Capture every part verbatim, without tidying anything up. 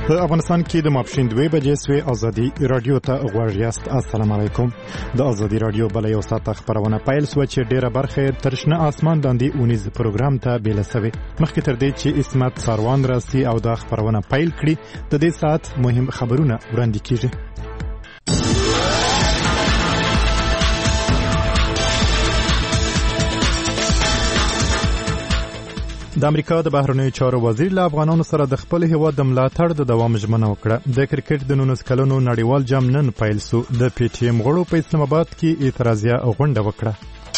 په افغانستان کې د ماپښین دوه بجې سوی ازادي رادیو ته غوږ یاست. السلام علیکم. د ازادي رادیو بل یو ساعت خبرونه پیل سو چې ډیره برخه ترشنه اسمان لاندې اونیز پروګرام ته بیل سوي. مخکې تر دې چې اسمت ساروان راسي او د خبرونه پیل کړي د دې ساعت مهم خبرونه وړاندې کیږي. د امریکا د بهرنیو چارو وزیر له افغانانو سره د خپل هیواد د ملاتړ د دوام ژمنه وکړه. د کرکټ د نولس کلنو نړیوال جام نن پیل سو. د پی ټی ایم غړو په اسلام آباد کې اعتراضیه غونډه وکړه.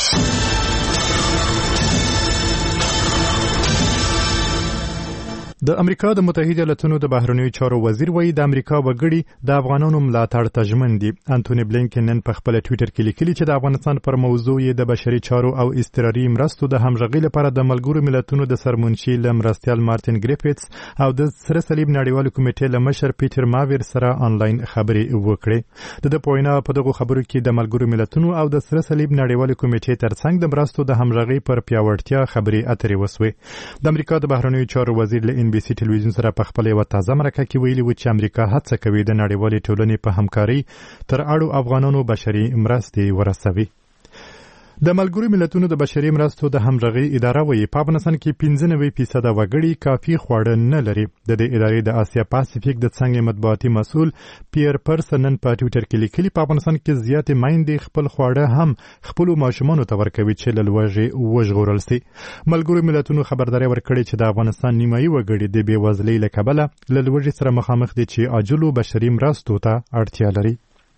د امریکا د متحده ایالاتونو د بهرنیو چارو وزیر وایي د امریکا وګړي د افغانانو ملاتړ ته ژمن دي. انټونی بلینکن نن په خپل ټوئیټر کې لیکلي چې د افغانستان پر موضوع یې د بشري چارو او اضطراري مرستو د همغږۍ لپاره د ملګرو ملتونو د سرمنشي له مرستیال مارټین ګریفټس او د سره صلیب نړیوال کمیټې له مشر پیټر ماویر سره آنلاین خبرې وکړې. د د پوینا په دغه خبرو کې د ملګرو ملتونو او د سره صلیب نړیوال کمیټې ترڅنګ د مرستو د همغږۍ پر پیاوړتیا خبرې اترې وسوې. د امریکا د بهرنیو چارو وزیر له بي سي ټلویزیون سره په خپل یو تازه مرکه کې ویلي و چې امریکا هڅه کوي د نړیوالې ټولنې په همکارۍ تر اړو افغانانو بشري مرستې ورسوي. د ملګرو ملتونو د بشري مرستو د همغږۍ اداره وایي په افغانستان کې پنځه نوي فیصد وګړي کافي خواړه نه لري. د دې ادارې د آسیا پاسفیک د څنګه مطبوعاتي مسؤل پیر پرسنن په ټوئیټر کې لیکلي په افغانستان کې زیاتې میندې خپل خواړه هم خپل ماشومانو ته ورکوي چې له لوږې وژغورل شي. ملګرو ملتونو خبرداري ورکړې چې د افغانستان نیمایي وګړي د بېوزلۍ له کبله له لوږې سره مخامخ دي چې عاجلو بشري مرستو ته اړتیا لري.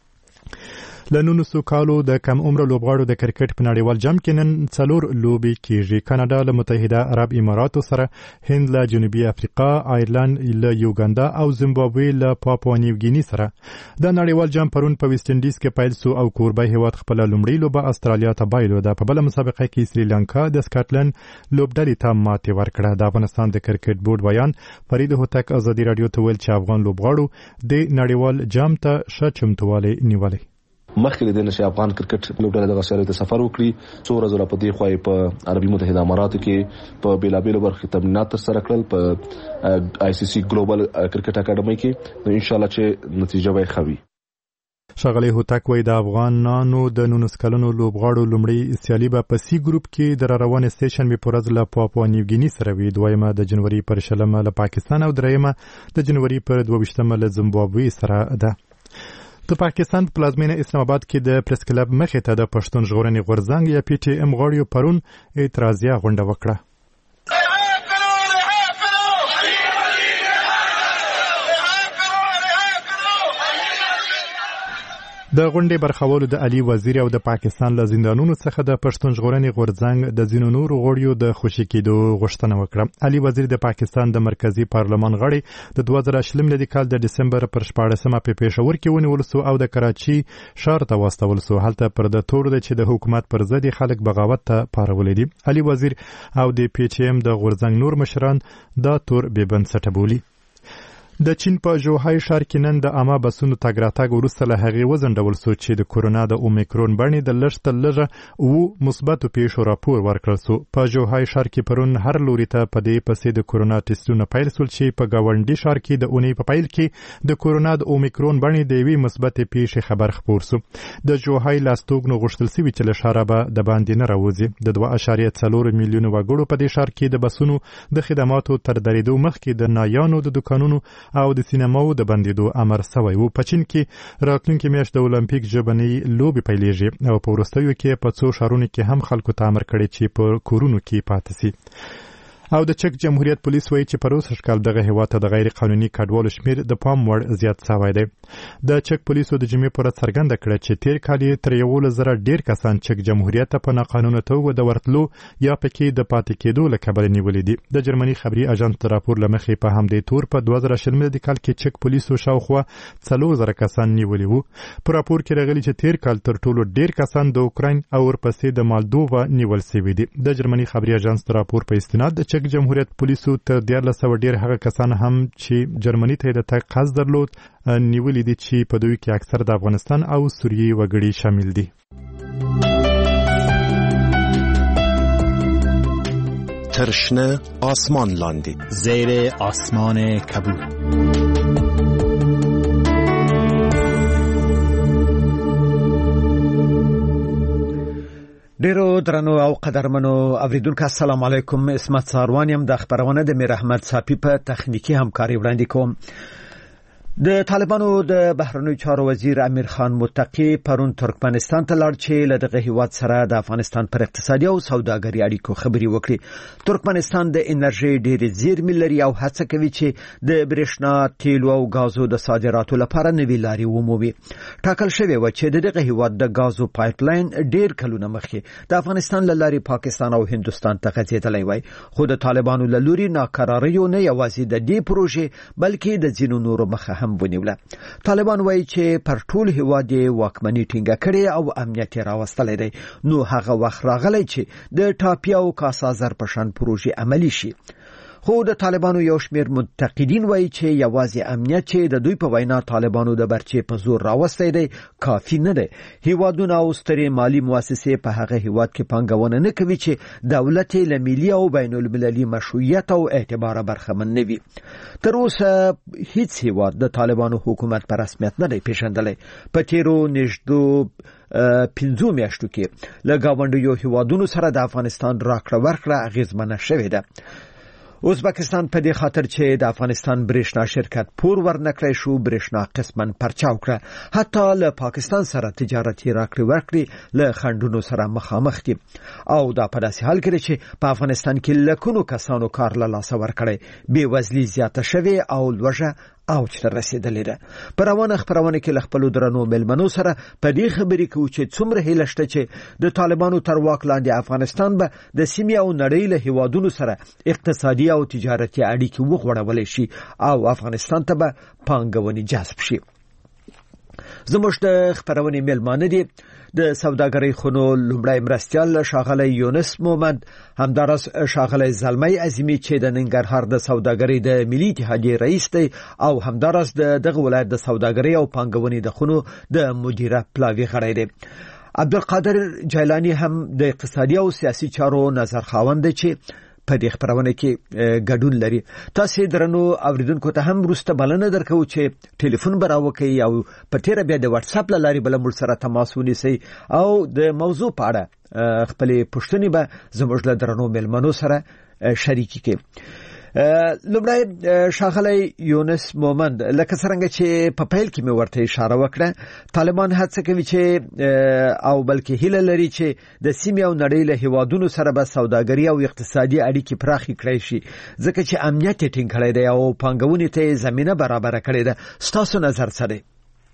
له نولسو کالو د کم عمره لوبغاړو د کرکټ په نړیوال جام کې نن څلور لوبې کیږي. کاناډا له متحده عرب اماراتو سره، هند له جنوبي افریقا، آیرلند له یوګاندا او زیمبابوې له پاپوا نیو ګینی سره. د نړیوال جام پرون په ویسټ انډیز کې پیل سو او کوربه هیواد خپل لومړی لوبه استرالیا ته بایلوده. په بل مسابقه کې سریلانکا د سکاټلند لوبډلې ته ماتې ورکړه. د افغانستان د کرکټ بورډ بیان فرید هوتک ازادي رادیو ته ویل چې افغان لوبغاړو د نړیوال جام ته ښه چمتووالی نیولی. مخکې د نشه افغان کرکټ لوبډله د غسیالو ته سفر وکړي. څو ورځې په دې خوای په عربي متحده اماراتو کې په بیلابیلو برخو تمرینات سره کړل په آی سی سی ګلوبل کرکټ اکیډمي کې. نو ان شاء الله چې نتیجه وي خوي. شغله هوتک وای د افغانانو د نولس کلنو لوبغاړو لومړی سیالي به په سی ګروپ کې د روان سټیشن می پورز له پاپوا نیو ګینی سره وی. دویمه د جنوري پر شلمه له پاکستان او دریمه د جنوري پر دوه له زیمبابوې سره ده. د پاکستان په پلازمینه اسلام آباد کې د پریس کلب مخې ته د پښتون ژغورنې غورځنګ یا پی ټی ایم غړیو پرون اعتراضیه غونډه وکړه. د غونډې برخوالو د علي وزیر او د پاکستان له زندانونو څخه د پښتون ژغورنې غورځنګ د ځینو نورو غړیو د خوشي کېدو غوښتنه وکړه. علي وزیر د پاکستان د مرکزی پارلمان غړی د دوه زره شلم لدی کال د دسمبر پر شپاړسمه په پېښور کې ونیول سو او د کراچي ښار ته واستول سو. هلته پر د تور د چې د حکومت پر ضد خلک بغاوت ته پارولې دي. علي وزیر او د پی ټی ایم د غورځنګ نور مشران دا تور بې بنسټه بولي. د چین په ژوهای ښار کې نن د عامه بسونو تګ راتګ وروسته له هغې وځنډول سو چې د کورونا د اومیکرون بڼې د لږ تر لږه اووه مثبتو پیښو راپور ورکړل سو. په ژوهای ښار کې پرون هر لوري ته په دې پسې د کورونا ټسټونه پیل سول چې په ګاونډي ښار کې د اونۍ په پیل کې د کورونا د اومیکرون بڼې د یوې مثبتې پیښې خبر خپور سو. د ژوهای لاستوګنو غوښتل سوي چې له ښاره به د باندې نه راوځي. د دوه اعشاریه څلور میلیونه وګړو په دې ښار کې د بسونو د خدماتو تر درېدو مخکې د نایانو د دکانونو او د سینماو د بندیدو امر سوی و. په چین کې راتلونکي میاشت د اولمپیک ژبنۍ لوبې پیلېږي او په وروستیو کې په څو ښارونو کې هم خلکو ته امر کړی چې په کورونو کې پاتې شي. او د چک جمهوریت پولیس وایي چې په روسي ښکال دغه هیواد ته د غیر قانوني کډوالو شمیر د پام وړ زیات شوی دی. د چک پولیسو د جمعې پر څرګنده کړه چې تیر کال یې تر یولس زره ډیر کسان چک جمهوریت ته په ناقانونه توګه د ورتلو یا پکې د پاتې کېدو له کبله نیولې دي. د جرمني خبري اژانس د راپور له مخې په همدې تور په دوه زره شلم کال کې چک پولیسو شاوخوا څلور زره کسان نیولي وو. په راپور کې راغلي چې تیر کال تر ټولو ډیر کسان د اوکراین او ورپسې د مالدووا نیول شوي دي. د جرمني خبري اژانس د راپور په استناد د چک جمهوریت پولیسو تر دیارلس سوه ډیر هغه کسان هم چې جرمني ته د تګ قصد درلود نیولي دي چې په دوی کې اکثر د افغانستان او سوریې وګړي شامل دي. ترشنه آسمان لاندی، زیر آسمان کبود. ډیرو درنو او قدرمنو اوریدونکو السلام علیکم. اسمت ساروان یم د خبرونه د میر احمد صافی په تخنیکی همکاري وړاندې کوم. د طالبانو د بهرنیو چارو وزیر امیر خان متقی پرون ترکمنستان ته لاړ چې له دغه هیواد سره د افغانستان پر اقتصادي او سوداګري اړیکو خبري وکړي. ترکمنستان د انرژي ډېر زیرمې لري او هڅه کوي چې د برېښنا، تیلو او غازو د صادراتو لپاره نوې لارې ومومي. ټاکل شوی و چې دغه هیواد د غازو پایپ لاین ډېر کلونه مخکې د افغانستان له لارې پاکستان او هندستان ته غځېدلی وای، خو د طالبانو له لوري ناکراریو نه یوازې د دې پروژې بلکې د ځینو نورو مخه هم ونیوله. طالبان وایي چې پر ټول هیواد واکمني ټینګه کړې او امنیت راوستلی دی، نو هغه وخت راغلی چې د ټاپي او کاسازر په شان پروژې عملي شي. خو د طالبانو یو شمیر منتقدین وایي چې یوازې امنیت چې د دوی په وینا طالبانو د برچې په زور راوستی دی کافي نه دی. هیوادونه او سترې مالی مؤسسې په هغه هیواد کې پانګونه نه کوي چې دولت له ملي او بین المللي مشروعیت او اعتبار برخمن نه وي. تر اوسه هیڅ هیواد د طالبانو حکومت په رسمیت نه دی پیژندلی. په تیرو نږدې پنځو میاشتو کې له ګاونډیو هیوادونو سره د افغانستان راکړه ورکړه اغیزمنه شوې ده. ازبکستان په دې خاطر چې د افغانستان برېښنا شرکت پور ورنکړی شو، برېښنا قسماً پرچاو کړه. حتی له پاکستان سره تجارتي راکړې ورکړې له خنډونو سره مخامخ دي او دا په داسې حال کې چې په افغانستان کې لکونو کسانو کار له لاسه ورکړی، بېوزلي زیاته شوې او لوږه او چې رسیدلې ده. په روانه خبرونه کې له خپلو درنو مېلمنو سره په دې خبرې کوو چې څومره هیله شته چې د طالبانو تر واک لاندې افغانستان به د سیمې او نړۍ له هیوادونو سره اقتصادي او تجارتي اړیکې وغوړولی شي او افغانستان ته به پانګونې جذب شي. زموږ د خبرونې مېلمانه دي د سوداګرۍ خونو لومړی مرستیال ښاغلی یونس مومند، همداراز ښاغلی زلمی عظیمي چې د ننګرهار د سوداګرۍ د ملي اتحادیې رئیس دی او همداراز د دغه ولایت د سوداګرۍ او پانګونې د خونو د مدیره پلاوي غړی دی. عبدالقادر جیلانی هم د اقتصادي او سیاسي چارو نظر خاوند دی چې په دې خبرونه کې ګډون لري. تاسو درنو اوریدونکو ته هم وروسته بلنه درکوو چې ټلیفون به راوکړئ او په تیره بیا د واتس اپ له لارې به له موږ سره تماس ونیسئ او د موضوع په اړه خپلې پوښتنې به زموږ له درنو مېلمنو سره شریکې کړئ. لومړی ښاغلی یونس مومند، لکه څرنګه چې په پیل کې مې ورته اشاره وکړه، طالبان هڅه کوي چې او بلکې هیله لري چې د سیمې او نړۍ له هیوادونو سره به سوداګري او اقتصادي اړیکې پراخې کړی شي، ځکه چې امنیت یې ټینګ کړی دی او پانګونې ته یې زمینه برابره کړې ده. ستاسو نظر څه دی؟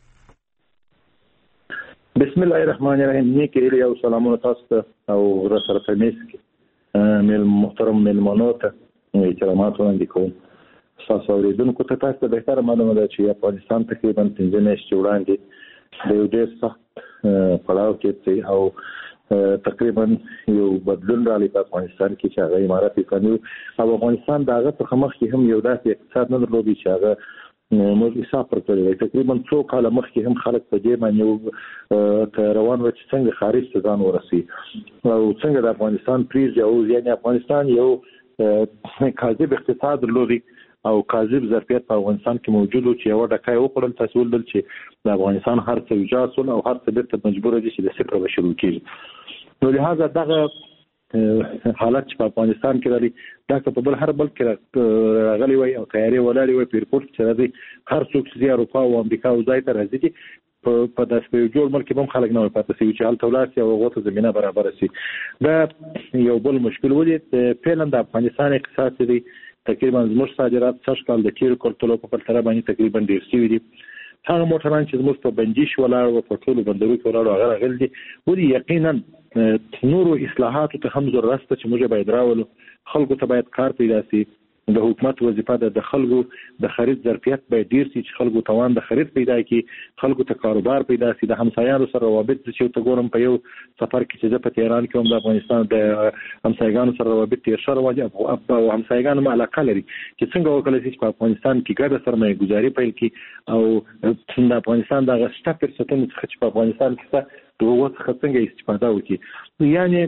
بسم الله الرحمن الرحیم. نیکې هیلې او سلامونه تاسو ته او را سره په میز کې محترم مېلمنو ته احترامات وړاندې کوم. ستاسو اوریدونکو ته تاسو ته بهتره معلومه ده چې افغانستان تقریبا پنځه میاشتې وړاندې د یو ډېر سخت پړاو کې دی او تقریبا یو بدلون راغلی په افغانستان کې چې هغه امارات اسلامي او افغانستان د هغه څخه مخکې هم یو داسې اقتصاد نه درلود چې هغه موږ حساب ورکړی دی. تقریبا څو کاله مخکې هم خلک په دې باندې روان و چې څنګه خارج ته ځان ورسي او څنګه د افغانستان پریز او یعنی افغانستان یو کاذب اقتصاد درلودي او کاذب ظرفیت په افغانستان کې موجود و چې یو ډکای وکړل. تاسو ولدل چې د افغانستان هر څه وجاسول او هر څه بیرته مجبور دي چې د صفر به شروع کیږي. نو لهدا دغه حالت چې په افغانستان کې لري دا که په بل هر بل کې راغلی وای او تیاری ولاړی وای په ریپورت چې راځي هر څوک چې اروپا او امریکا او ځای ته راځي په داسې په جوړ ملک هم خلک نه پاتې شي چې حالت ولاسي او غوته زمينه برابر شي. دا یو بل مشکل ولې فعلا د افغانستان اقتصاد دی تقریبا زموږ صادرات څش کال د تیر کورتلو په پرتله باندې تقریبا ډیر شوي دي. هغه موټران چې زموږ په بندیش ولاړ او په ټولو بندرو کې ولاړ هغه غل دي ولې یقینا نورو اصلاحاتو ته هم ضرورت شته چې موږ باید راولو. خلکو ته باید کار پیدا شي. د حکومت وظیفه ده د خلکو د خرید ظرفیت باید ډیر شي چې خلکو توان د خرید پیدا کړي، خلکو ته کاروبار پیدا شي. د همسایانو سره روابط چې ته ګورم په یو سفر کې چې په تهران کې هم د افغانستان د همسایګانو سره روابط تیر شوه او همسایګانو ما علاقه لري چې څنګه وکړي چې په افغانستان کې ګډه سرمایه ګزاري پیل کړي او د افغانستان د شته فرصتونو څخه چې په افغانستان کې څه دوه څخه څنګه استفاده وکړي. یعنی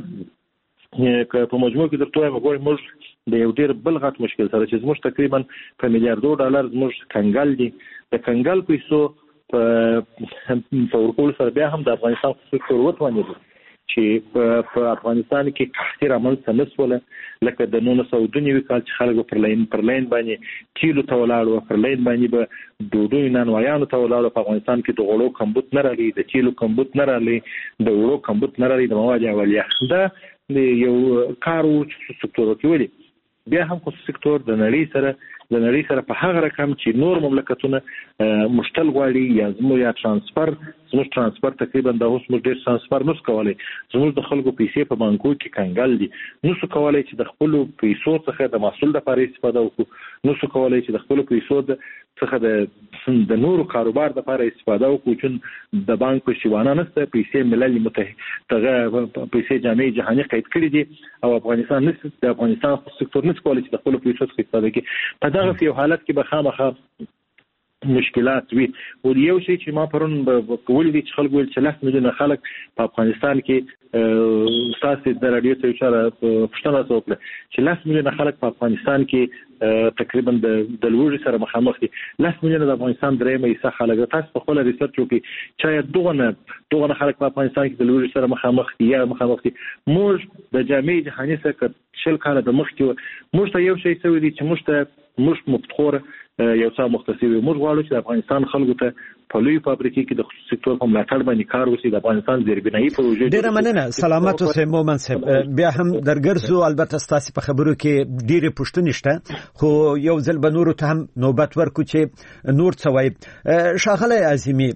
په مجموع کې درته وایم وګورئ موږ د یو ډېر بل غټ مشکل سره چې زموږ تقریبا په میلیارډو ډالر زموږ کنګل دي د کنګل پیسو په ورکول سره بیا هم د افغانستان سکتور وتوانېدو چې په افغانستان کې قحطي رامنځته نشوله لکه د نولس سوه دوه نوي کال چې خلک پر لاین پر لاین باندې تیلو ته ولاړ پر لاین باندې به ډوډۍ نانوایانو ته ولاړ. په افغانستان کې د غوړو کمبود نه راغلی، د تیلو کمبود نه راغلی، د وړو کمبود نه راغلی، د مواد اولیه دا یو کار وو چې سکتور کې ولې بیا هم خصوصي سکتور د نړۍ سره د نړۍ سره په هغه رقم چې نور مملکتونه مشتل غواړي یا زموږ یا ترانسفر زموږ ترانسفر تقریبا د اوس موږ ډیر ترانسفر نوس کولای، زموږ د خلکو پیسې په بانکو کې کنګل دي، نو څه کولای چې د خپل پیسو څخه د محصول لپاره استفاده وکړو، نو څه کولای چې د خپل پیسو څخه د د نورو کاروبار لپاره استفاده وکړو چې د بانک په شیوانه نشته، پیسې ملل متحد دغه پیسې جامع جهاني قید کړی دي او افغانستان نشي د افغانستان سکتور نشي کولای چې د خپل پیسو څخه استفاده کوي. په دغه یو حالت کې به خامخا مشکلات وي. او یو شی چې ما پرون ولې دي چې خلک ویل چې لاس مليونه خلک په افغانستان کې تاسو د رادیو ته اشاره پښتنه وکړه چې لاس مليونه خلک په افغانستان کې تقریبا د د لوړ سره مخامخ دي. لاس مليونه د افغانستان درېمه حصہ خلک تاسو په خپل ریسرچ وکړي چې دغه دغه خلک په افغانستان کې د لوړ سره مخامخ دي یا مخامخ دي. موږ د جامع جهاني سره شل کاله د مخ کې موږ ته یو شی سوي دي چې موږ ته موږ مفتخور یو څه مختصي وي. موږ غواړو چې د افغانستان خلکو ته په لوی فابریکې کې د خصوصي سکتور په ملاتړ باندې کار وشي، د افغانستان زیربنایي پروژې. ډیره مننه. سلامت اوسئ مومن صاحب. بیا هم درګرځو، البته ستاسو په خبرو کې ډیره پوښتنې شته، خو یو ځل به نورو ته هم نوبت ورکو چې نور څه وایي. شاغله عظیمی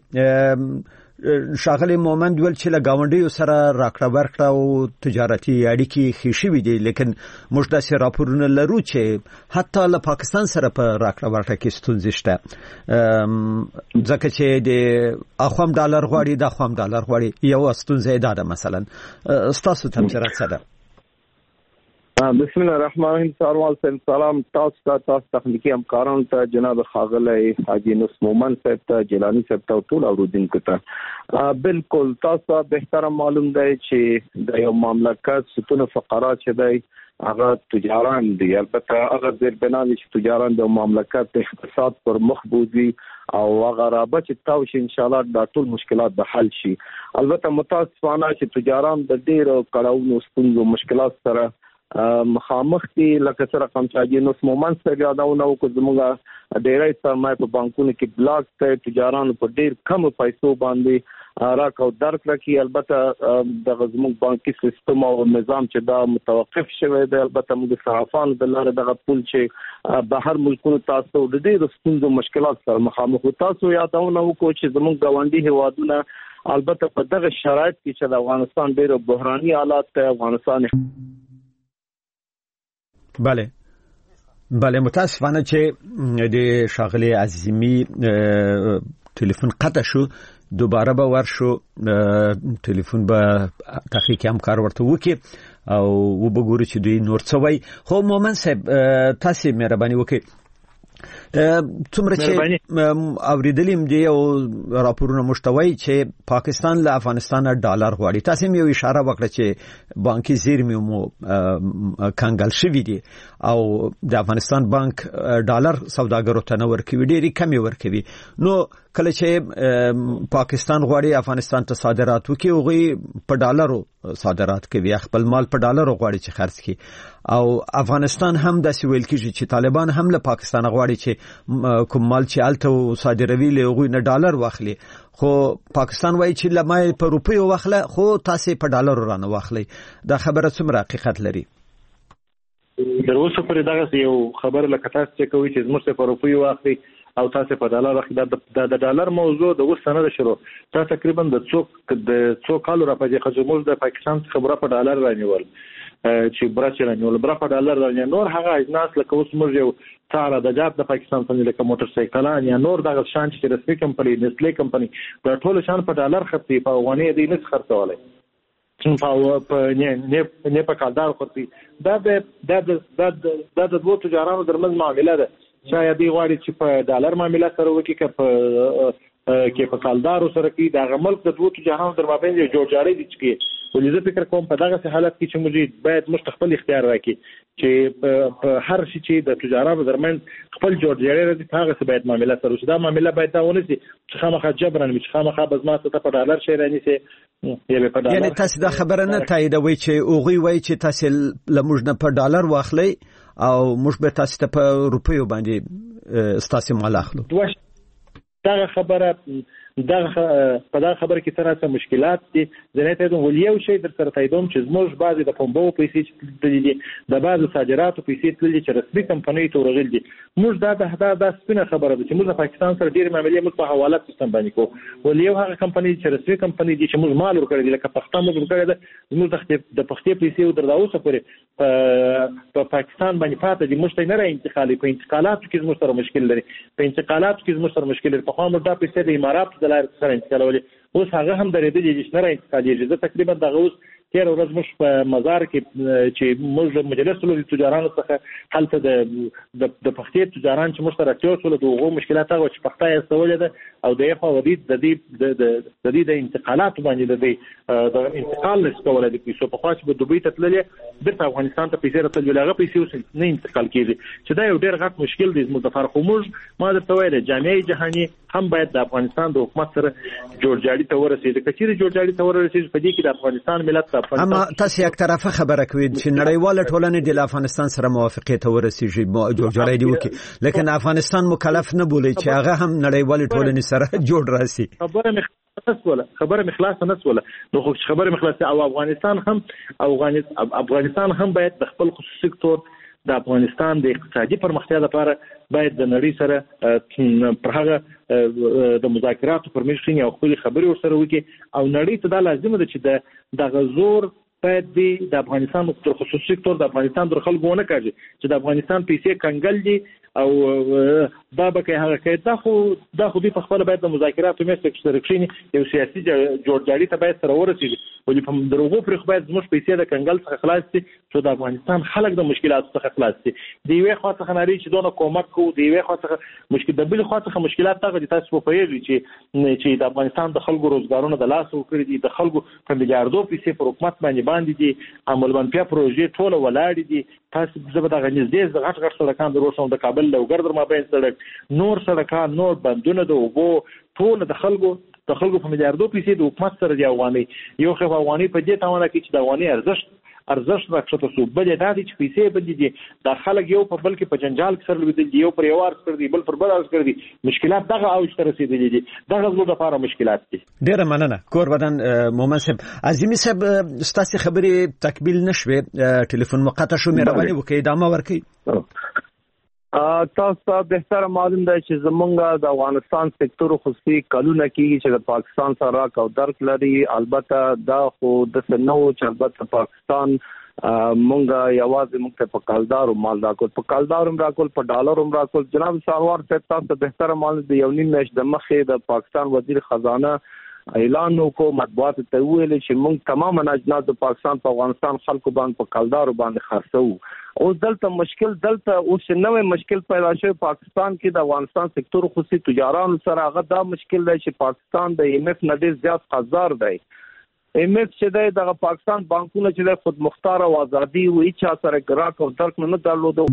شاغلی مومند ویل چې له گاونډیو سره راکړه ورکړه او تجارتي اړیکې ښې شوې دي، لیکن موږ داسې راپورونه لرو چې حتی له پاکستان سره په راکړه ورکړه کې ستونزې شته، ځکه چې د اخوام ډالر غواړي د اخوام ډالر غواړي. یو ستونزه دا ده مثلا ستاسو تمثيلات څه ده؟ بسم الله الرحمن الرحیم. ساروال صاحب سلام تاسو ته، تاسو تخنیکی همکارانو ته، جناب خاغلی حاجی نس مومن صاحب ته، جیلانی صاحب ته، ټول اوریدونکو ته. بالکل تاسو به معلوم دی چې د یو مملکت ستون فقرات چې دی هغه تجاران دي، البته هغه زیر بناوي چې تجاران د مملکت اقتصاد پر مخ بوزي او هغه رابطه چې تاسو ان شاء الله دا ټول مشکلات به حل شي. البته متاسفانه چې تجاران د ډیرو کړهونو ستونزو مشکلات سره مخامخ دي، لکه سره کوم چې نو مومن سره یادونه وکړو زموږه ډیرای سرمایه په بانکونو کې بلاک ته تجارانو په ډیر کم پیسو باندې راکاو درک لکه. البته د زموږ بانکي سیستم او نظام چې دا متوقف شوی دی، البته موږ صحافانو د لارې دغه پول چې بهر ملکونو تاسو د ډیرو ستونزو مشکلات سره مخامخ تاسو یادونه وکړو چې زموږ ګاونډي هیوادونه البته په دغه شرایط کې چې د افغانستان ډیرو بحراني حالات ته افغانستان بله بله متاسفانه چې د شاغلی عظیمی ټلیفون قطع شو، دوباره به ورشو ټلیفون به تحقیقي همکار ورته وکي او وبګوري چې دوی نور څه وایي. خو مومن صاحب تاسو مهرباني وکړئ، څومره چې اوریدلیم دی او راپورونه مشتوي چې پاکستان له افغانستان ډالر غواړي، تاسو یې یو اشاره وکړه چې بانکي زیرمې مو کنګل شوې دي او د افغانستان بانک ډالر سوداګرو ته نه ورکوي، ډېری کم ورکوي. نو کله چې پاکستان غواړي افغانستان ته صادرات وکړي، هغه په ډالرو صادرات کوي، خپل مال په ډالرو غواړي چې خرڅ کړي. او افغانستان هم داسې ویل کیږي چې طالبان هم له پاکستان غواړي چې کوم مال چې الته صادروي له هغوی نه ډالر واخلي، خو پاکستان وایي چې لمای په روپیو واخله خو تاسو په ډالرو رانه واخلي. دا خبره څومره حقیقت لري؟ در اوسه پرې دغه یو خبره لکه تاسو چې کوي چې زموږ په روپیو واخلي او تاسو په ډالر واخلي، دا د ډالر موضوع د اوس نه شروع تا تقریبا د څوک د څوک کالو را پځي خجموز د پاکستان خبره په ډالر رانیول چې برچ رانیول بر په ډالر رانیول نور هغه اجناس لکه اوس موږ یو تعالی د جات د پاکستان څخه لکه موټر سایکلان یا نور دغه شان چې رسمي کمپنی نسلې کمپنی د ټولو شان په ډالر خرڅي په افغاني دی نه خرڅولای په نه نه په کالدار خرڅي. دا د د د د دوه تجارانو درمن معاملې ده، شاید دی غواړي چې په ډالر معاملې سره وکړي که په کې په کالدارو سره کې دا ملک د دوه تجارانو در مابین یو جوړجاړی دي چې ولې زه فکر کوم په دغه حالت کې چې موږ باید موږ خپل اختیار راکړي چې په هر شي چې د تجارانو درمن خپل جوړجاړي راځي هغه څه باید معاملات سره وشي. دا معامله باید دا ونه شي چې خامخا جبران چې خامخا بزمات ته په ډالر شي رانیسي. یعنی تاسو دا خبره نه تاییدوي چې اوغوي وایي چې تاسو لموږ نه په ډالر واخلئ او موږ به تاسو ته په روپیو باندې ستاسو مال اخلو. دا خبره دا په دا خبره کې تر څه مشکلات دي. ځنه ته ول یو شی در سره تاییدوم چې زموږ بعضی د پمبو پیسې تللي د بعضو صادراتو پیسې تللي چې رسمي کمپنۍ ته ورغلي دي. موږ دا دا د سپینه خبره ده چې موږ د پاکستان سره ډېر معاملې موږ په حوالات سیستم باندې کوو. ول یو هغه کمپنۍ چې رسمي کمپنۍ دي چې موږ مال ورکړی دی لکه پښتون موږ ورکړی ده زموږ د پښتې پیسې در داوسه پورې په پاکستان باندې پاتې دي. موږ ته نه را انتقالي په انتقالاتو کې زموږ سره مشکل لري په انتقالاتو کې زموږ سره مشکل لري. په خو موږ دا پیسې د امارات د لارې سره انتقالولې اوس هغه هم درېدلې چې نه را انتقالېږي. زه تقریبا دغه اوس تیر ورځ موږ په مزار کې چې موږ مجلس له تجارانو څخه هلته د د پښتې تجاران چې موږ سره راټول د هغو مشکلات هغه چې پښتای استولې ده او د یو ودی د دې د دې د انتقالات باندې د د انتقال نسبوله د پیسو په خاص په دوبۍ ته تللې د افغانستان ته پیسې راځي هغه پیسې اوس نه انتقال کیږي چې دا یو ډېر غټ مشکل دی. زموږ د فرق موږ ما درته ویل جامعه جهاني هم باید د افغانستان د حکومت سره جوړجاړي ته ورسېږي. کچېرې جوړجاړي ته ورسېږي په دې کې د افغانستان ملت اما تاسو یک طرفه خبره کوي چې نړیواله ټولنه د افغانستان سره موافقه ته ورسیږي جوړجاړی دی وکي لیکن افغانستان مکلف نه بولی چې هغه هم نړیواله ټولنې سره جوړ راسي. خبره مخلاصه خبره مخلاصه نسوله نو خو خبره مخلاصه او افغانستان هم افغانستان هم باید د خپل خصوصي سکتور د افغانستان د اقتصادي پرمختیا لپاره باید د نړۍ سره پر هغه د مذاکراتو پر مېز او خپل خبرې ورسره وکړي او نړۍ ته دا لازم ده چې د غزور باید د افغانستان د خصوصي سکتور د افغانستان د خلکو ونه کاږي چې د افغانستان پیسې کنګل دي او دا به کې هغه کې دا خو دا خو په خپل باید د مذاکراتو مېز کې شریکشین یو سیاسي جوړجاړي ته باید سره ورسېږي ولې په دروغو پر خو باید زموږ پیسې د کنګل څخه خلاص شي چې د افغانستان خلک د مشکلاتو څخه خلاص شي. دی یو خاصه خناري چې دونه کومک کوو دی یو خاصه مشکل د بل خاصه مشکلات ته چې تاسو په پیږي چې چې د افغانستان د خلکو روزګارونه د لاس وکړي دي د خلکو په میلیارډو پیسې پر حکومت باندې باندې دي عمل باندې پروژې ټول ولاړ دي. تاسو زبر د غنځ د غټ غټ سړکان د روښان د کابل لوګر در مابین سړک نور سړکان نور بندونه د وبو ټول د خلکو د خلکو په میلیارډو پیسې د حکومت سره دی افغاني یو خو افغاني په دې تاونه کې چې د افغاني ارزښت ارزښت راکښته شو بل دا دي چې پیسې بدې دي د خلک یو په بل کې په جنجال کې سره لیدل یو پر یو ارز کړ دي بل پر بل ارز کړ دي مشکلات دغه اوج ته رسیدلي دي دغه زموږ لپاره مشکلات دي. ډیره مننه کور بدن مومن صاحب. عظیمی صاحب ستاسو خبرې تکمیل نشوه ټلیفون مقطع شو مهرباني وکړئ ادامه ورکړئ. تاسو ته بهتر معلوم دی چې زمونږ د افغانستان سکتور خصوصي کلونه کېږي چې د پاکستان سره راک او درک لري. البته دا خو د سنو چې البته پاکستان مونږ یوازې مونږ ته په کالدار او مال راکول په کالدار هم راکول په ډالر هم راکول. جناب ساروار صاحب تاسو ته بهتر معلوم دی یو نیم میاشت د مخې د پاکستان وزیر خزانه اعلان وکړ مطبوعات ته ویل چې موږ تمام اجناس د پاکستان په افغانستان خلکو باندې په کالدار باندې خرڅو. اوس دلته مشکل دلته اوس نوې مشکل پیدا شوی پاکستان کې د افغانستان سکتور خصوصي تجارانو سره هغه دا مشکل دی چې پاکستان د ایم ایف نه ډیر زیات قرضدار دی. ایم ایف چې دی د پاکستان بانکونه چې د خود مختار او ازادي او هیڅ سره ګراک او درک نه درلوده.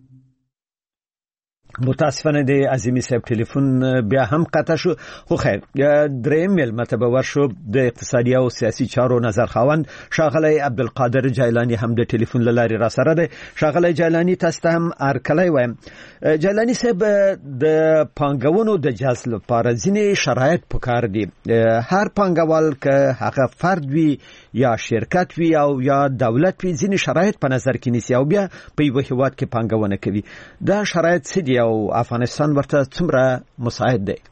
متاسفانه د عظیمی صاحب ټلیفون بیا هم قطع شو خو خیر دریم ملمه ته به ورشو د اقتصادي او سیاسي چارو نظر خواند شاغلی عبدالقادر جیلانی هم د ټلیفون لاري را سره دی. شاغلی جیلانی تاسو ته هم ارکلی وایم. جیلانی صاحب د پانګونو د جذب لپاره ځینې شرایط پکار دي. هر پانګوال که هغه فرد وي یا شرکت وي او یا دولت وي ځینې شرایط په نظر کې نیسي او بیا په یو هیواد کې پانګونه کوي. دا شرایط څه دي او افغانستان ورته څومره مساعد دی؟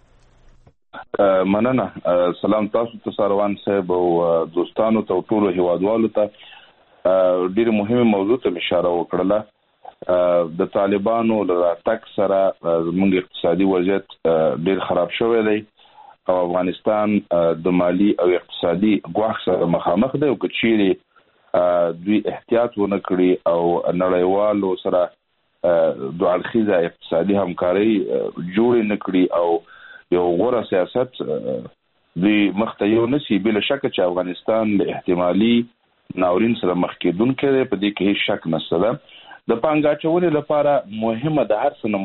مننه. سلام تاسو ته ساروان صاحب او دوستانو ته ټول هیوادوالو ته. ډیره مهمه موضوع ته اشاره وکړله. د طالبانو له تک سره زموږ اقتصادي وضعیت ډیر خراب شوی دی او افغانستان د مالی او اقتصادي ګواښ سره مخامخ دی او کچېرې دوی احتیاط ونه کړي او نړیوالو سره د اړخیزه اقتصادي همکاري جوړ نه کړي او یو غوره سیاست د مخته یو نسی بل شک چې افغانستان له احتمالي ناورین سره مخ کېدونکې دی، په دې کې هیڅ شک نشته ده. د پانګه اچونې لپاره مهمه د هر څه نه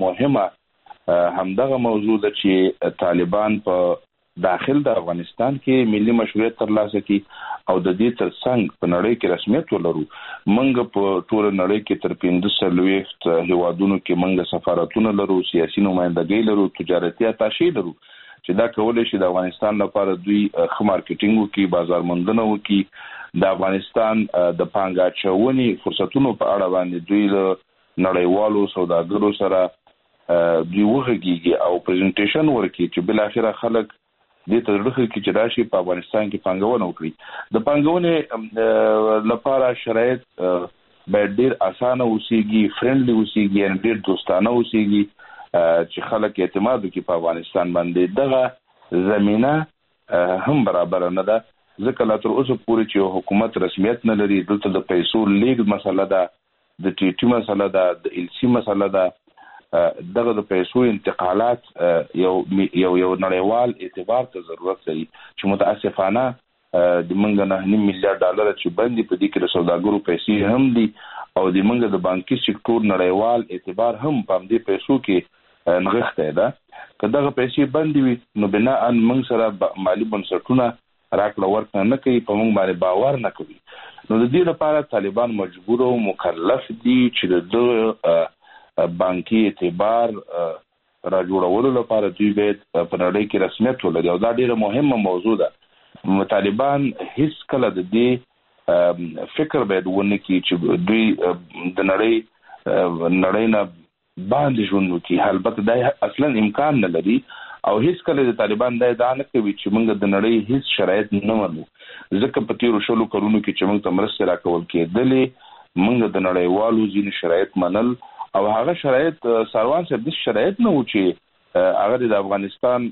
مهمه همدغه موضوع ده چې طالبان په داخل د افغانستان کې ملي مشروعیت ترلاسه کړي او د دې ترڅنګ په نړۍ کې رسمیت ولرو. موږ په ټول نړۍ کې تر پنځه څلوېښت هیوادونو کې موږ سفارتونه لرو، سیاسي نمائندګۍ لرو، تجارتي اتاشې لرو چې دا کولای شي د افغانستان لپاره دوی ښه مارکیټینګ وکړي، بازار موندنه وکړي، د افغانستان د پانګه اچونې فرصتونو په اړه باندې دوی له نړیوالو سوداګرو سره دوی وغږیږي او پریزنټیشن ورکړي چې بل اخره خلک دې ته ورخه کې چې راشي په افغانستان کې پانګونه وکړي. د پانګونې لپاره شرایط باید ډېر اسانه اوسېږي، فرندلي اوسېږي، یعنې ډېر دوستانه اوسېږي چې خلک اعتماد وکړي په افغانستان باندې. دغه زمینه هم برابر نه ده، ځکه لا تر اوسه پورې چې حکومت رسمیت نه لري. دلته د پیسو لیږد مسله ده، د ټي ټي مسله ده، د ال سي مسله ده. دغه د پیسو انتقالات یو یو یو نړیوال اعتبار ته ضرورت لري چې متاسفانه د منګ نه نیم میلیارډ ډالر چې باندې په دې کې د سوداګرو پیسې هم دي او د منګ د بانکي سکتور نړیوال اعتبار هم په دې پیسو کې نغښته ده. که دغه پیسې باندې وي نو بنا ان موږ سره مالی بنسټونه راکړه ورکړه نه کوي، په موږ باندې باور نه کوي. نو د دې لپاره طالبان مجبور او مکلف دي چې د بانکي اعتبار را جوړولو لپاره دوی باید په نړۍ کې رسمیت ولري او دا ډیره مهمه موضوع ده. طالبان هیڅ کله د دې فکر باید ونه کړي چې دوی د نړۍ نړۍ نه باندې ژوند وکړي. البته دا اصلا امکان نه لري او هیڅ کله د طالبان دا ادعا نه کوي چې موږ د نړۍ هیڅ شرایط نه منو، ځکه په تیرو شلو کلونو کې چې موږ ته مرستې راکول کېدلې موږ د نړیوالو ځینې شرایط منل او هغه شرایط سروان صاحب د شرایط نه و چې هغه د افغانستان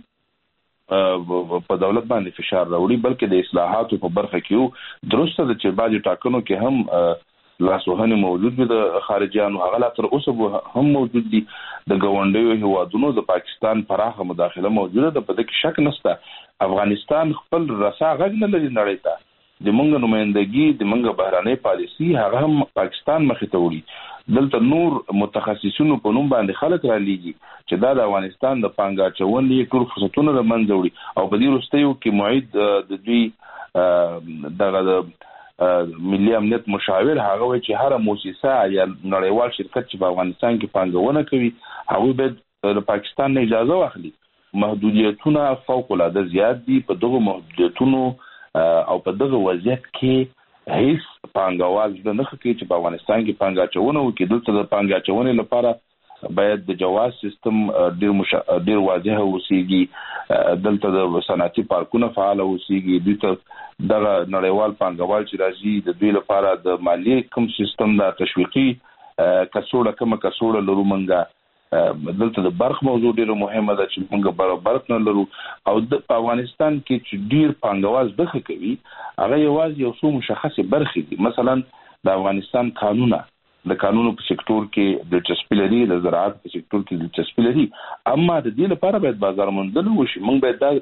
په دولت باندې فشار راوړي، بلکې د اصلاحاتو په برخه کې درسته ده چې بعضې ټاکنو کې هم لاسوهنې موجود وي د خارجیانو، هغه لا تر اوسه هم موجود دي. د ګاونډیو هیوادونو د پاکستان پراخه مداخله موجوده ده، په دې کې شک نشته. افغانستان خپل رسا غږ نه لري نړۍ ته، د موږ نمائندګي د موږ بهرنۍ پالیسي هغه هم پاکستان مخې ته وړي. دلته نور متخصصینو په نوم باندې خلک را لیږي چې دا د افغانستان د پانګه اچونې ټول فرصتونه له منځه وړي او په دې وروستیو کې معید د دوی دغه د ملي امنیت مشاور هغه وایي چې هره مؤسسه یا نړیوال شرکت چې په افغانستان کې پانګونه کوي هغوی باید د پاکستان نه اجازه واخلي. محدودیتونه فوق العاده زیات دي. په دغه محدودیتونو او په دغه وضعیت کې هیڅ پانګوال د نخ کې چې په افغانستان کې پانګه اچونه وکړي. دلته د پانګه اچونې لپاره باید د جواز سیستم ډیر مش... ډیر واضح اوسېږي، دلته د صنعتي پارکونه فعال اوسېږي، دوی ته دغه نړیوال پانګوال چې راځي د دوی لپاره د مالی کوم سیستم د تشویقي کڅوړه کومه کڅوړه لرو. منګه دلته د برخ موضوع ډیره مهمه ده چې موږ برابر نه لرو او د افغانستان کې چې ډیر پانګواز دغه کوي هغه یوازې یو څو مشخصه برخې دي. مثلا د افغانستان قانونه د قانونو په سکتور کې د دلچسپي لري، د زراعت په سکتور کې دلچسپي لري، اما د دې لپاره باید بازار موندنه وشي. موږ باید دا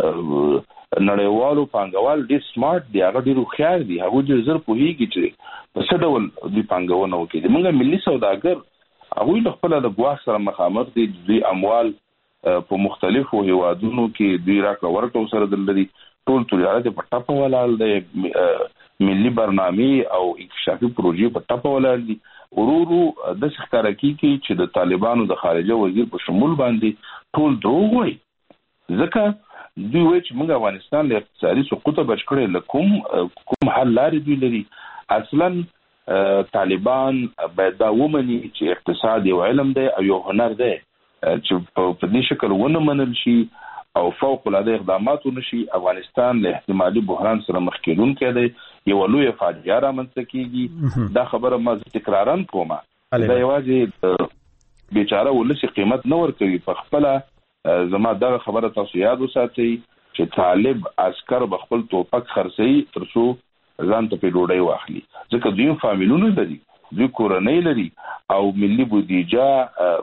نړیوالو پانګوال ډیر سمارټ دي، هغه ډیر خيار دي، هغه ډیر زر پوهیږي چې په څه ډول دوی پانګونه وکړي. موږ ملي سوداګر هغوی له خپل د ګواښ سره مخامخ دي. دوی اموال په مختلفو هیوادونو کې دوی راکړه ورکړه سره دلري، ټول تجارت په ټاپه ولاړ دی، ملي برنامې او انکشافي پروژې په ټاپه ولاړ دي. ورورو د ښکارا کیږي چې د طالبانو د خارجه وزیر په شمول باندې ټول دروغ وایي، ځکه دوی وایي چې موږ افغانستان له اقتصادي سقوطه بچ کړی، له کوم کوم حل لارې دوی لري. اصلا طالبان باید دا ومني چې اقتصاد یو علم دی او یو هنر دی چې په دې شکل ونه منل شي او فوق العاده اقدامات ونشي. افغانستان له احتمالي بحران سره مخ کېدونکی دی، یو لوی فاجعه رامنځته کېږي. دا خبره ما تکرارا کوم، دا یوازې بیچاره ولس قیمت نه ورکوي په خپل. زما دغه خبره تاسو یاد وساتئ چې طالب عسكر بخپل توپک خرڅي ترڅو ځان ته په ډوډۍ واخلي، ځکه دوی فامیلونه لري، دوی کورنۍ لري او ملي بودیجه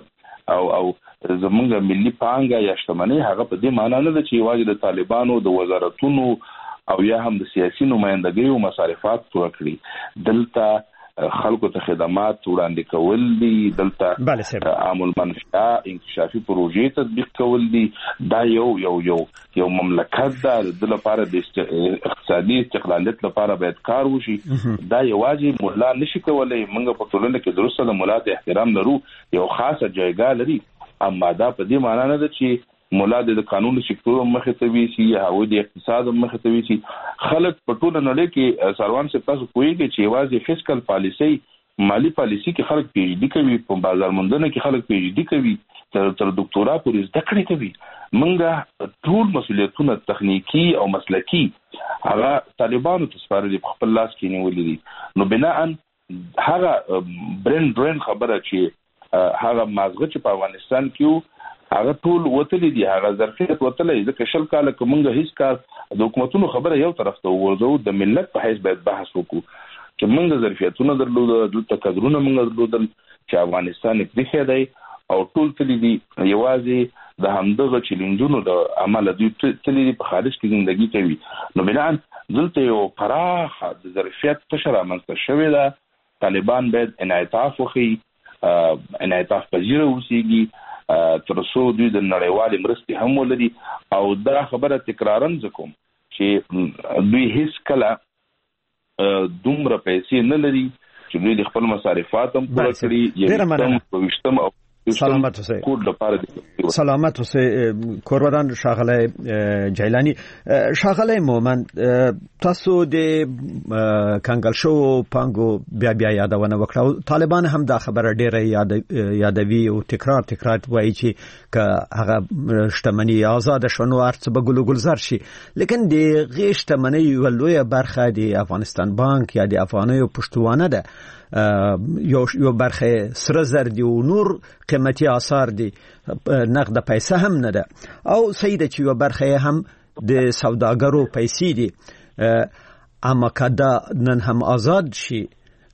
او او زمونږ ملي پانګه یا شتمنۍ هغه په دې معنی نه ده چې واجب د طالبانو د وزارتونو او یا هم د سیاسي نمائندګۍ او مصارفات پوره کړي. دلته خلکو ته خدمات وړاندې کول دي، دلته عام المنفعه انکشافي پروژې تطبیق کول دي. دا یو یو یو یو مملکت ده، د لپاره د اقتصادي استقلالیت لپاره باید کار وشي. دا یوازې مولا نشي کولای. موږ په ټولنه کې درسته د مولا ته احترام لرو، یو خاصه جایګاه لري، اما دا په دې معنی نه ده چې مولا د قانون سکتور مخې ته ویسي یا هغوی د اقتصاد مخې ته ویسي. خلک په ټوله نړۍ کې سروان صاحب تاسو پوهیږئ چې یوازې فسکل پالیسي، مالی پالیسي کې خلک پی ایچ ډي کوي، په بازار موندنه کې خلک پی ایچ ډي کوي، تر تر ډاکټورا پورې زده کړې کوي. موږ ټول مسؤلیتونه تخنیکی او مسلکی هغه طالبانو ته سپارلي، په خپل لاس کې نیولې دي. نو بناء هغه برین برین خبره چې هغه مازغه چې په افغانستان کې هغه ټول وتلی دي، هغه ظرفیت وتلی. ځکه شل کاله که موږ هیڅ کار د حکومتونو خبره یو طرف ته وغورځو، د ملت په حیث باید بحث وکړو چې موږ ظرفیتونه درلودل، دلته کادرونه موږ درلودل چې افغانستان یې پرېښی دی او ټول تللی دي. یوازې د همدغه چیلنجونو د عمله دوی تللی دي، په خارج کې زندگی کوي. نو بناً دلته یو پراخه د ظرفیت تشه رامنځته شوې ده. طالبان باید انعطاف وښيي، انعطاف پذیره اوسېږي، تر څو دوی د نړیوالې مرستې هم ولري. او دا خبره تکرارا کوم چې دوی هیڅ کله دومره پیسې نه لري چې دوی د خپل مصارفات هم پوره کړي. یو په وشتم او سلامت اوسئ. سلامت اوسئ کوربدان ښاغلی جیلانی. ښاغلی مومند، تاسو د کنګل شوو پانګو بیا بیا یادونه وکړه. طالبان هم دا خبره ډیره یادوي او تکرار تکرار وایي چې که هغه شتمنۍ آزاد شونه ارڅ به ګل ګلزار شي. لیکن د غې شتمنۍ یو لویه برخه د افغانستان بانک یا د افغانیو پشتوانه ده. یو یو برخه سره زر دی او نور قیمتي آثار دي، نقد پیسې هم نه ده. او صحیح ده چې یو برخه هم د سوداګرو پیسې دي. اما کدا نن هم آزاد شي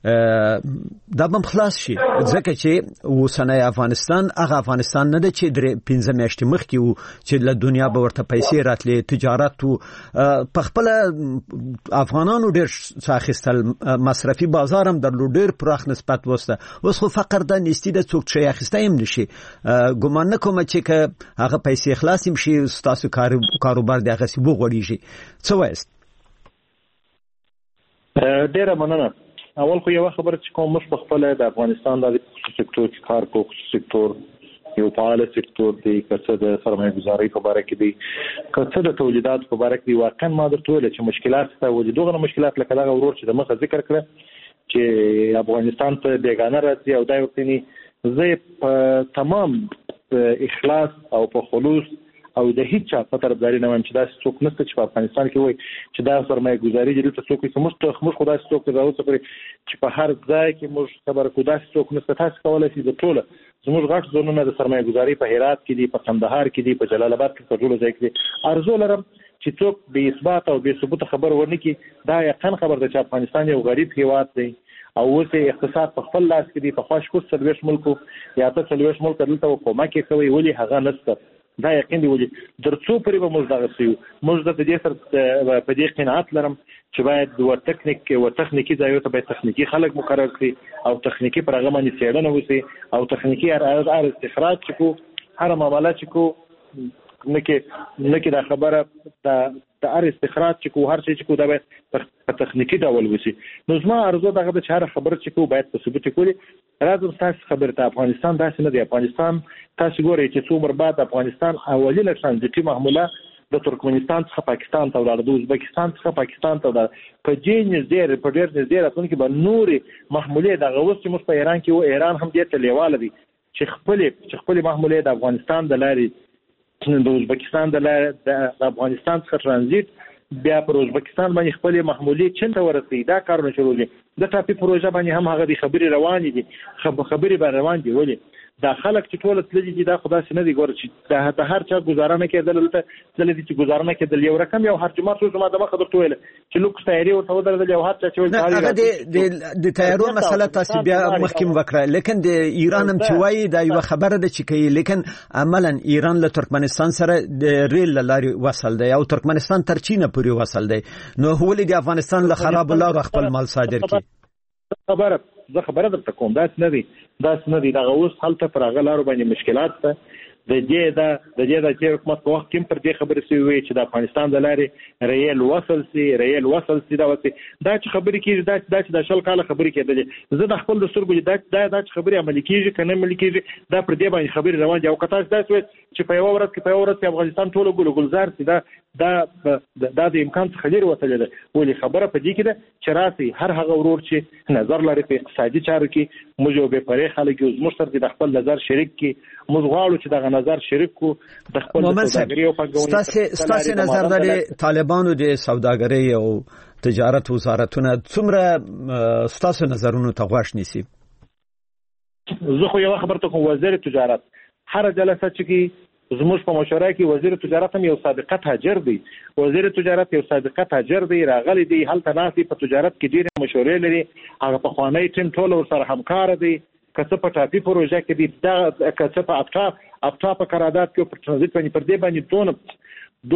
دا به خلاص شي، ځکه چې اوسنۍ افغانستان هغه افغانستان نه ده چې درې پنځه میاشتې مخکې وو چې له دنیا به ورته پیسې راتلې، تجارت وو، په خپل افغانانو ډېر څه اخیستل، مصرفي بازار هم درلود، ډېر پراخ نسبت وسته. اوس خو فقر ده، نیستي ده، څوک شی اخیستی هم نشي. ګمان نه کوم چې که هغه پیسې خلاص هم شي ستاسو کاروبار د هغسې وغوړېږي. څه وایست؟ ډېره مننه. اول خو یو خبره چې کوم مش په خپل د افغانستان د سکتور کې کار کوي، سکتور یو فعال سکتور دی، کڅه د سرمایه گذاري په اړه کې دی، کڅه د تولیدات په اړه کې دی. واقعا ما درته ویل چې مشکلات ته وجودغه مشکلات لکه دا ورور چې د مخه ذکر کړ چې افغانستان ته بیگانه راځي او دا وختنی زه په تمام اخلاص او په خلوص او د هیڅ چا په طرفداري نه وایم چې دا څوک نشته چې په افغانستان کې وای چې دا سرمایه گذاري دي ته څوک یې موږ موږ خدای څوک راوځي چې په هر ځای کې موږ خبر کو دا څوک نشته. تاسو کولای شئ د ټوله زموږ غټ زونونه د سرمایه گذاري په هرات کې دي، په قندهار کې دي، په جلال آباد کې، په ټولو ځای کې دي. ارزو لرم چې څوک به اثبات او به ثبوت خبر ورنکي. دا یقین خبر ده چې افغانستان یو غریب هیواد دی او اوس اقتصاد په خپل لاس کې دی. په خوش کو سرویس ملکو یا ته سرویس ملک دلته کومه کې کوي ولی هغه نشته. دا یقین دی ولې درڅو پرې به موږ دغه سیو موږ د دې سره په دې قناعت لرم چې باید د ټکنیک او تخنیکی ځایو ته باید تخنیکی خلک مقرر کړي او تخنیکی پروګرام باندې څېړنه وشي او تخنیکی ار استخراج کو هر معاملات کو نکې نکې دا خبره د د ار استخراج چې کو هر څه چې کو دا باید په تخنیکی ډول وشي. نو زما ارزو دغه د چاره خبره چې کو باید په ثبوت کولی. راځم تاسو خبره ته افغانستان داسې نه دی. افغانستان تاسو ګورئ چې څو عمر بعد افغانستان اولی لکشن د ټیم محموله د ترکمنستان څخه پاکستان ته ولاړ، د ازبکستان څخه پاکستان ته ولاړ، په جین زیر په ډیر زیر اتون کې به نورې محموله د غوښ چې مخ په ایران کې و ایران هم دې ته لیواله دي چې خپل چې خپل محموله د افغانستان د لارې د ازبکستان د لارې د افغانستان څخه ترانزیت بیا پر ازبکستان باندې خپل محموله چین ته ورسېږي. دا کارونه شروع دي. د ټاپي پروژه باندې هم هغه د خبري روان دي خبري به روان دي. ولې دا خلک چې ټول تللي دي دا خدای سي نه دي ګوره چې د هر چا گزاره نه کېدل دلته تللي دي چې گزاره نه کېدل یو رقم یو هر جمعه څو جمعه د مخه درته ویل چې لوکس تیاری ورته ودرېدل یو هر چا چې ویل هغه د د تیارو مسله تاسو بیا مخکې وکړه لیکن د ایران هم چې وایي دا یو خبره ده چې کوي لیکن عملاً ایران له ترکمنستان سره د ریل لاري وصل دی او ترکمنستان تر چین پورې وصل دی نو ولې د افغانستان له خراب لارو خپل مال صادر کړي خبره زه خبره درته کوم دا نه دی دا نه دی دا اوس هلته پر هغه لارو باندې مشکلات ده د دې دا د دې د چې حکومت په وخت کې پر دې خبرې سوي وي چې د افغانستان د لارې ریل وصل سي ریل وصل سي دا وسی دا چې خبرې کیږي دا دا چې د شل کاله خبرې کېدلې زه د خپل دستور ګل دا دا چې خبرې عملي کیږي کنه عملي کیږي دا پر دې باندې خبرې روان دي او کتاش دا چې په یو ورځ کې په یو ورځ کې افغانستان ټول ګل ګلزار سي دا دا دا د امکان څخه لري وته ده ولې خبره په دې کې ده چې راسي هر هغه ورور چې نظر لري په اقتصادي چارو کې موږ به پرې خلک یو زموږ سره د خپل نظر شریک کې موږ غواړو چې دغه نظر شریک کو د خپل سوداګري او پنګونې ستاسو نظر لري طالبانو د سوداګري او تجارت وزارتونه څومره ستاسو نظرونو ته غوښ نیسي زه خو یو خبرته کوم وزیر تجارت هر جلسه چې زموږ په مشوره کې وزیر تجارت هم یو سابقه تاجر دی وزیر تجارت یو سابقه تاجر دی راغلی دی هلته ناسي په تجارت کې ډېر مشورې لري هغه په خوانی ټیم ټول ور سره همکار دی کڅه په ټاپي پروژه کې دی دا کڅه په اپټا اپټا په قرارداد کې پر ترانزیت باندې پر دې باندې دونه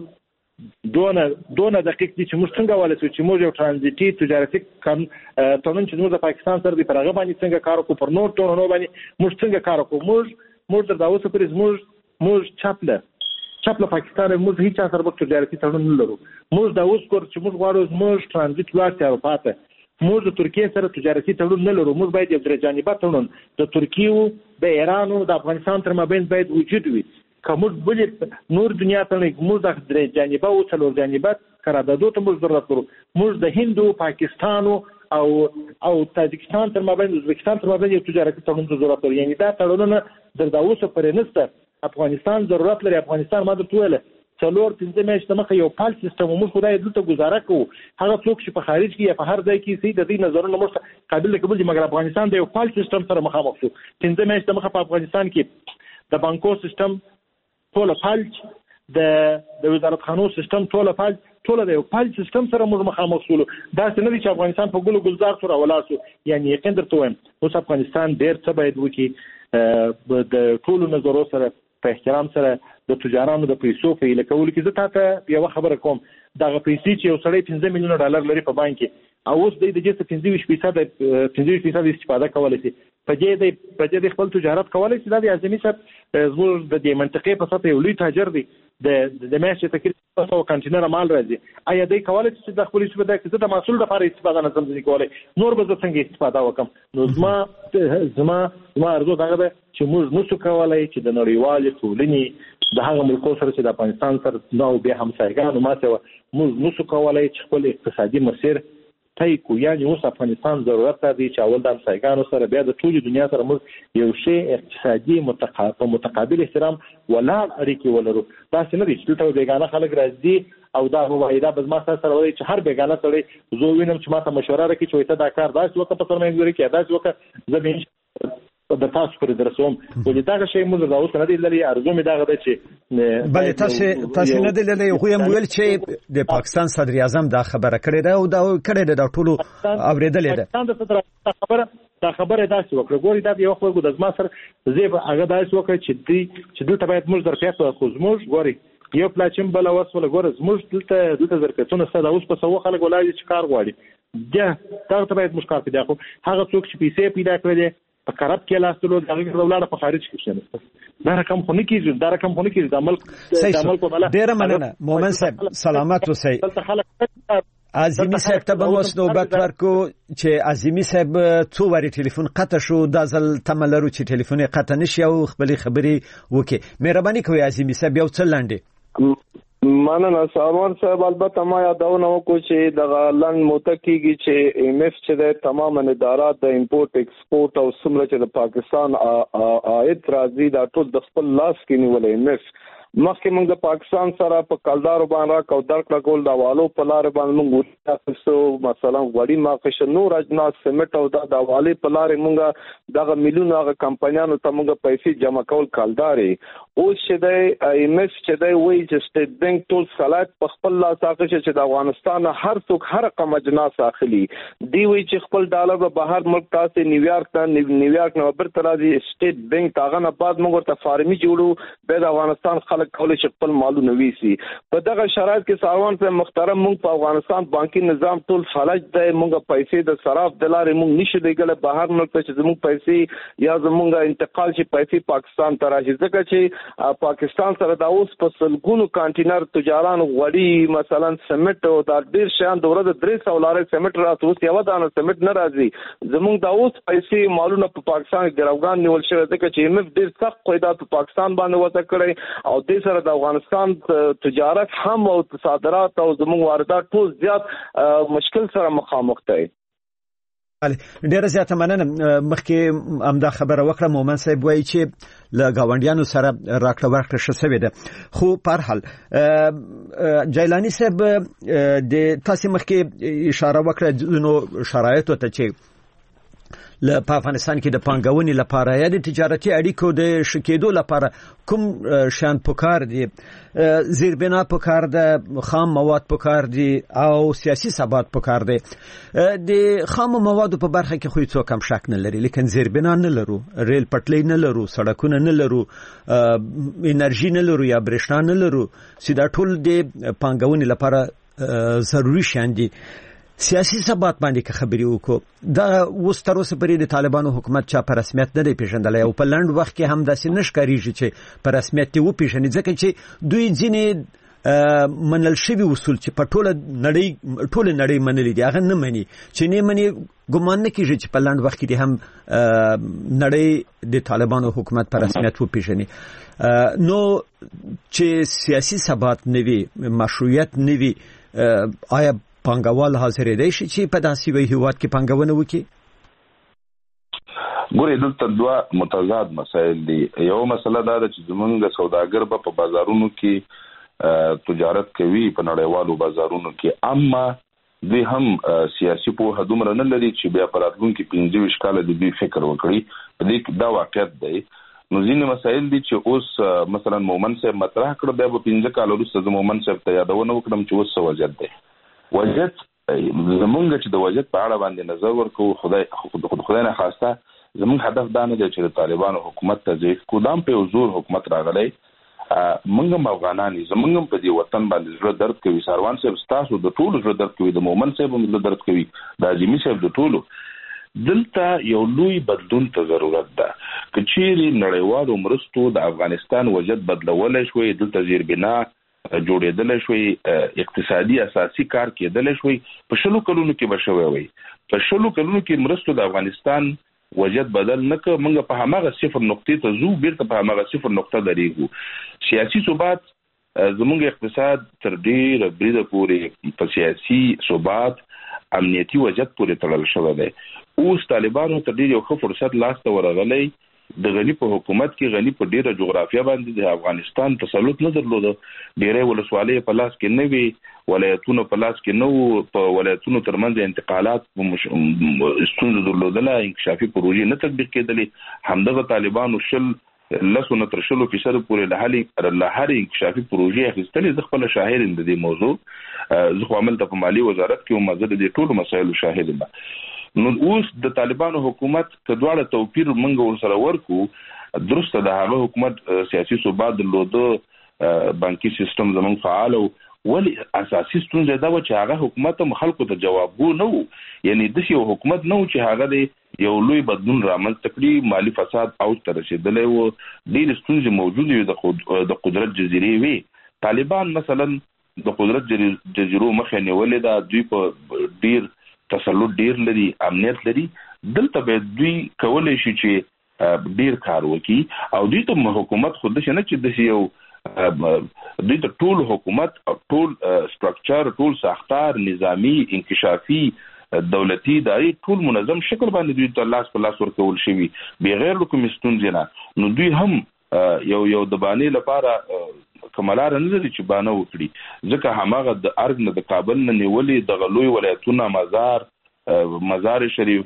دونه دونه دونه دقیق دي چې موږ څنګه ولې چې موږ یو ترانزیتي تجارتي قانون چې موږ د پاکستان سره دی پر هغه باندې څنګه کار وکړو پر نور ټولنو باندې موږ څنګه کار وکړو موږ موږ تر دا اوسه پرې موږ موږ چاپله چاپله پاکستان موږ هیڅ سره په تجارتي تړون نه لرو موږ دا اوس کور چې موږ غواړو موږ ترانزیت لاړ ته اروپا ته موږ د ترکیه سره تجارتي تړون نه لرو موږ باید یو درې جانبه تړون د ترکیه د ایران او د افغانستان تر مابین باید وجود وي کوم بل نور دنیا ته موږ د درې جانبه او څلور جانبه قراردادو ته موږ ضرورت لرو موږ د هند او پاکستان او او تاجکستان تر مابین ازبکستان تر مابین یو تجارتي تړون ته ضرورت لرو یعنی دا تړونونه د داوسه پرې نشته افغانستان ضرورت لري افغانستان ماده ټوله څلور پنځه میاشتې مخه یو پال سیستم موږ خدای دلته گزاره کوو هغه څوک چې په خارج کې یا په هر ځای کې سي د دې نظرونو موږ قابل قبول دي مګر افغانستان د یو پال سیستم سره مخامخ شو پنځه میاشتې مخه په افغانستان کې د بانکو سیستم ټول فالج د د وزارت خانو سیستم ټول فالج ټول د یو پال سیستم سره موږ مخامخ شو دا څه نه دي چې افغانستان په ګل ګلزار سره ولاړ شو یعنی یقین درته وایم اوس افغانستان ډېر څه باید وکړي د ټولو نظرو سره په احترام سره د تجارانو د پیسو په اله کول کې زه تاسو یو خبره کوم دغه پیسې چې یو سړی پنځه میلیونه ډالر لري په بانک کې او اوس د دې څخه پنځه ویشت فیصد پنځه ویشت فیصد استفاده کولای شي په دې د په دې خپل تجارت کولای شي د اعظمي صاحب زموږ د دې منطقې په سطح یو لوی تاجر دی د د میاشتې تقریبا څو کنټینر مال راځي آیا دوی کولای شي چې د خپل استفاده کې د محصول لپاره استفاده نه سم کولای نور به څنګه استفاده وکم نو زما زما زما ارزو دغه چې موږ نشو کولای چې د نړیوال ټولنې د هغه ملکو سره چې د افغانستان سره نو به همسایګانو ماته موږ نشو کولای چې خپل اقتصادي مسیر تای کو یعنی اوس افغانستان ضرورت دی چې اول د همسایګانو سره بیا د ټولې دنیا سره موږ یو شی اقتصادي متقابل متقابل احترام ولا اړیکې ولرو دا څنګه دي چې ټول بیگانه خلک راځي او دا موایده به ما سره وایي چې هر بیگانه سره زه وینم چې ما ته مشوره راکړي چې ته دا کار داسې وکړه په سرمایه ګوري کې داسې وکړه زه به د تاسو پر درسوم ولې دا شی موږ دا اوس نه دی لري ارزو می دا غده چې بل تاسو تاسو نه دی لري خو یم ویل چې د پاکستان صدر اعظم دا خبره کړې ده او دا کړې ده د ټولو اوریدلې ده پاکستان د صدر خبره دا خبره داسې وکړه ګوري دا یو خو د زما سره زیب هغه داسې وکړه چې دې چې دلته باید موږ درکې په خو زموږ ګوري یو پلاچم بل وسوله ګوره زموږ دلته دلته زرکتونه ستاسو اوس په سو خلک ولای چې کار غواړي دا دا ته باید مشکل پیدا کو هغه څوک چې پیسې پیدا کړي په کرب کې لاسلو د هغه ډولړه په خارج کې شنه دا رقم خو نه کیږي دا رقم خو نه کیږي د عمل د عمل په بل ډیر مننه مومن صاحب سلامات اوسئ عظیمی صاحب ته به موږ نوبت ورکو چې عظیمی صاحب څو وری ټلیفون قطع شو دا ځل تملرو چې ټلیفون قطع نشي او خپل خبري وکي مهرباني کوي عظیمی صاحب یو څه لاندې مننه ساروان صاحب البته ما یادونه وکړو چې د لند موته کېږي چې ایم ایف چې د تمام ادارات د امپورټ ایکسپورټ او څومره چې د پاکستان عاید راځي دا ټول د خپل لاس کې نیولې ایم ایف مخکې موږ د پاکستان سره په کلدارو باندې کو درک کول د والو په لار باندې موږ تاسو مثلا وړي ماقش نور اجناس سیمټ او د والي په لار موږ دغه میلیونه هغه کمپنیانو ته موږ پیسې جمع کول کلدارې او چې د ایم ایف چې د وی چې سټیټ بانک ټول صلاحیت په خپل لاس اخلي چې د افغانستان هر څوک هر رقم اجناس اخلي دی وی چې خپل ډالر به بهر ملک تاسو نیویارک ته نیویارک نو بر تر راځي سټیټ بانک تاغه نه بعد موږ ته فارمي جوړو به د افغانستان خلک کولای شي خپل مالونه ویسي په دغه شرایط کې ساروان په محترم موږ په افغانستان بانکي نظام ټول فلج دی موږ پیسې د صراف د لارې موږ نشو دیګل بهر ملک ته چې زموږ پیسې یا زموږ انتقال شي پیسې پاکستان ته راشي ځکه چې پاکستان سره دا اوس په سلګونو کانټینر تجاران غوړي مثلا سیمټ او دا ډیر شان دوره د درې سوه لارې سیمټ راځي اوس یو دانه سیمټ نه راځي زموږ دا اوس پیسې مالونه په پاکستان کې ګروګان نیول شوی ځکه چې ایم ایف ډیر سخت قیدات په پاکستان باندې وته کړی او د سره د افغانستان تجارت هم او صادرات او زموږ واردات ټول زیات مشکل سره مخامخ دي ډیره زیاته مننه مخکې امدا خبره وکړه مومن صاحب وایي چې له گاونډیانو سره راکړه ورکړه شوې ده خو په هر حال جیلانی صاحب د تاسو مخکې اشاره وکړه نو شرایط ته چې له افغانستان کې د پانګونې لپاره یا د تجارتي اړیکو د شکېدو لپاره کوم شان پکار دي زیربنا پکار ده خام مواد پکار دي او سیاسي ثبات پکار دي د خام موادو په برخه کې خو هیڅ کم شک نه لري لیکن زیربنا نه لرو ریل پټلۍ نه لرو سړکونه نه لرو انرژي نه لرو یا برېښنا نه لرو سیدا ټول د پانګونې لپاره ضروري شان دي سیاسي ثبات باندې خبرې وکړو دا اوس تر اوسه پرې د طالبانو حکومت چا په رسمیت نه دی پیژندلی او په لنډ وخت کې هم داسې نه ښکارېږي چې په رسمیت یې وپېژني ځکه چې دوی ځینې منل شوي اصول چې په ټوله نړۍ ټوله نړۍ منلي دي هغه نه مني چې نه مني ګمان نه کېږي چې په لنډ وخت کې هم نړۍ د طالبانو حکومت په رسمیت وپېژني نو چې سیاسي ثبات نه وي مشروعیت نه وي آیا پانګوال حاضر دی چې په داسې وی هیواد کې پانګونه وکړي ګورې دلته دوه متضاد مسایل دي یو مسله دا ده چې زمونږ سوداګر به په بازارونو کې تجارت کوي په نړیوالو بازارونو کې اما دوی هم سیاسي پوهه دومره نه لري چې بیا په راتلونکي پنځه ویشت کاله د دوی فکر وکړي په دې دا واقعیت دی نو ځینې مسایل دي چې اوس مثلا مومن صاحب مطرح کړ بیا به پنځه کاله وروسته زه مومن صاحب ته یادونه وکړم چې اوس څه وضعیت دی وضعیت زمونږ چې د وضعیت په اړه باندې نظر ورکوو خدای خدای نه خواسته زمونږ هدف دا نه دی چې د طالبانو حکومت ته ضعیف کړو دا هم په یو زور حکومت راغلی موږ هم افغانان یو زمونږ هم په دې وطن باندې زړه درد کوي ساروان صاحب ستاسو د ټولو زړه درد کوي د مومن صاحب هم زړه درد کوي د عظیمي صاحب د ټولو دلته یو لوی بدلون ته ضرورت ده که چیرې نړیوالو مرستو د افغانستان وضعیت بدلولی شوی دلته زیربنا جوړېدل شوی اقتصادي اساسي کار کېدل شوی په شلو کلونو کې به شوی وي په شلو کلونو کې مرستو د افغانستان وضعیت بدل نه کړ موږ په هماغه صفر نقطې ته ځو بیرته په هماغه صفر نقطه درېږو سیاسي ثبات زموږ اقتصاد تر ډېره بریده پورې په سیاسي ثبات امنیتي وضعیت پورې تړل شوی دی اوس طالبانو ته ډېر یو ښه فرصت لاسته ورغلی د غنی په حکومت کې غنی په ډیره جغرافیه باندې د افغانستان تسلط نه درلوده ډیره ولسوالۍ په لاس کې نه وي ولایتونو په لاس کې نه وو په ولایتونو ترمنځ انتقالات ستونزې درلودله انکشافي پروژې نه تطبیق کېدلې همدغه طالبانو شل لسو نه تر شلو فیصد پورې له هلې له هرې انکشافي پروژې اخیستلې زه خپله شاهد یم د دې موضوع زه خو هملته په مالي وزارت کې وم زه د دې ټولو مسایلو شاهد یم نو اوس د طالبانو حکومت که دواړه توپیر منګه ورسره ورکو درسته د هغه حکومت سیاسي ثبات درلوده بانکي سیستم زمونږ فعال ولی اساسي ستونزه دا و چې هغه حکومت هم خلکو ته جوابګو نه وو یعنی داسې یو حکومت نه و چې هغه د یو لوی بدلون رامنځته کړي مالي فساد اوج ته رسېدلی و ډېرې ستونزې موجودې وي د قدرت جزیرې وي طالبان مثلا د قدرت جزیرو مخه نیولې ده دوی په ډېر تسلط ډیر لري امنیت لري دلته به دوی کولای شي چې ډیر کار وکړي او دوی ته حکومت خود څه نه چې د یو دوی ته ټول حکومت ټول سټرکچر ټول ساختار نظامی انکشافي دولتي اداري ټول منظم شکل باندې دوی ته لاس په لاس ورکول شوی بغیر کوم ستونزې نه نو دوی هم یو یو د باندې لپاره کملار نه لري چې باندې وکړي ځکه هماغه د ارګ نه د کابل نه نیولې د غلوی ولایتونه مزار مزار شریف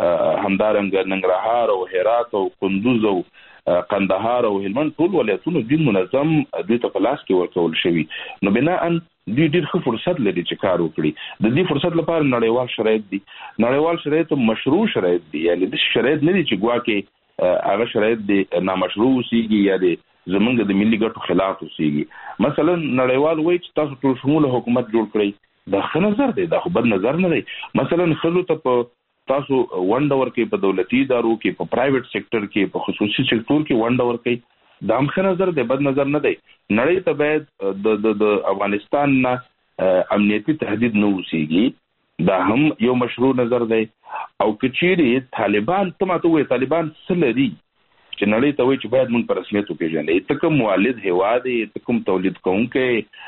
همدارنګ ننګرهار او هرات او کندوز او قندهار او هلمند ټول ولایتونه د منظم دوی ته په لاس کې ورکول شوي نو بنا ان دوی ډېر ښه فرصت لري چې کار وکړي د دې فرصت لپاره نړیوال شرایط دي نړیوال شرایط مشروع شرایط دي یعنی د شرایط نه دي چې ګواکې هغه شرایط دي نامشروع اوسېږي یا د زمونږ د ملي ګټو خلاف اوسېږي مثلا نړیوال وایي چې تاسو ټول شموله حکومت جوړ کړئ دا ښه نظر دی دا خو بد نظر نه دی مثلا ښځو ته په تاسو ونډه ورکړئ په دولتي ادارو کې په پرایویټ سېکټر کې په خصوصي سېکټر کې ونډه ورکړئ دا هم ښه نظر دی بد نظر نه دی نړۍ ته باید د د افغانستان نه امنیتي تهدید نه اوسېږي دا هم یو مشروع نظر دی او کچېرې طالبان ته ماته وایي طالبان څه لري چې نړۍ ته وایي چې باید موږ په رسمیت وپېژنئ ته کوم والد هېواد یې ته کوم تولید کوونکی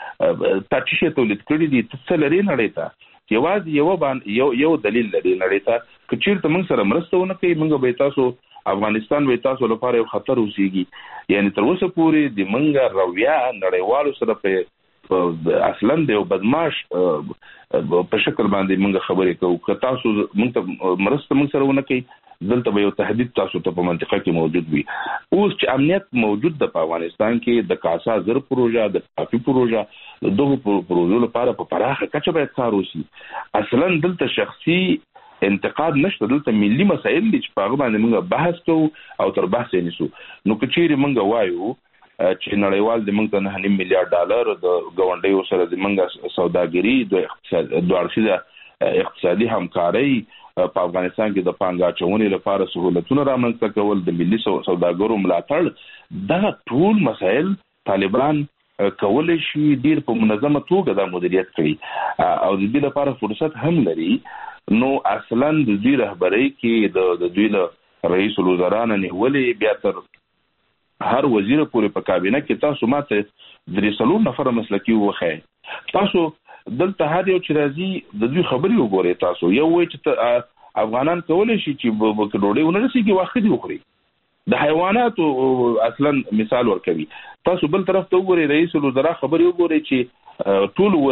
تا څه شی تولید کړي دي ته څه لري نړۍ ته یوازې یو باندې یو یو دلیل لري نړۍ ته که چېرته موږ سره مرسته ونه کوي موږ به تاسو افغانستان به تاسو لپاره یو خطر اوسېږي یعنی تر اوسه پورې د موږ رویه نړیوالو سره په اصلا د یو بدمعاش په شکل باندې موږ خبرې کوو که تاسو موږ ته مرسته موږ سره ونه کوي دلته به یو تهدید تاسو ته په منطقه کې موجود وي اوس چې امنیت موجود د په افغانستان کې د کاسا زر پروژه د کافي پروژه د دغو پروژو لپاره په پراخه کچه باید کار وشي اصلا دلته شخصي انتقاد نشته دلته ملي مسایل دي چې په هغه باندې موږ بحث کوو او تر بحث یې نیسو نو که چیرې موږ وایو چې نړیوال د موږ ته نه نیم میلیارډ ډالر د ګاونډیو سره د موږ سوداګري د اقتصاد د اړخیزه اقتصادي همکارۍ په افغانستان کې د پانګه اچونې لپاره سہولتونه رامنځته کول د ملي سوداګرو ملاتړ دا ټول مسایل طالبان کولای شي ډیر په منظمه توګه د مدیریت کړي او د دې لپاره فرصت هم لري نو اصلا د دوی رهبرۍ کې د دوی له رئیس الوزرا نه نیولې بیا تر هر وزیر پورې په کابینه کې تاسو ماته درې څلور نفر مسلکي وخی تاسو دلته هر یو چې راځي د دوی خبرې وګورئ تاسو یو وایي چې افغانان کولی شي چې په ډوډۍ ونه رسېږي واښه دې وخوري د حیواناتو اصلا مثال ورکوي تاسو بل طرف ته وګورئ رئیس الوزرا خبرې وګورئ چې ټول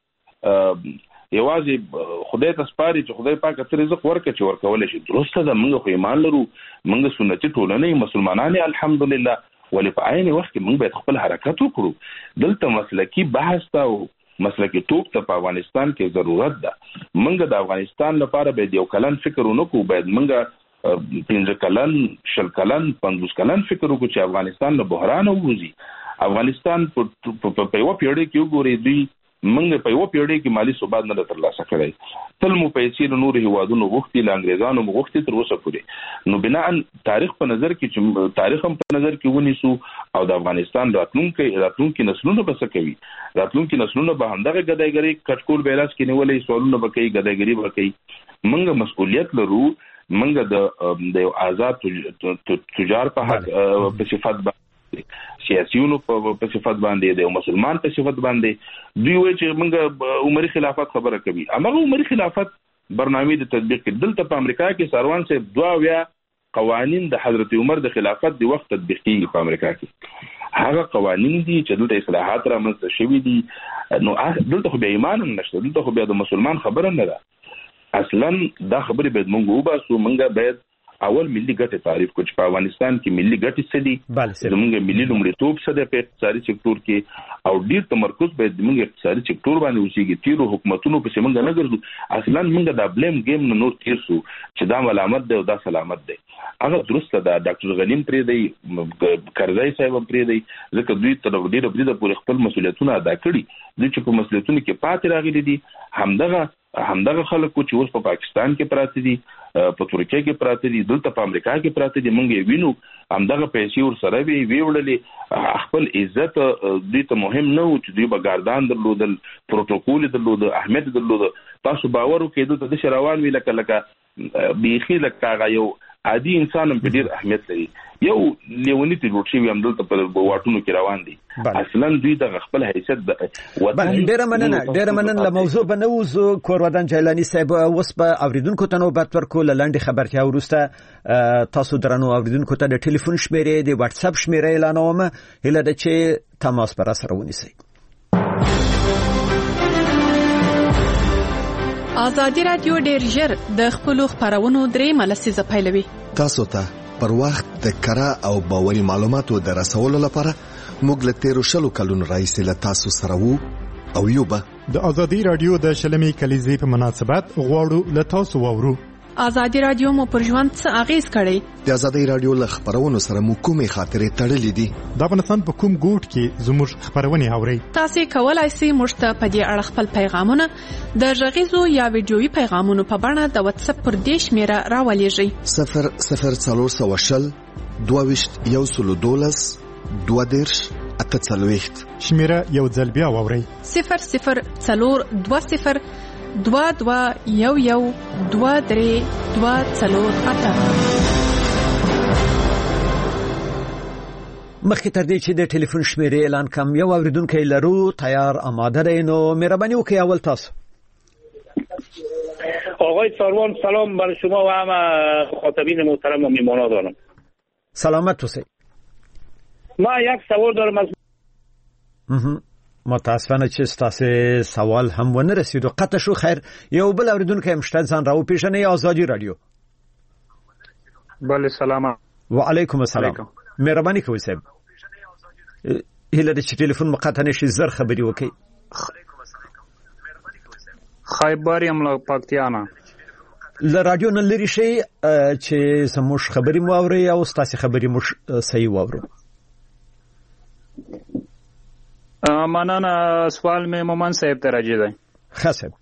ولس یوازې خدای ته سپاري چې خدای پاک ته رزق ورکړي چې ورکول شي درسته ده موږ خو ایمان لرو موږ سنتي ټولنه مسلمانان الحمدلله ولې په عین وخت کې موږ باید خپل حرکت وکړو دلته مسلکی بحث ته او مسلکی توپ ته په افغانستان کې ضرورت ده موږ د افغانستان لپاره باید یو کلن فکر ونکړو باید موږ پنځه کلن شل کلن پنځوس کلن فکر وکړو چې افغانستان له بحران ووځي افغانستان په یوه پیړۍ کې وګورئ دوی موږ په یو پیړۍ کې مالی ثبات نه ترلاسه کړی تل مو پیسې له نورو هیوادونو غوښتي له انګریزانو مو غوښتي تر اوسه پورې نو بنا تاریخ په نظر کې چې تاریخ هم په نظر کې ونیسو او د افغانستان راتلونکي راتلونکي نسلونه به څه کوي راتلونکي نسلونه به همدغه ګدایګري کټکول بیلاس کې نیولې سوالونه به کوي ګدایګري به کوي موږ مسؤلیت لرو موږ د یو آزاد تجار په حق په صفت سیاسيونو په صفت باندې د مسلمان په صفت باندې دوی وایي چې موږ عمري خلافت خبره کوي امغه عمري خلافت برنامه د تطبیق دلته په امریکا کې سروان صاحب دوا ویا قوانين د حضرت عمر د خلافت د وخت تطبیق کیږي په امریکا کې هغه قوانين دي چې دلته اصلاحات رامنځته شوي دي نو دلته خو به ایمان نشته دلته خو به د مسلمان خبره نه ده اصلا دا خبره به موږ وباسو موږ باید اول ملي ګټه تعریف کو چې په افغانستان کې ملي ګټه څه دي زموږ ملي لومړیتوب څه دی په اقتصادي سکتور کې او ډیر تمرکز باید زموږ اقتصادي سکتور باندې وشيږي تیرو حکومتونو په څنګه نه ګرځو اصلا موږ د بلیم گیم نه نور تیر شو چې دا ملامت دی او دا سلامت دی هغه درسته ده ډاکټر غنیم پرې دی کرزای صاحب پرې دی ځکه دوی تر ډیره بریده پورې خپل مسولیتونه ادا کړي دوی چې په مسولیتونو کې پاتې راغلي دي همدغه همدغه خلکو چې اوس په پاکستان کې پراته دي په ترکیه کې پراته دي دلته په امریکا کې پراته دي موږ یې وینو همدغه پیسې ور سره وی ویوړلې خپل عزت دوی ته مهم نه و چې دوی به ګاردان درلودل پروتوکول درلود اهمیت درلود تاسو باور وکړئ دلته د شروان وی لکه لکه بیخي لکه یو عادي انسان هم په ډیر اهمیت لري یو لیونی ته جوړ شي هم دلته په واټونو کې روان دي اصلا دوی د خپل حیثیت د وطن ډیره مننه ډیره مننه له موضوع بنوزو کورودان جیلانی صاحب اوس په اوریدونکو ته نوبت ورکول لاندې خبرتیا ورسته تاسو درنو اوریدونکو ته د ټلیفون شمیرې د واتس اپ شمیرې اعلانوم هله د چې تماس پر سره ونیسئ. ازادي رادیو ډیر ژر د خپل خبرونو درې ملسیزه پیلوي. تاسو ته پر وخت د کره او باوري معلوماتو د رسولو لپاره موږ له تیرو شلو کلونو راهیسې له تاسو سره وو او یو به د ازادي رادیو د شلمې کلیزې په مناسبت غواړو له تاسو واورو. ازادي رادیو مو پر ژوند څه اغیز کړی؟ د ازادي رادیو له خبرونو سره مو کومې خاطرې تړلې دي؟ د افغانستان په کوم ګوټ کې زموږ خبرونه اورئ؟ تاسو کولای شئ موږ ته په دې اړه خپل پیغامونه د غږیزو یا ویډیويي پیغامونو په بڼه د واتس اپ پر دې شمیره راولېږئ. صفر صفر څلور سوه شل دوه ویشت یو سلو دولس دوه دېرش اته څلوېښت شمیره یو ځل بیا واورئ. صفر صفر څلور دوه صفر دوه دوه یو یو دوه درې دوه څلور اته. مخکې تر دې چې د ټلیفون شمیرې اعلان کوم یو اوریدونکی لرو تیار آماده دی نو مهرباني وکړئ اول تاسو. آقای ساروان سلام بر شما و همه مخاطبین محترم و میهمانان. سلامت باشید. ما یک سوال دارم از متاسفانه چې ستاسو سوال هم ونه رسیدو قطع شو. خیر یو بل اوریدونکو هم شته ځان راو پیژنې ازادي رادیو. بله سلام وعلیکم السلام. مهرباني کوئ صاحب هله د ټلیفون مقاطع نشي زر خبري وکي. خیبر یم له پکتیانا له رادیو نه لري شي چې سموش خبري مو اوري او ستاسو خبري مو صحیح واورو. مننه. سوال مې مومن صاحب ته راځي دی. ښه صاحب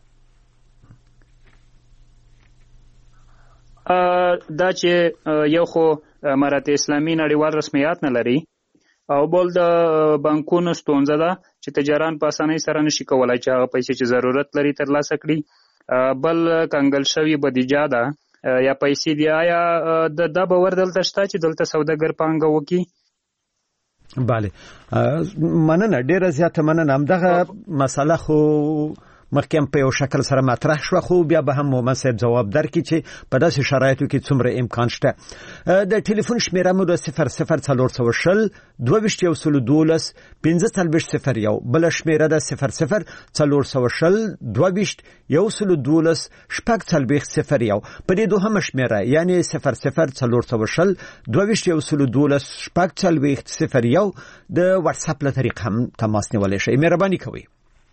دا چې یو خو امارت اسلامي نړیوال رسمیات نه لري او بل د بانکونو ستونزه ده چې تجاران په اسانۍ سره نشي کولای چې هغه پیسې چې ضرورت لري ترلاسه کړي. بل کنګل شوی بودیجه ده یا پیسې دی آیا د د باور دلته شته چې دلته سوداګر پانګه وکړي؟ بله مننه ډیره زیاته مننه. همدغه مسله خو مخکې په یو شکل سره مطرح شو خو بیا به هم مومن صاحب جواب درکړي چې په داسې شرایطو کې څومره امکان شته. د ټلیفون شمیره مو د صفر صفر څلور سوه شل دوه ویشت یو سلو دولس پنځه څلوېښت صفر یو بل شمیره د صفر صفر څلور سوه شل دوه ویشت یو سلو دولس شپږ څلوېښت صفر یو. په دې دوهمه شمیره یعنی صفر صفر څلور سوه شل دوه ویشت یو سلو دولس شپږ څلوېښت صفر یو د واتس اپ له طریق هم تماس نیولی شئ. مهرباني کوئ.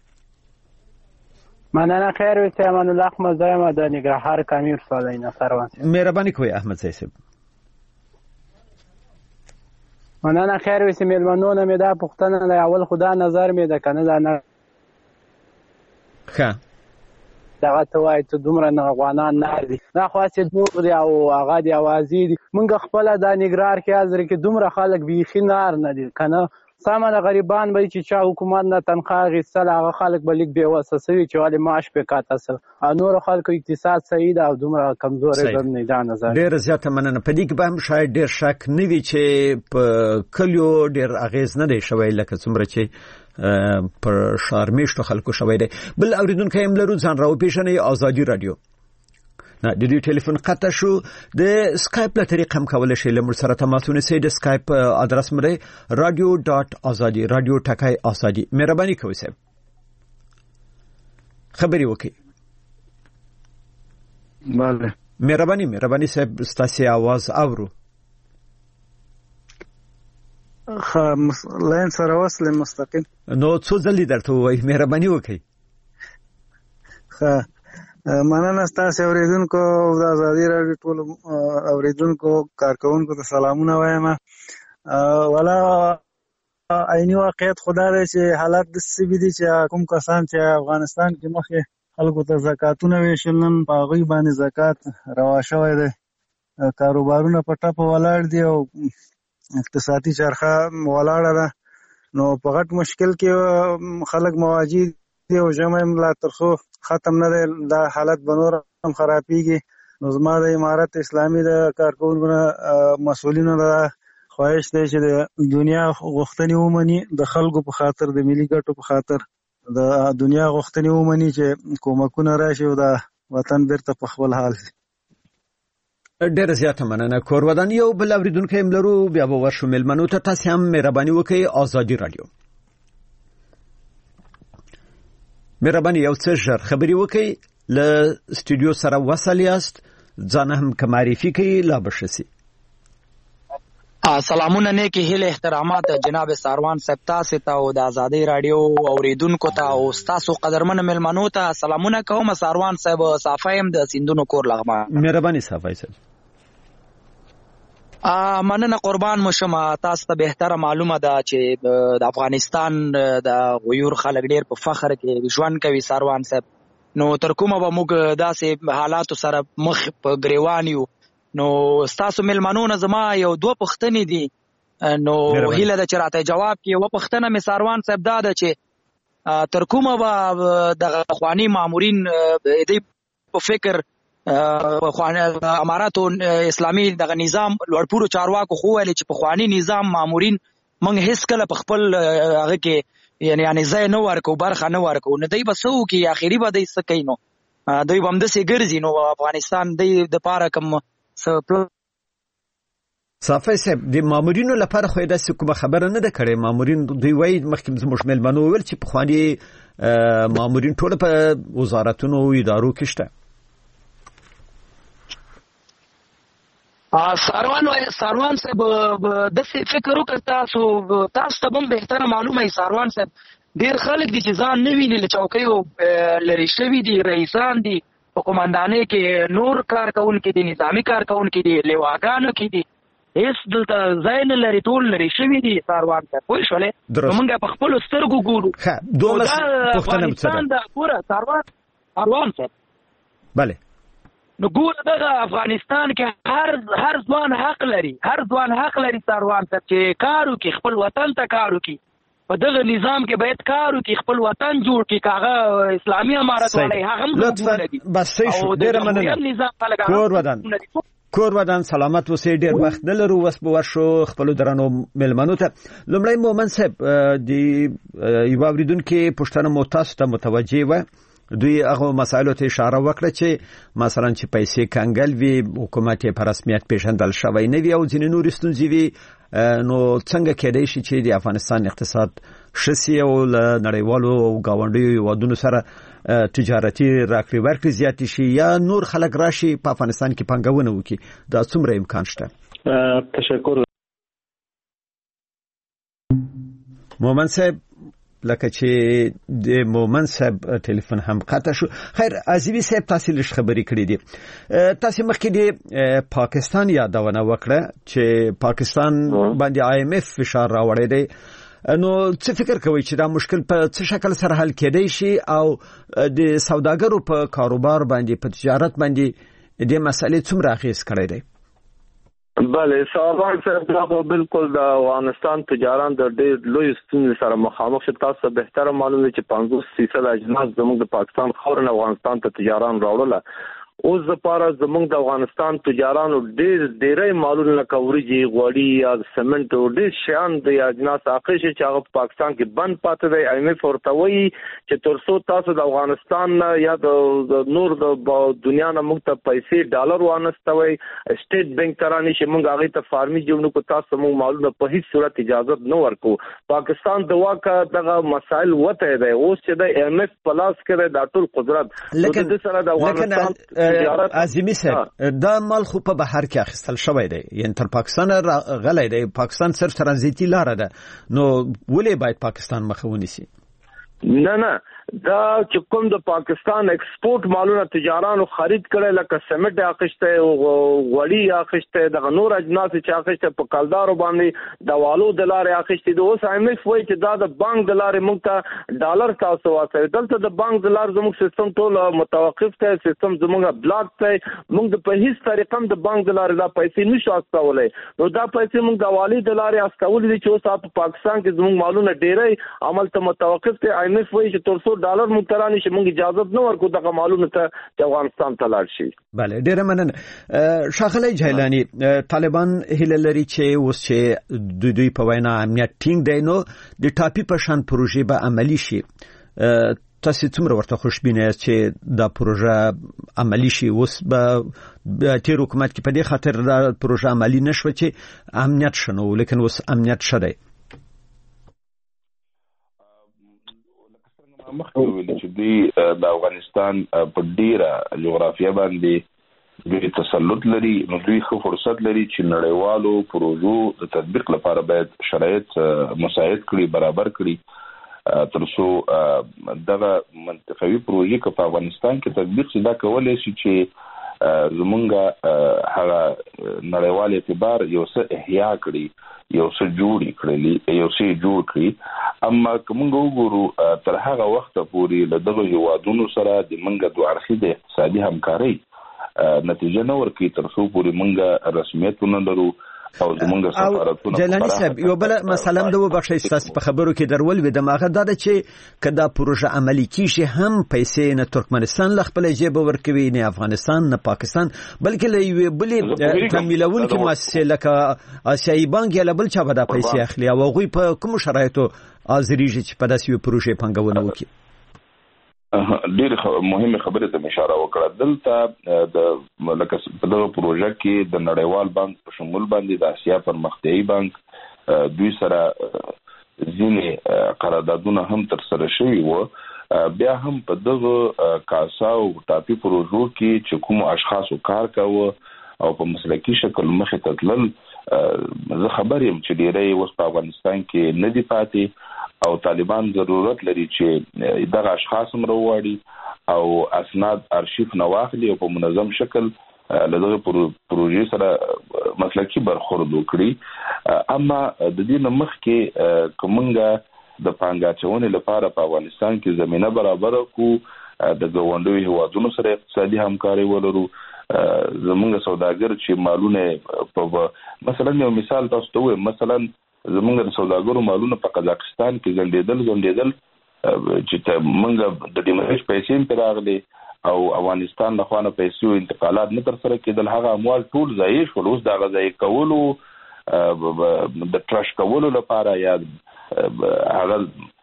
مننه. خیر وي امان الله احمد زایم د نګهار کامیر سوالینه سروان. مهرباني کوئ احمد صاحب. مننه. خیر وي میلمنونه مې دا پوښتنه د اول خدا نظر مې د کنه دا نه ښه دغه ته وایي ته دومره افغانان نه دي دا خاصه دوغ دی او هغه دی اوازي دي مونږ خپل د نګرار کې حاضر کې دومره خلک بیخي نار نه دي کنه سامان غریبان به چې چا حکومت نه تنخواه غیستل هغه خلک به لیک بې وسه سوي چې ولې معاش پې کاته سل او نور خلکو اقتصاد صحیح ده او دومره کمزورې هم نه دا نظر. ډېره زیاته مننه. په دې کې به هم شاید ډېر شک نه وي چې په کلیو ډېر اغېز نه دی شوی لکه څومره چې پر ښارمیشتو خلکو شوی دی. بل اورېدونکی هم لرو ځان راوپېژنئ ازادي رادیو. نه د دې ټلیفون قطع شو. د سکایپ له طریق هم کولای شئ له موږ سره تماس ونیسئ. د سکایپ ادرس مو دی رادیو ډاټ ازادي رادیو ټکی ازادي. مهرباني کوئ صاحب خبري وکړئ. بله مهرباني مهرباني صاحب ستاسو आवाज اورو. خا لاین سره وصل مستقیم نو څو ځلې درته وایي مهرباني وکړئ. خا مننه ستاسو اوریدونکو د ازادي رادیو ټول اوریدونکو کارکونکو ته سلامونه وایم. ولا عیني واقعیت خدای دی چې حالات د سبي دي چې کوم کسان چې افغانستان کې مخکې خلکو ته زکاتونه ویشل نن په هغوی باندې زکات روا شوی دی. کاروبارونه په ټپه ولاړ دي او اقتصادي چرخه ولاړه ده نو په غټ مشکل کې خلک مواجه دي او جمع لا ترڅو ختم نه دی دا حالت به نور هم خرابېږي. نو زما د امارت اسلامي د کارکونکو مسؤلینو د خواهش دی چې د دنیا غوښتنې ومني، د خلکو په خاطر، د ملي ګټو په خاطر د دنیا غوښتنې ومني چې کومکونه راشي او د وطن بیرته په خپل حال شي. ډېر زیاته مننه. کورودان یو بل اوریدونکو هم لرو، بیا به ورشو مېلمنو ته. تاسو هم مهرباني وکړئ آزادي رادیو مهرباني یو څه ژر خبري وکړئ، له سټوډیو سره وصل یاست، ځان هم که معرفي کړئ لا به ښه سي. سلامونه نیکی هیله احترامات جناب ساروان صاحب تاسو ته او د آزادی رادیو اوریدونکو ته او تاسو قدرمن ملمنو ته سلامونه کوم. ساروان صاحب صافایم د سیندونو کور لغمان. مهرباني صافای صاحب. ا مننه قربان مشم. تاسو ته بهتره معلومه ده چې د افغانستان د غیور خلک ډیر په فخر کې ژوند کوي ساروان صاحب. نو تر کومه به موږ داسې حالاتو سره مخ په گریوان یو. نو ستاسو ملمنو نه زما یو دوه پوښتنې دي، نو هیله ده چې راته جواب کې. یوه پوښتنه مې ساروان صاحب دا ده چې تر کومه به د افغاني مامورین د په فکر اماراتو اسلامي دغه نظام لوړپوړو چارواکو خو ویل چې پخواني نظام مامورین موږ هیڅ کله په خپل هغه کې یعنی یعنی ځای نه ورکو، برخه نه ورکو، نو دوی به څه وکړي؟ اخري به دوی څه کوي؟ نو دوی به همداسې ګرځي. نو افغانستان دوی دپاره کوم صافی صاحب د مامورینو لپاره خو داسې کومه خبره نه ده کړې. مامورین دوی وایي مخکې زموږ مېلمنو وویل چې پخواني مامورین ټول په وزارتونو او ادارو کې شته. ساروان ساروان صاحب داسې فکر وکړ، تاسو تاسو ته هم بهتره معلومه وي ساروان صاحب، ډېر خلک دي چې ځان نه ویني، له چوکیو لرې شوي دي، رئیسان دي په قومندانۍ کې، نور کارکوونکي دي، نظامي کارکوونکي دي، لیواګانو کې دي، هیڅ دلته ځای نه لري، ټول لرې شوي دي ساروان صاحب. پوه شولې؟ نو موږ په خپلو سترګو ګورو. افغانستان د پوره ساروان ساروان صاحب بله نو ګوره دغه افغانستان کې هر هر ځوان حق لري، هر ځوان حق لري ساروان صاحب چې کار وکړي، خپل وطن ته کار وکړي. په دغه نظام کې باید کار وکړي، خپل وطن جوړ کړي. هغه اسلامي امارت والی هغه هم لطفا بس صحیح شو. ډېره مننه. کور ودان کور ودان سلامت اوسئ. ډېر وخت نه لرو، اوس به ورشو خپلو درنو مېلمنو ته. لومړی مومن صاحب د یوه اورېدونکي پوښتنه مو تاسو ته متوجه وه. دوی هغه مسایلو ته اشاره وکړه چې مثلا چې پیسې کنګل وي، حکومت یې په رسمیت پیژندل شوی نه وي او ځینې نورې ستونزې وي، نو څنګه کېدای شي چې د افغانستان اقتصاد ښه سي او له نړیوالو او ګاونډیو هېوادونو سره تجارتي راکړې ورکړې زیاتې شي یا نور خلک راشي په افغانستان کې پانګونه وکړي؟ دا څومره امکان شته؟ تشکر. مومن صاحب لکه چې د مومن صاحب ټلیفون هم قطع شو. خیر عزیزي صاحب تاسو لږ خبرې کړې دي. تاسو مخکې د پاکستان یادونه وکړه چې پاکستان باندې آی ایم ایف فشار راوړی دی. نو څه فکر کوئ چې دا مشکل په څه شکل سره حل کېدای شي او د سوداګرو په کاروبار باندې په تجارت باندې د مسلې څومره اغیز کړی دی؟ بله ساروان صاحب دا بالکل د افغانستان تجاران د ډېر لوی ستونزې سره مخامخ شي. تاسو ته بهتره معلوم دی چې پنځوس فیصد اجناس زموږ د پاکستان خاورې نه افغانستان ته تجاران راوړله. اوس دپاره زموږ د افغانستان تجارانو ډېر ډېری مالونه لکه وریجې، غوړي یا سمنټ او ډېر شیان د اجناس اخر شي چې هغه په پاکستان کې بند پاتې دی. آی ایم ایف ورته وایي چې تر څو تاسو د افغانستان نه یا د نور د دنیا نه موږ ته پیسې ډالر وانستوئ، سټیټ بینک ته رانشي، موږ هغې ته فارمي جوړ نه کړو، تاسو موږ مالونه په هیڅ صورت اجازت نه ورکو. پاکستان د واکه دغه مسایل وته دی. اوس چې د آی ایم ایف په لاس کې دی دا ټول قدرت، د دې سره د افغانستان عظیمی صاحب دا مال خو په بهر کې اخیستل شوی دی، یعنی تر پاکستان غلی دی. پاکستان صرف ترانزیتي لاره ده، نو ولې باید پاکستان مخه ونیسي؟ نه نه دا چې کوم د پاکستان ایکسپورټ مالونه تجارانو خرید کړي لکه سمټ اخیسته او غوړي اخیسته، د نور اجناس چې اخیسته په کلدارو باندې د والو د لارې اخیسته. د اوس آی ایم ایف وایي چې دا د بانک د لارې موږ ته ډالر تاسو واسه دلته د بانک د لارې زموږ سیستم ټول متوقف دی، سیستم زموږ بلاک دی، موږ په هیڅ طریقه هم د بانک د لارې دا پیسې نشو استولای. نو دا پیسې موږ د والي د لارې استولې دي چې اوس په پاکستان کې زموږ مالونه ډېرې عمل ته متوقف دي. ایم ایف وایي چې تر څو ډالر مونږ ته رانشي مونږ اجازه نه ورکو دغه مالونه ته چې افغانستان ته لاړ شي. بله ډیره مننه. ښاغلی جیلانی، طالبان هیله لري چې اوس چې د دوی په وینا امنیت ټینګ دی نو د ټاپي په شان پروژې به عملي شي. تاسو څومره ورته خوشبینه یاست چې دا پروژه عملي شي؟ اوس به تیر حکومت کې په دې خاطر دا پروژه عملي نشوه چې امنیت شنو، لیکن اوس امنیت شته. مخکې ویل چې دوی د افغانستان په ډیره جغرافیه باندې دوی تسلط لري، نو دوی ښه فرصت لري چې نړیوالو پروژو د تطبیق لپاره باید شرایط مساعد کړي، برابر کړي، ترڅو دغه منطقوي پروژې که په افغانستان کې تطبیق شي دا کولی شي چې زمونږ هغه نړیوال اعتبار یو څه احیا کړي، یو څه جوړ کړي، یو څه جوړ کړي. اما که موږ وګورو تر هغه وخته پورې له دغه هیوادونو سره د موږ دوه اړخیزه اقتصادي همکارۍ نتیجه نه ورکوي تر څو پورې موږ رسمیت ونه لرو او زمونږ سفارتونه. جیلانی صاحب، یو بل مسله هم د وبخښئ ستاسو په خبرو کې درول وې د ماغه دا چې که دا پروژه عملي کیږي هم پیسې نه ترکمنستان له خپل جیب ورکوي، نه افغانستان، نه پاکستان، بلکې له یوې بلې تمویلونکې مؤسسې لکه آسیایي بانک یا له بل چا به دا پیسې اخلي او هغوی په کومو شرایطو حاضرېږي چې په داسې یوې پروژې پانګونه وکړي؟ ډېر مهمه خبره ته اشاره وکړه. دلته د لکه په دغه پروژه کې د نړیوال بانک په شمول باندې د آسیا پرمختیایي بانک دوی سره ځینې قراردادونه هم تر سره شوي وو. بیا هم په دغه کاسا او ټاپي پروژو کې چې کوم اشخاصو کار کاوه او په مسلکي شکل مخې ته تلل، زه خبر یم چې ډیری اوس په افغانستان کې نه دي پاتې او طالبان ضرورت لري چې دغه اشخاص هم راوړي او اسناد ارشیف نه واخلي او په منظم شکل له دغه پروژې سره مسلکي برخورد وکړي. اما د دې نه مخکې که موږ د پانګه اچونې لپاره په افغانستان کې زمینه برابر کړو، د ګاونډیو هیوادونو سره اقتصادي همکاري ولرو، زمونږ سوداګر چې مالونه په مثلا یو مثال تاسو ته وایم، مثلا زمونږ د سوداګرو مالونه په قزاقستان کې ځنډېدل ځنډېدل چې موږ د ډیمریج پیسې په راغلي او افغانستان له خوا نه پیسې او انتقالات نه تر سره کېدل، هغه اموال ټول ضایع شول. اوس د هغه ضایع کولو د ټرش کولو لپاره یا هغه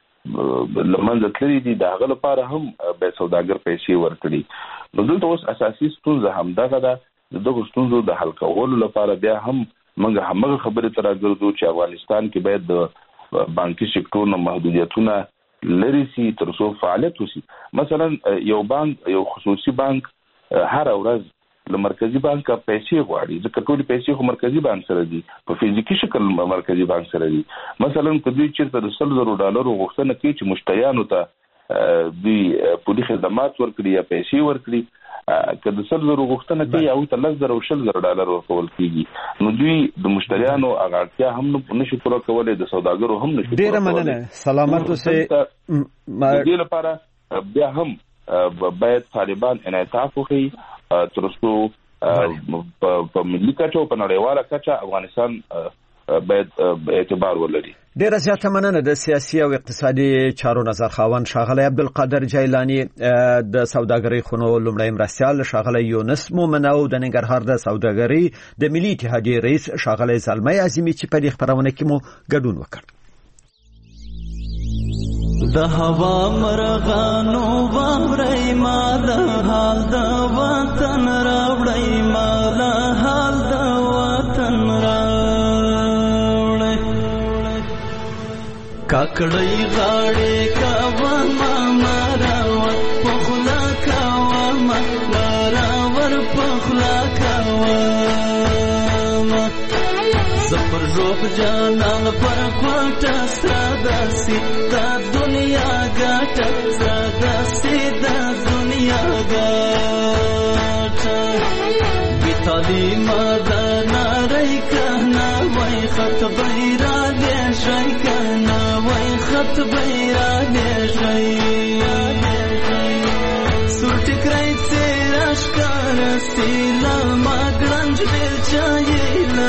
لمنځه تللي دي، د هغه لپاره هم باید سوداګر پیسې ورکړي. نو دلته اوس اساسي ستونزه همدغه ده. د دغو ستونزو د حل کولو لپاره بیا هم موږ همغه خبرې ته راګرځو چې افغانستان کې باید د بانکي سکتور نه محدودیتونه لري سي تر څو فعالیت وشي. مثلا یو بانک، یو خصوصي بانک هر ورځ له مرکزی بانک پیسې غواړي، ځکه ټول پیسې خو مرکزی بانک سره دي، په فزیکی شکل مرکزی بانک سره دي. مثلا که دوی چیرته د سل زرو ډالرو غوښتنه کوي چې مشتریانو ته دوی پولي خدمات ورکړي یا پیسې ورکړي، که د سل زرو غوښتنه کوي او ته لس زره او شل زره ډالر ورکول کېږي، نو دوی د مشتریانو هغه اړتیا هم نشي پوره کولی، د سوداګرو هم نشي پوره کولی. ډېره مننه. سلامت اوسئ. د دې لپاره بیا هم باید طالبان انعطاف وکړي تر څو په ملي کچه او په نړیواله کچه افغانستان باید اعتبار ولري. ډیره زیاته مننه د سیاسي او اقتصادي چارو نظر خاوند ښاغلی عبدالقادر جیلانی، د سوداګرۍ خونو لومړی مرستیال ښاغلی یونس مومن او د ننګرهار د سوداګرۍ د ملي اتحادیې رئیس ښاغلی زلمی عظیمي چې په دې خپرونه کې مو ګډون وکړ. د هوا مرغانو واورئ مال حال د وطن راوړئ مال حال د وطن راوړئ کاکړی غاړې کاوه ما راور پخلا کاوه ما راور پخلا کاوه زپر روح جانان پر کوټه ساداسي دا دنیا ګټه ساداسي دا دنیا ګټه بیتالی مادا ناری کهنا وای خط بیرا دیشای کهنا وای خط بیرا دیشای سوٹ کرائی تیراش کارستی لما گرنج بیل چایلا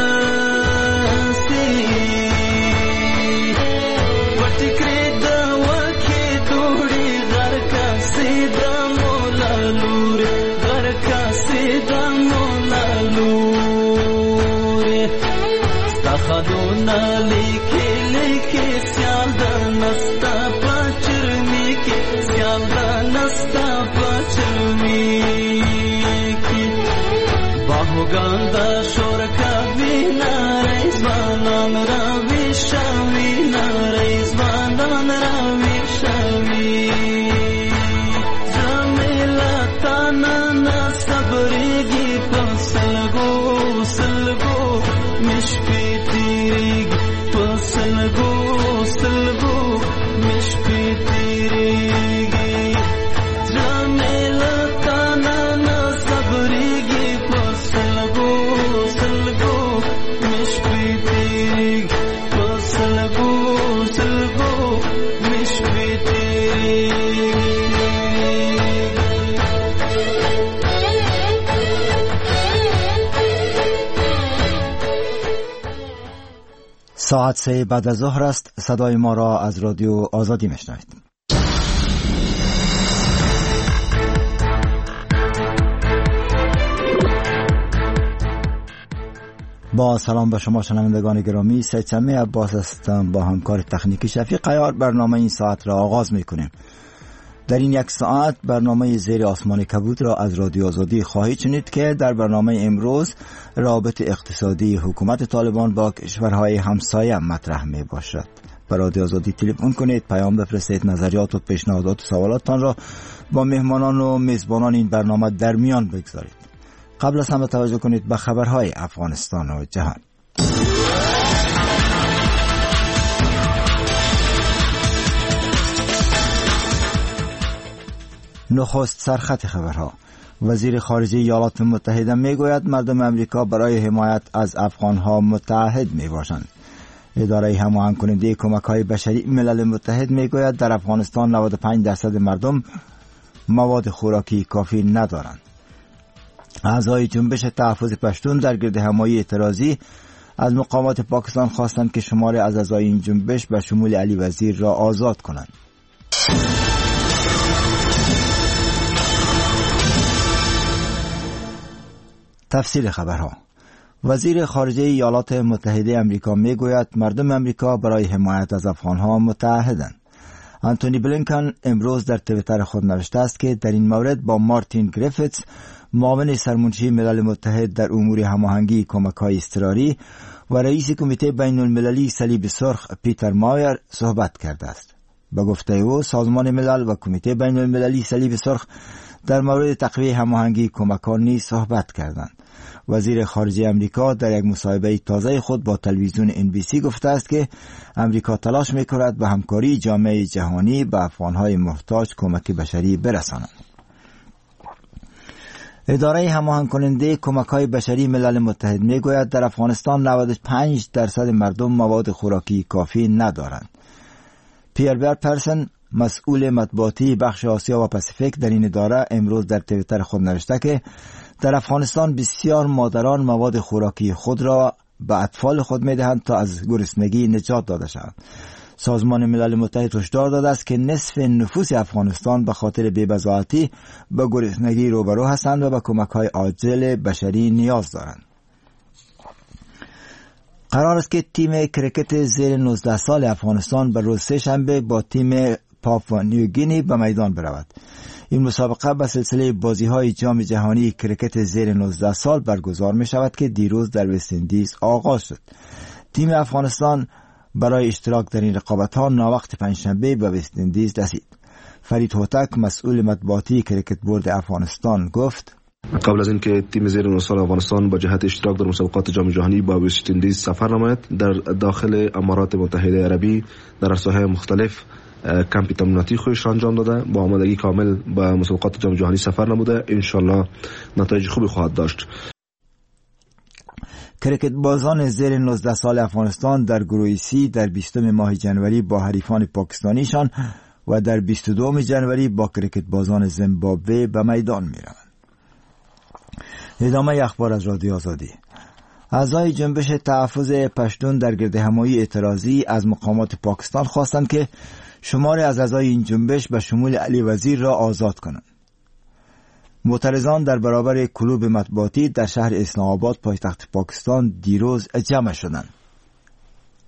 ګلونه لیکي لیکي سیال د نستا پچرمی کې سیال د نستا پچرمی کې باهوګان د شور کوي نارې ځوانان راوي شوي نارې ځوانان راوي شوي زمیلا تانا نه صبرېږي په سلګو سلګو مشپې تیریږي په سلګو سلګو مشپې تیریږي زمیلا تانا نه صبرېږي په سلګو سلګو مشپې تیریږي په سلګو سلګو مشپې تیریږي. ساعت سه بعد از ظهر است. صدای ما را از رادیو آزادی میشنوید. با سلام به شما شنوندگان گرامی، سید سمی عباس هستم. با همکار تکنیکی شفیق عیار برنامه این ساعت را آغاز میکنیم. در این یک ساعت برنامه زیر آسمان کبود را از رادیو آزادی خواهید شنید که در برنامه امروز رابط اقتصادی حکومت طالبان با کشورهای همسایه مطرح می باشد. به رادیو آزادی تلفن کنید، پیام بفرستید، نظریات و پیشنهادات و سوالاتتان را با مهمانان و میزبانان این برنامه در میان بگذارید. قبل از همه توجه کنید به خبرهای افغانستان و جهان. نخست سرخط خبرها. وزیر خارجه ایالات متحده میگوید مردم امریکا برای حمایت از افغانها متحد می باشند. اداره هماهنگ کننده کمک‌های بشری ملل متحد میگوید در افغانستان نود و پنج درصد مردم مواد خوراکی کافی ندارند. اعضای جنبش تحفظ پشتون در گردهمایی اعتراضی از مقامات پاکستان خواستند که شماری از اعضای این جنبش به شمول علی وزیر را آزاد کنند. تفصیل خبرها. وزیر خارجه ایالات متحده امریکا میگوید مردم امریکا برای حمایت از افغانها متحدند. آنتونی بلینکن امروز در توییتر خود نوشته است که در این مورد با مارتین گریفیتس، معاون سرمنشی ملل متحد در امور هماهنگی کمک‌های اضطراری و رئیس کمیته بین المللی صلیب سرخ پیتر مایر صحبت کرده است. به گفته او سازمان ملل و کمیته بین المللی صلیب سرخ در مورد تقویت هماهنگی کمک‌ها نیز صحبت کردند. وزیر خارجه امریکا در یک مصاحبه تازه خود با تلویزیون ان بی سی گفته است که امریکا تلاش می‌کند به همکاری جامعه جهانی به افغان‌های محتاج کمک بشری برساند. اداره هماهنگ کننده کمک‌های بشری ملل متحد میگوید در افغانستان نود و پنج درصد مردم مواد خوراکی کافی ندارند. پیر بر پرسن، مسئول مطبوعاتی بخش آسیا و پاسیفیک در این اداره امروز در توییتر خود نوشته که در افغانستان بسیار مادران مواد خوراکی خود را به اطفال خود می‌دهند تا از گرسنگی نجات داده شوند. سازمان ملل متحد هشدار داده است که نصف نفوس افغانستان به خاطر بی‌بضاعتی به گرسنگی روبرو هستند و به کمک‌های عاجل بشری نیاز دارند. قرار است که تیم کرکت زیر نوزده سال افغانستان به روز سه شنبه با تیم پاپوا نیوگینی به میدان برود. این مسابقه به سلسله بازی‌های جام جهانی کرکت زیر نوزده سال برگزار می شود که دیروز در وست اندیز آغاز شد. تیم افغانستان برای اشتراک در این رقابت‌ها ناوقت پنجشنبه به وست اندیز رسید. فرید هوتک، مسئول مطبوعاتی کرکت بورد افغانستان گفت: قبل از اینکه تیم زیر نوزده سال افغانستان با جهت اشتراک در مسابقات جام جهانی با وست اندیز سفر نماید، در داخل امارات متحده عربی در عرصه‌های مختلف کمپی تمریناتی خودش انجام داده، با آمادگی کامل به مسابقات جام جهانی سفر نموده. انشالله نتایج خوبی خواهد داشت. کرکت بازان زیر نوزده سال افغانستان در گروه سی در بیستم ماه جنوری با حریفان پاکستانیشان و در بیست و دوم جنوری با کرکت بازان زیمبابوه به میدان می روند. ادامه اخبار از رادیو آزادی. اعضای جنبش تحفظ پشتون در گردهمایی اعتراضی از مقامات پاکستان خواستند که شماری از اعضای این جنبش به شمول علی وزیر را آزاد کنند. معترضان در برابر کلوب مطبوعاتی در شهر اسلام آباد پایتخت پاکستان دیروز جمع شدند.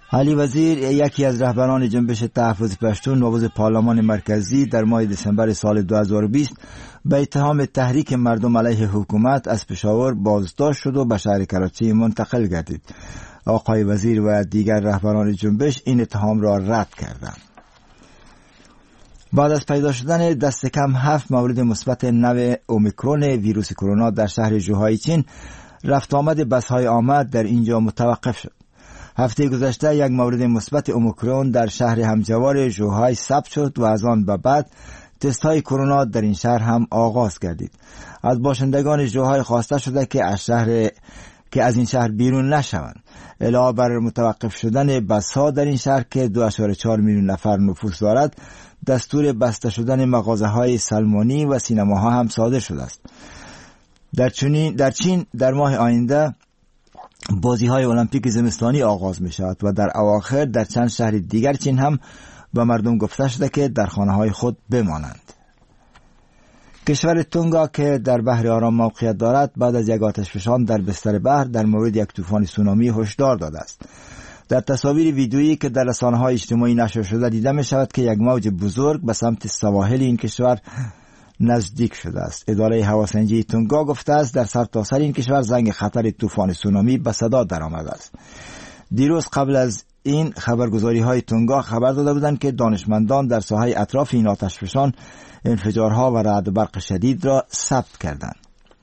علی وزیر یکی از رهبران جنبش تحفظ پشتون و عضو پارلمان مرکزی در ماه دسامبر سال دو هزار و بیست به اتهام تحریک مردم علیه حکومت از پشاور بازداشت شد و به شهر کراچی منتقل گردید. آقای وزیر و دیگر رهبران جنبش این اتهام را رد کردند. بعد از پیدا شدن دست کم هفت مورد مثبت نو اومیکرون ویروس کرونا در شهر جوهای چین، رفت آمد بس‌های آمد در اینجا متوقف شد. هفته گذشته یک مورد مثبت اومیکرون در شهر همجوار جوهای ثبت شد و از آن به بعد تست های کرونا در این شهر هم آغاز گردید. از باشندگان جوهای خواسته شده که از شهر که از این شهر بیرون نشوند. علاوه بر متوقف شدن بس‌ها در این شهر که دو ممیز چهار میلیون نفر نفوس دارد، دستور بسته شدن مغازه‌های سلمانی و سینماها هم صادر شده است. در چین در چین در ماه آینده بازی‌های المپیک زمستانی آغاز می‌شود و در اواخر در چند شهر دیگر چین هم به مردم گفته شده که در خانه‌های خود بمانند. کشور تونگا که در بحر آرام موقعیت دارد، بعد از یک آتشفشان در بستر بحر در مورد یک طوفان سونامی هشدار داده است. در تصاویر ویدیویی که در رسانه‌های اجتماعی نشر شده دیده می‌شود که یک موج بزرگ به سمت سواحل این کشور نزدیک شده است. اداره هواسنجی تونگا گفته است در سرتاسر این کشور زنگ خطر طوفان سونامی به صدا درآمده است. دیروز قبل از این خبرگزاری‌های تونگا خبر داده بودند که دانشمندان در ساحه اطراف این آتشفشان انفجارها و رعد برق شدید را ثبت کردند.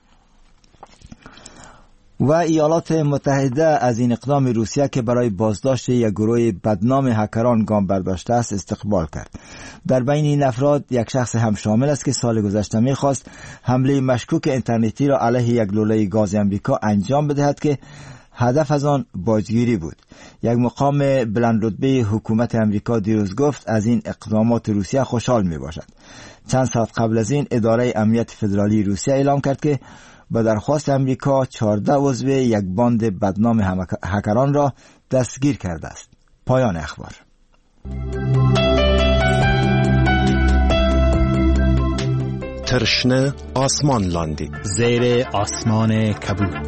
و ایالات متحده از این اقدام روسیه که برای بازداشت یک گروه بدنام هکران گام برداشته است استقبال کرد. در بین این افراد یک شخص هم شامل است که سال گذشته می‌خواست حمله مشکوک اینترنتی را علیه یک لوله گاز آمریکا انجام بدهد که هدف از آن باجگیری بود. یک مقام بلند رتبه حکومت امریکا دیروز گفت از این اقدامات روسیه خوشحال می باشد. چند ساعت قبل از این اداره امنیت فدرالی روسیه اعلام کرد که به درخواست امریکا چهارده عضو یک باند بدنام هکران را دستگیر کرده است. پایان اخبار. ترشنه آسمان لاندی زیر آسمان کبود.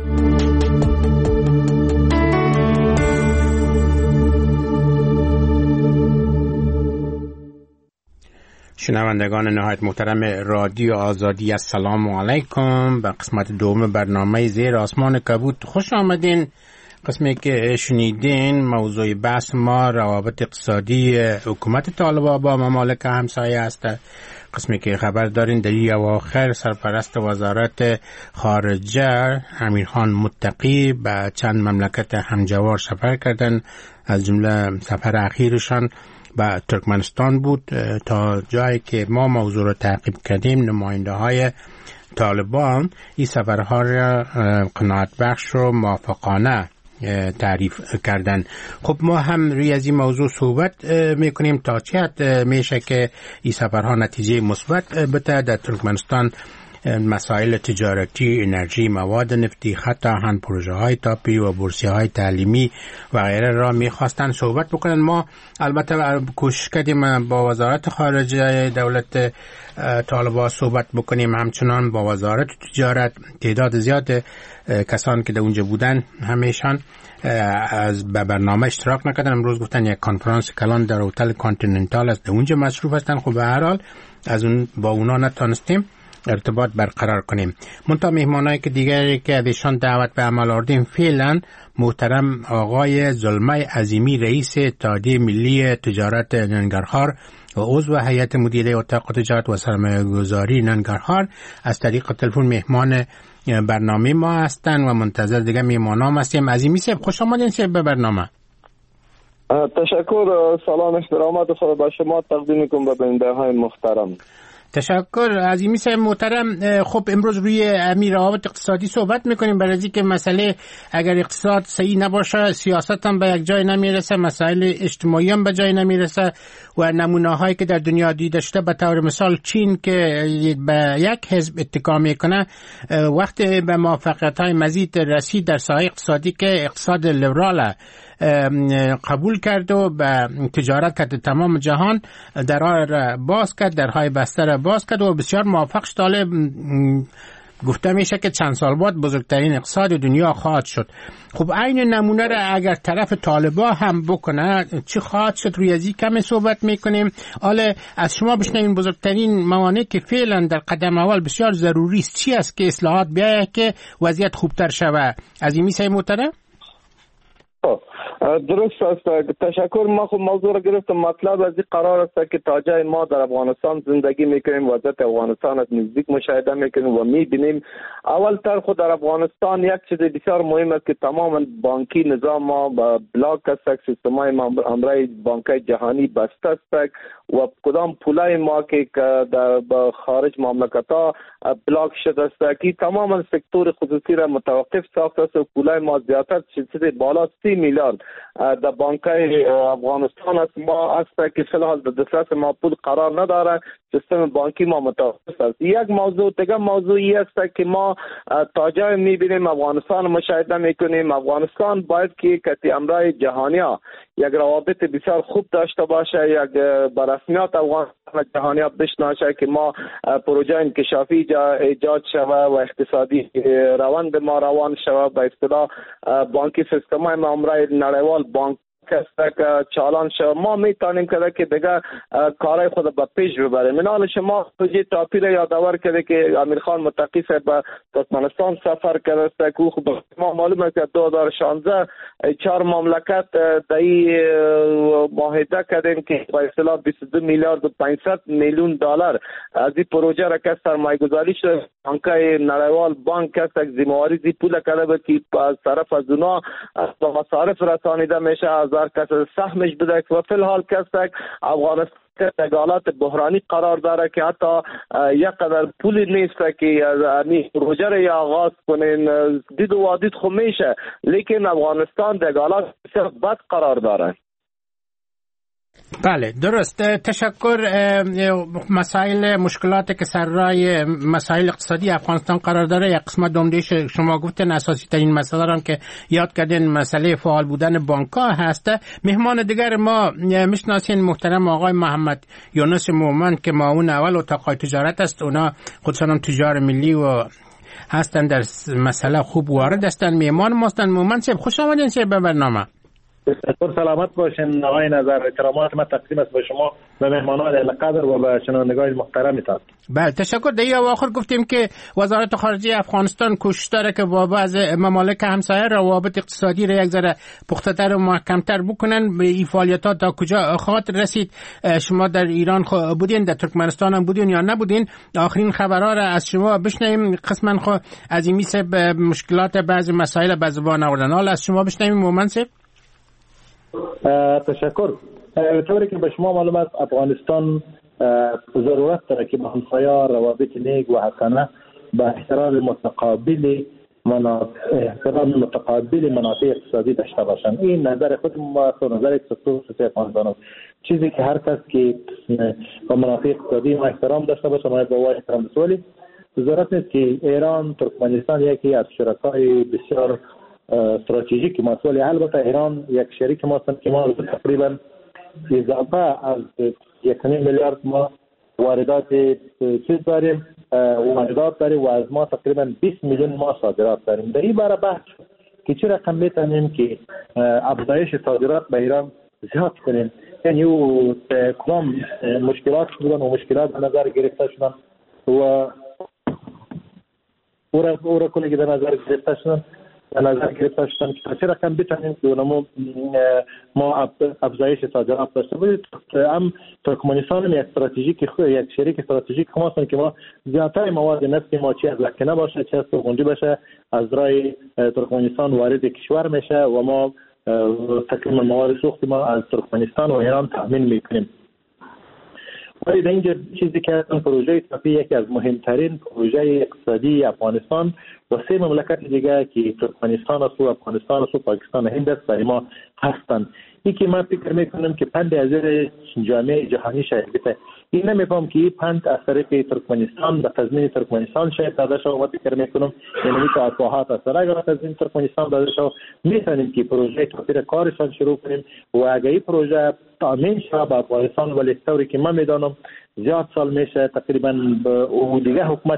شنوندگان نهایت محترم رادیو آزادی، السلام علیکم. به قسمت دوم برنامه زیر آسمان کبود خوش آمدین. قسمی که شنیدین موضوع بحث ما روابط اقتصادی حکومت طالبان با ممالک همسایه است. قسمی که خبر دارین در این اواخر سرپرست وزارت خارجه امیرخان متقی به چند مملکت همجوار سفر کردن. از جمله سفر اخیرشان به ترکمنستان بود. تا جایی که ما موضوع رو تعقیب کردیم نماینده های طالبان این سفرها را قناعت بخش و موافقانه تعریف کردن. خب ما هم روی از این موضوع صحبت میکنیم تا چه حد میشه که این سفرها نتیجه مثبت بده. در ترکمنستان مسائل تجارتی، انرژی، مواد نفتی، خط آهن، پروژه های تاپی و بورسیه های تعلیمی و غیره را میخواستن صحبت بکنن. ما البته کوشش کردیم با وزارت خارجه دولت طالبان صحبت بکنیم، همچنان با وزارت تجارت. تعداد زیاد کسان که در اونجا بودن همیشان از به برنامه اشتراک نکردن. امروز گفتن یک کنفرانس کلان در هتل کانتیننتال است، در اونجا مصروف هستن. خب به هر حال از اون با اونا نتونستیم ارتباط برقرار کنیم. منتها مهمانایی که دیگری که ازشان دعوت به عمل آوردیم فعلا محترم آقای زلمه عظیمی رئیس اتحادیه ملی تجارت ننگرهار و عضو هیئت مدیره اتاق تجارت و سرمایه‌گذاری ننگرهار از طریق تلفن مهمان برنامه ما هستند و منتظر دیگه مهمانام هستیم. عظیمی صاحب خوش آمدین صاحب به برنامه. تشکر. سلام احترامات خود با شما تقدیم میکنم به بیننده های محترم. تشکر عظیمی صاحب محترم. خب امروز روی امیر روابط اقتصادی صحبت میکنیم، برای اینکه مسئله اگر اقتصاد صحیح نباشه سیاست هم به یک جای نمیرسه، مسائل اجتماعی هم به جای نمیرسه و نمونه هایی که در دنیا دیده شده به طور مثال چین که به یک حزب اتکا میکنه وقتی به موفقیت های مزید رسید در ساحه اقتصادی که اقتصاد لیبرال قبول کرد و به تجارت کرد تمام جهان درهای باز کرد، درهای بسته را باز کرد و بسیار موفق شد. گفته میشه که چند سال بعد بزرگترین اقتصاد دنیا خواهد شد. خب عین نمونه را اگر طرف طالبا هم بکنه چی خواهد شد؟ روی ازی کمی صحبت میکنیم. حالا از شما بشنویم بزرگترین موانعی که فعلا در قدم اول بسیار ضروری است چی است که اصلاحات بیاید که وضعیت خوبتر شود؟ از این میشه محترم؟ درست است. تشکر. ما خب موضوع را گرفتم. مطلب از این قرار است که تا جای ما در افغانستان زندگی میکنیم وضعیت افغانستان از نزدیک مشاهده میکنیم و میبینیم. اول تر خود در افغانستان یک چیز بسیار مهم است که تماما بانکی نظام ما با بلاک است، سیستم های امرای بانکای جهانی بسته است و کدام پولای ما که در خارج مملکت ها بلاک شده است که تماما سکتور خصوصی را متوقف ساخته است و پولای ما زیادتر چیزی بالا سی میلیارد در بانکای افغانستان است ما است که فی‌الحال در دسترس ما پول قرار نداره. سیستم بانکی ما متوقف است. یک موضوع دیگه موضوعی است که ما تا جای میبینیم افغانستان مشاهده میکنیم افغانستان باید که کتی امرای جهانی ها یک روابط بسیار خوب داشته باشه، یک برسمیات افغانستان جهانی ها بشناسه که ما پروژه انکشافی ایجاد شوه و اقتصادی روند ما روان شوه. به اصطلاح بانکی سیستم های ما امرای نړیوال بانک که چالان شد ما میتونیم که که دیگه کارهای خود به پیش ببریم. من حال شما توجیه تاپی را یادآور کرده که امیر خان متقی صاحب به ترکمنستان سفر کرده است که خب ما معلومه که دو هزار و شانزده چهار مملکت در این معاهده کردیم که به اصطلاح بیست و دو میلیارد و پانصد میلیون دلار از این پروژه را که سرمایه‌گذاری شده. بانکای نړیوال بانک است که ذمه‌واری دی پول کرده بود که از طرف از اونا به مصارف رسانیده میشه از هر کس سهمش بده و فی الحال کس افغانستان در حالات بحرانی قرار داره که حتی یک قدر پولی نیست که از این پروژه را آغاز کنین. دید و وادید خو میشه لیکن افغانستان در حالات بسیار بد قرار داره. بله درست. تشکر. مسائل مشکلاتی که سر راه مسائل اقتصادی افغانستان قرار داره یک قسمت دومدیش شما گفتن اساسی ترین مسئله هم که یاد کردین مسئله فعال بودن بانک‌ها هست. مهمان دیگر ما میشناسین محترم آقای محمد یونس مومن که معاون اول اتاق تجارت است. اونا خودشان تجار ملی و هستن در مسئله خوب وارد هستن. مهمان ما هستن. مومن صاحب خوش آمدین صاحب به برنامه. بسیار سلامت باشین آقای نظر. احترامات ما تقدیم است به شما به مهمانان القدر و به شنوندگان محترمتان. بله تشکر. در اواخر گفتیم که وزارت خارجه افغانستان کوشش داره که با بعض ممالک همسایه روابط اقتصادی را یک ذره پخته‌تر و محکم‌تر بکنن. به این فعالیت‌ها تا کجا خواهد رسید؟ شما در ایران بودین، در ترکمنستان هم بودین یا نبودین؟ آخرین خبرها را از شما بشنویم. قسماً خو از این میسه مشکلات بعض مسائل به زبان آوردن. حالا از شما بشنویم مومن صاحب. تشکر. طوری که به شما معلوم است افغانستان ضرورت داره که با همسایه‌ها روابط نیک و حسنه به احترام متقابل منافع احترام متقابل منافع اقتصادی داشته باشند. این نظر خود ما و نظر سکتور خصوصی افغانستان است. چیزی که هر کس که با منافع اقتصادی ما احترام داشته باشه ما با او احترام بسولی. ضرورت نیست که ایران ترکمنستان یکی از شرکای بسیار استراتژیک مسئله. البته ایران یک شریک ما است که ما تقریبا اضافه از یک میلیارد ما واردات چیز داریم واردات داریم و از ما تقریبا بیست میلیون ما صادرات داریم. در این باره بحث که چه رقم میتونیم که افزایش صادرات به ایران زیاد کنیم. یعنی او کدام مشکلات بودن و مشکلات به نظر گرفته شدن و او را کلی که در نظر گرفته شدن در نظر گرفته شدن که چه رقم بتونیم دونمو ما افزایش صادرات داشته باشیم. هم ترکمنستان یک استراتژیک یک شریک استراتژیک ما هستن که ما زیادتر مواد نفتی ما چی از لکنه باشه چه از سوخونجی باشه از رای ترکمنستان وارد کشور میشه و ما تقریبا مواد سوخت ما از ترکمنستان و ایران تامین میکنیم. ولی در اینجا چیزی که پروژه تاپی یکی از مهمترین پروژه اقتصادی افغانستان و سه مملکت دیگه که ترکمنستان است و افغانستان است و پاکستان هند است برای ما هستند. این که من فکر میکنم که پند از جامعه جهانی شاید بته. این نمیفهم که این پند از طریق ترکمنستان به تضمین ترکمنستان شاید داده شد و فکر میکنم یعنی که اصلاحات از طریق تضمین ترکمنستان داده شد میتونیم که پروژه تاپی کارشان شروع کنیم و اگر این پروژه تامین شد به افغانستان ولی طوری که من میدانم زیاد سال میشه تقریبا و دیگه حکومت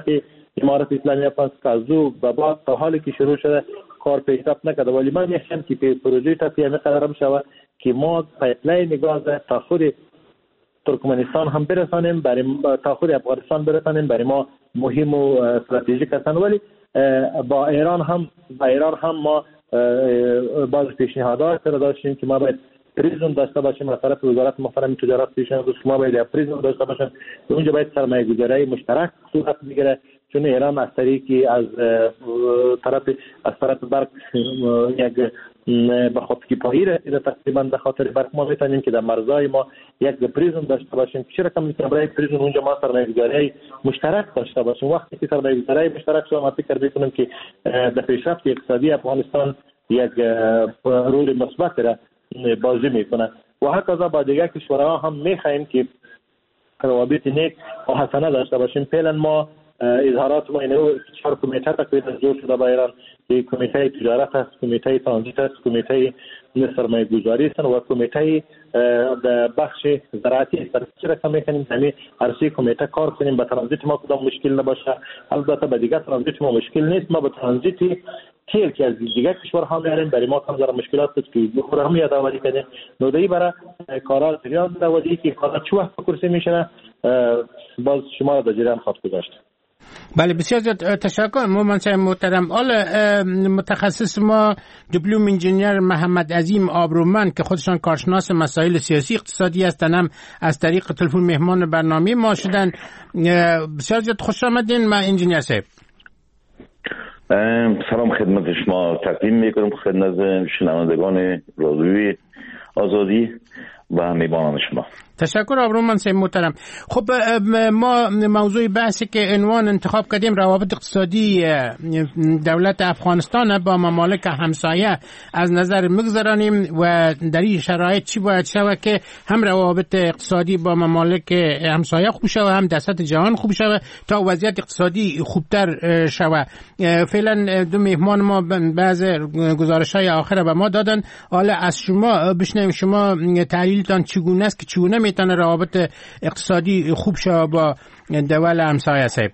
امارت اسلامی افغانستان از او به بعد تا حالی که شروع شده کار پیشرفت نکرده، ولی من میخوام که به پروژه تاپی همه قدرم شود که ما پایپلاین گاز تا خود ترکمنستان هم برسانیم، برای تا خود افغانستان برسانیم، برای ما مهم و استراتژیک هستند. ولی با ایران هم با ایران هم ما بعض پیشنهادات را داشتیم که ما باید پریزم داشته باشیم از طرف وزارت محترم تجارت پیشنهاد که ما باید پریزم داشته باشیم، اونجا باید سرمایه گذاری مشترک صورت بگیره، چون ایران از طریقی از طرف از طرف برق یک به خودکی پایی رسیده تقریبا به خاطر برق. ما میتونیم که در مرزهای ما یک پریزم داشته باشیم که چرا کم میتونیم برای پریزم اونجا ما سرمایه گذاری مشترک داشته باشیم. وقتی که سرمایه گذاری مشترک شد ما فکر میکنیم که در پیشرفت اقتصادی افغانستان یک رول مثبت را بازی میکنه و حتی با دیگر کشورها هم میخواهیم که روابط نیک و حسنه داشته باشیم. فعلا ما اظهارات ما اینه چهار کمیته تقریبا جور شده با ایران که کمیته تجارت است، کمیته ترانزیت است، کمیته سرمایه گذاری است و کمیته بخش زراعتی است. چرا کم میکنیم همین هر سه کمیته کار کنیم به ترانزیت ما کدام مشکل نباشه. البته به دیگر ترانزیت ما مشکل نیست، ما به ترانزیت تیل که از دیگر کشورها میاریم برای ما کم ذره مشکلات است که بخور هم یادآوری کنیم. نودایی برای کارا جریان داوری که کارا چه وقت کرسی میشنه باز شما را در جریان خواهد گذاشت. بله بسیار زیاد تشکر مومن صاحب محترم. حالا متخصص ما دیپلم انجینیر محمد عظیم آبرومند که خودشان کارشناس مسائل سیاسی اقتصادی هستند هم از طریق تلفن مهمان برنامه ما شدن. بسیار زیاد خوش آمدین ما انجینیر صاحب. سلام خدمت شما تقدیم میکنم خدمت شنوندگان رادیوی آزادی و میبانان شما. تشکر آبرومند صاحب محترم. خب ما موضوع بحثی که عنوان انتخاب کردیم روابط اقتصادی دولت افغانستان با ممالک همسایه از نظر مگذرانیم و در این شرایط چی باید شود که هم روابط اقتصادی با ممالک همسایه خوب شود هم در سطح جهان خوب شود تا وضعیت اقتصادی خوبتر شود. فعلا دو مهمان ما بعض گزارش‌های آخر به ما دادن. حالا از شما بشنویم شما تحلیلتان چگونه است که چگونه میتونه روابط اقتصادی خوب شود با دول همسایه صاحب؟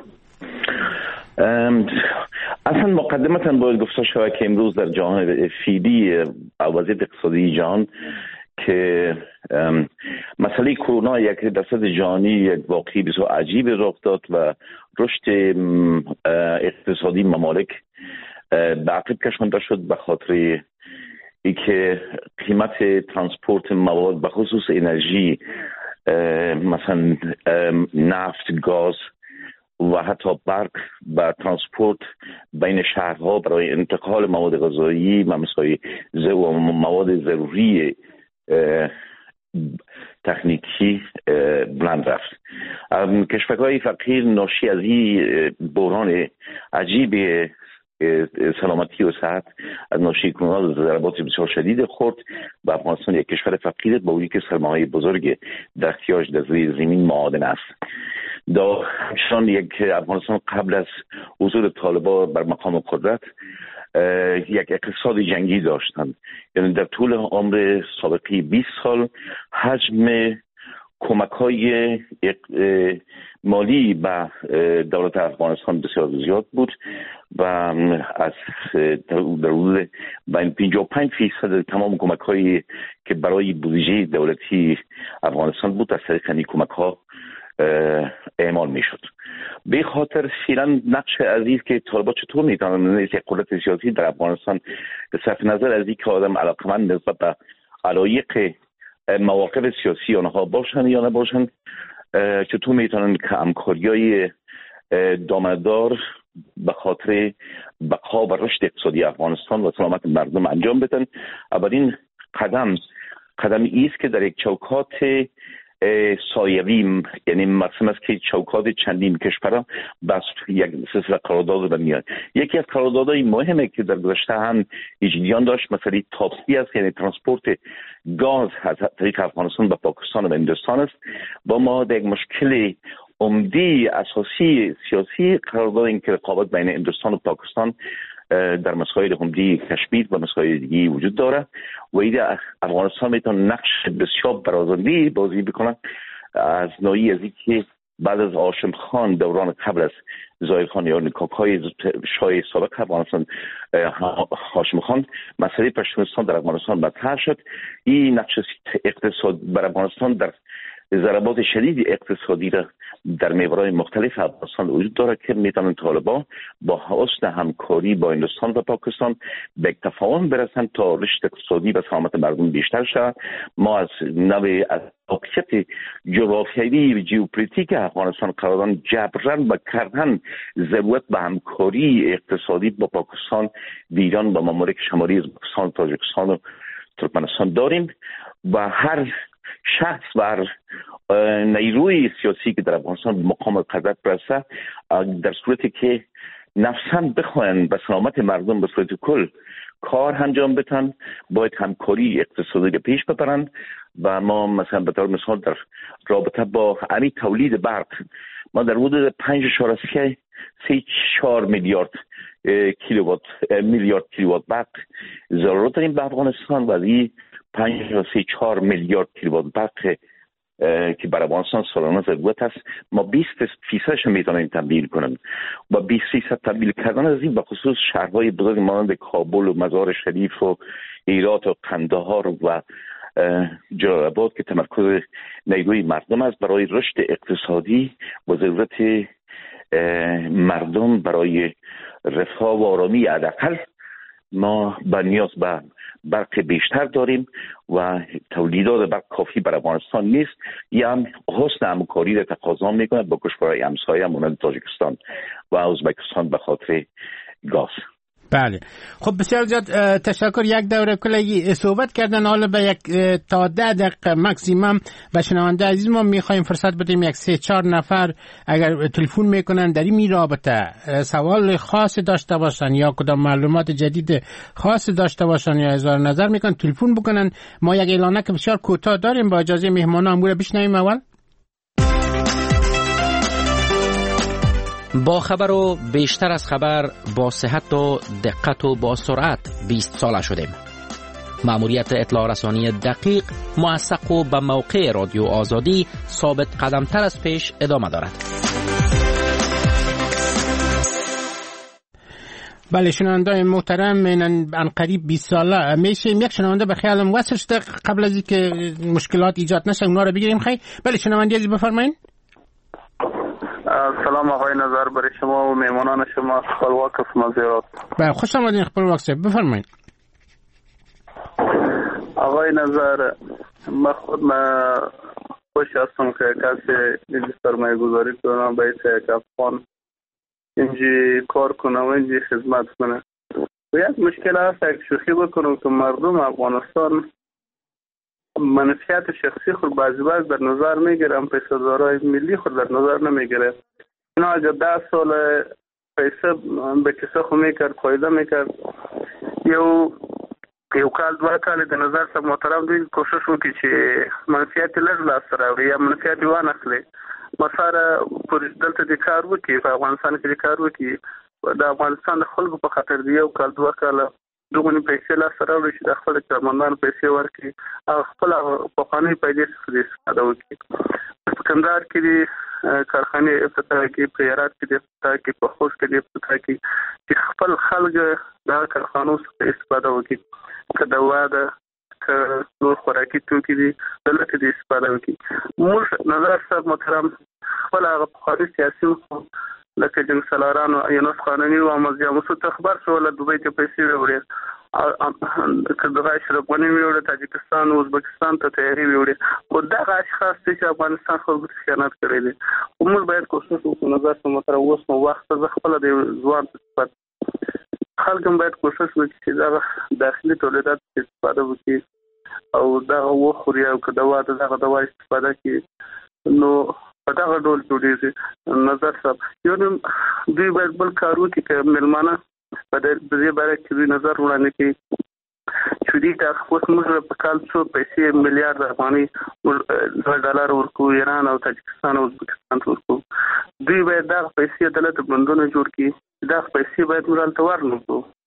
اصلا مقدمتا باید گفته شود که امروز در جهان فیدی وضعیت اقتصادی جهان که مسئله کرونا یک در سطح جهانی یک واقعی بسیار عجیب رخ داد و رشد اقتصادی ممالک به عقب کشانده شد به خاطر ای که قیمت ترانسپورت مواد به خصوص انرژی مثلا نفت، گاز و حتی برق و ترانسپورت بین شهرها برای انتقال مواد غذایی و مثلا مواد ضروری تکنیکی بلند رفت. کشورهای فقیر ناشی از این بحران عجیب سلامتی و صحت از ناشی کرونا ضربات بسیار شدید خورد و افغانستان یک کشور فقیر با وجودی که سرمایه بزرگ در احتیاج در زیر زمین معادن است. دا همچنان یک افغانستان قبل از حضور طالبان بر مقام قدرت یک اقتصاد جنگی داشتند، یعنی در طول عمر سابقه بیست سال حجم کمک‌های مالی به دولت افغانستان بسیار زیاد بود و از در حدود پنجاه و پنج فیصد تمام کمک‌هایی که برای بودجه دولتی افغانستان بود از طریق این کمک‌ها اعمال میشد. به خاطر فعلا نقش عزیز که طالبان چطور میتونن یک قدرت سیاسی در افغانستان صرف نظر از اینکه آدم علاقمند نسبت به علایق مواقف سیاسی آنها باشن یا نباشن چطور میتونن که همکاری‌های دامدار به خاطر بقا و رشد اقتصادی افغانستان و سلامت مردم انجام بدن. اولین قدم قدم ایست که در یک چوکات سایوی، یعنی مثلا است که چوکات چندین کشورها بس یک سلسله قرارداد رو میاد. یکی از قراردادهای مهمه که در گذشته هم ایجادیان داشت مسئله تاپسی است، یعنی ترانسپورت گاز از طریق افغانستان به پاکستان و هندوستان است. با ما در یک مشکل عمده اساسی سیاسی قرارداد این که رقابت بین هندوستان و پاکستان در مسائل عمده کشمیر و مسائل دیگه وجود داره و ایده افغانستان میتونه نقش بسیار برازنده بازی بکنه از نوعی از اینکه بعد از هاشم خان دوران قبل از ظاهر خان یا نیکاکای شاه سابق افغانستان هاشم خان مسئله پشتونستان در افغانستان مطرح شد. این نقش اقتصاد بر افغانستان در ضربات شدید اقتصادی را در محورهای مختلف افغانستان وجود داره که میتونن طالبان با حسن همکاری با هندوستان و پاکستان به تفاهم برسن تا رشد اقتصادی و سلامت مردم بیشتر شود. ما از نوع واقعیت جغرافیایی و ژئوپلیتیک افغانستان قرارداد جبران و کردن ضرورت به همکاری اقتصادی با پاکستان، ایران و ممالک شمالی ازبکستان، تاجیکستان و ترکمنستان داریم و هر شخص و نیروی سیاسی که در افغانستان به مقام قدرت برسه در صورتی که نفساً بخواهن به سلامت مردم به صورت کل کار انجام بدن، باید همکاری اقتصادی رو پیش ببرند. و ما مثلا به طور مثال در رابطه با همین تولید برق ما در حدود پنج اشاره سه چهار میلیارد کیلووات میلیارد کیلووات برق ضرورت داریم به افغانستان و این پنج سه چهار میلیارد کیلووات برق که برای افغانستان سالانه ضرورت است، ما بیست فیصدش میتونیم تبدیل کنیم و بیست فیصد تبدیل کردن از این به خصوص شهرهای بزرگ مانند کابل و مزار شریف و هرات و قندهار و جلال آباد که تمرکز نیروی مردم است برای رشد اقتصادی و ضرورت مردم برای رفاه و آرامی حداقل ما به نیاز به برق بیشتر داریم و تولیدات برق کافی برای افغانستان نیست. یا هم حسن همکاری را تقاضا میکنه با کشورهای همسایه مانند تاجیکستان و ازبکستان به خاطر گاز. بله خب بسیار زیاد تشکر. یک دوره کلی صحبت کردن، حالا به یک تا ده دقیقه مکسیمم و شنونده عزیز ما میخوایم فرصت بدیم یک سه چهار نفر اگر تلفن میکنن در این رابطه سوال خاص داشته باشن یا کدام معلومات جدید خاص داشته باشن یا اظهار نظر میکنن تلفن بکنن. ما یک اعلانه که بسیار کوتاه داریم، با اجازه مهمانان امور بشنویم. اول با خبر و بیشتر از خبر، با صحت و دقت و با سرعت بیست ساله شدیم. مأموریت اطلاع رسانی دقیق، موثق و به موقع رادیو آزادی ثابت قدمتر از پیش ادامه دارد. بله شنونده محترم، من قریب بیست ساله میشیم. یک شنونده به خیالم وصل شده، قبل از اینکه مشکلات ایجاد نشه اونا رو بگیریم. خیلی بله شنونده عزیز بفرمایید. سلام آقای نظر برای شما و میمانان شما، خپلواک هستم زیاد. بله خوش آمدین خپلواک صاحب، بفرمایید. آقای نظر من خود من خوش هستم که کسی اینجا سرمایه گذاری کنم به یک افغان اینجا کار کنم و اینجا خدمت کنم. و یک مشکل هست یک شوخی بکنم که مردم افغانستان منفعت شخصی خود بعضی بعض در نظر میگیرم، پیسه‌دارای ملی خود در نظر نمیگیره. اینا اگر ده سال پیسه به کسی خود میکرد فایده میکرد، یو یو کال دو کال در نظر سب محترم دوی کوشش وکړي چې منفعت لږ لاسته راوړي یا منفعت وانخلي. مساره پر دلته د کار وکړي، په افغانستان کې د کار وکړي، د افغانستان د خلکو په خاطر دی یو کال دوه کال دغه پیسې لاسته راوړي چې د خپل کارمندانو پیسې ورکړي او خپل پخواني پیسې څخه استفاده وکړي. په کندهار کې د کارخانې افتتاح کې، په هرات کې د افتتاح کې، په خوست کې د افتتاح کې چې خپل خلک د کارخانو څخه استفاده وکړي، که دوا ده که نور خوراکي توکي دي دلته د استفاده وکړي. موږ نظر صاحب محترم خپل هغه پخواني سیاسي لکه جنګ سالارانو یونس قانوني او مزیا مسعود خبر شو له دوبۍ ته پیسې وړي، که دغه اشرف غني وړي تاجکستان او ازبکستان ته تیاری وړي، خو دغه اشخاص چې افغانستان خلکو ته خیانت کړی دي. موږ باید کوشش وکړو نظر صاحب محترم اوس نو وخت ز خپل د ځوان صفات خلک باید کوشش وکړي چې دغه داخلي تولیدات استفاده وکړي او دغه وخوري او که دوا دغه دوا استفاده کړي. نو په دغه ډول جوړېږي. نظر صاحب یو دوی باید بل کار وکړي که مېلمانه په دې باره کې دوی نظر وړاندې کړي چې دوی ته اوس موږ په کال څو پیسې میلیارډ افغانۍ ډالر ورکوو ایران او تاجکستان او ازبکستان ته ورکوو. دوی باید دغه پیسې دلته بندونه جوړ کړي، دغه پیسې باید موږ هلته ورنکړو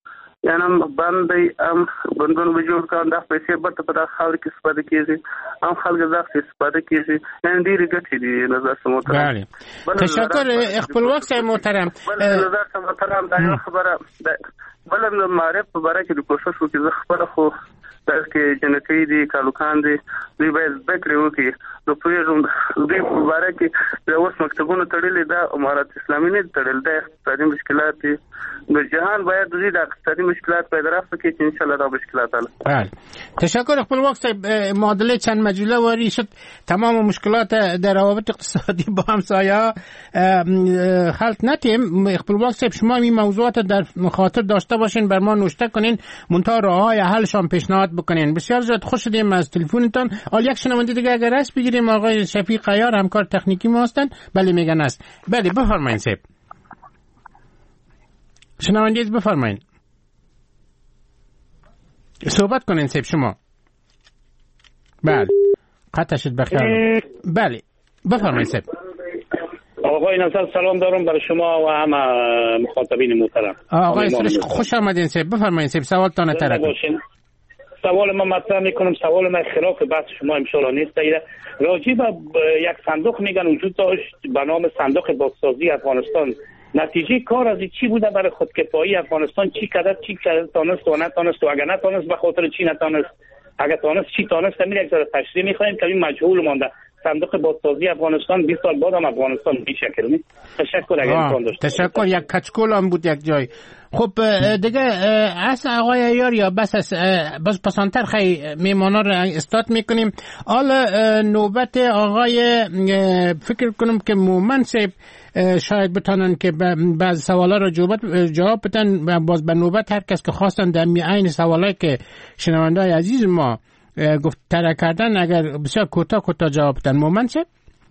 یعنی بند هم بندونه به جوړ کړه د پیسې برته په خاور کې استفاده کیږي هم خلک د استفاده کیږي یعنی ډیره ګټې دي نظر محترم. بله تشکر خپلواک صاحب محترم. نظر محترم دا خبره بل معرف په باره کې د کوشش وکړي. زه خپل خو داس کې جنکی دي کالوکان دي دوی باید ذکر وکړي نو پوهېږم دوی په باره کې د اوس مکتبونو تړلي دا امارت اسلامي نه تړل دا اقتصادي مشکلات دي د جهان باید دوی د اقتصادي مشکلات پیدا راوړي چې ان شاء الله دا مشکلات حل. بله تشکر خپلواک صاحب. معادله چند مجوله واری شد تمام مشکلات در روابط اقتصادی با همسایه حل نتیم. خپلواک صاحب شما این موضوعات در خاطر داشته باشین بر ما نوشته کنین منتها راههای حلشان پیشنهاد بکنین. بسیار زیاد خوش شدیم از تلفنتان. حالا یک شنونده دیگه اگر است بگیریم. آقای شفیق عیار همکار تکنیکی ما هستند. بله میگن است. بله بفرمایید صاحب. شنونده بفرمایید. صحبت کنین صاحب شما. بله قطع شد بخیر. بله بفرمایید صاحب. آقای نصر سلام دارم برای شما و همه مخاطبین محترم. آقای سرش خوش آمدین صاحب. بفرمایید صاحب سوالتان طرح کنید. سوال من مطرح میکنم. سوال من خلاف بحث شما امشالا نیست. راجع به یک صندوق میگن وجود داشت به نام صندوق بازسازی افغانستان. نتیجه کار از چی بوده برای خودکفایی افغانستان؟ چی کرد چی کرد تانست و نتانست و اگر نتانست به خاطر چی نتانست؟ اگر تانست چی تانست؟ همین یک ذره تشریح میخوایم که این مجهول مانده. صندوق بازسازی افغانستان بیست سال بعد هم افغانستان بی شکل نیست. تشکر اگر امکان داشت. تشکر. یک کچکول هم بود یک جای. خب دیگه اصلا آقای عیار یا بس از بس پسانتر خیلی میمانا رو استاد میکنیم. حالا نوبت آقای فکر کنم که مومن صاحب شاید بتانن که بعض سوالا رو جواب بدن. باز به نوبت هر کس که خواستن در عین سوالایی که شنونده عزیز ما گفت طرح کردن اگر بسیار کوتاه کوتاه جواب بدن. مومن صاحب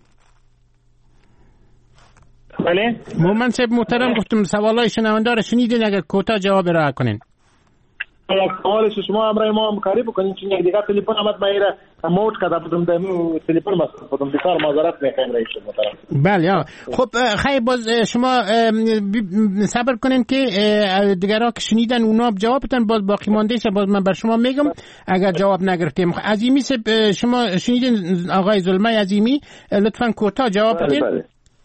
بله مومن صاحب محترم گفتم سوالای شنونده رو شنیدین اگر کوتاه جواب ارائه کنین. سوالش شما امرای ما همکاری بکنین چون یک دیگه تلفن آمد ما ایره موت کرده بودم در تلفن مصرف بودم بسیار معذرت میخوایم رئیس محترم. بله خب خیلی باز شما صبر کنین که دیگرها که شنیدن اونا جواب بدن. باز باقی مانده شه باز من بر شما میگم اگر جواب نگرفتیم. عظیمی شما شنیدین آقای ظلمه عظیمی لطفا کوتاه جواب بدین. بله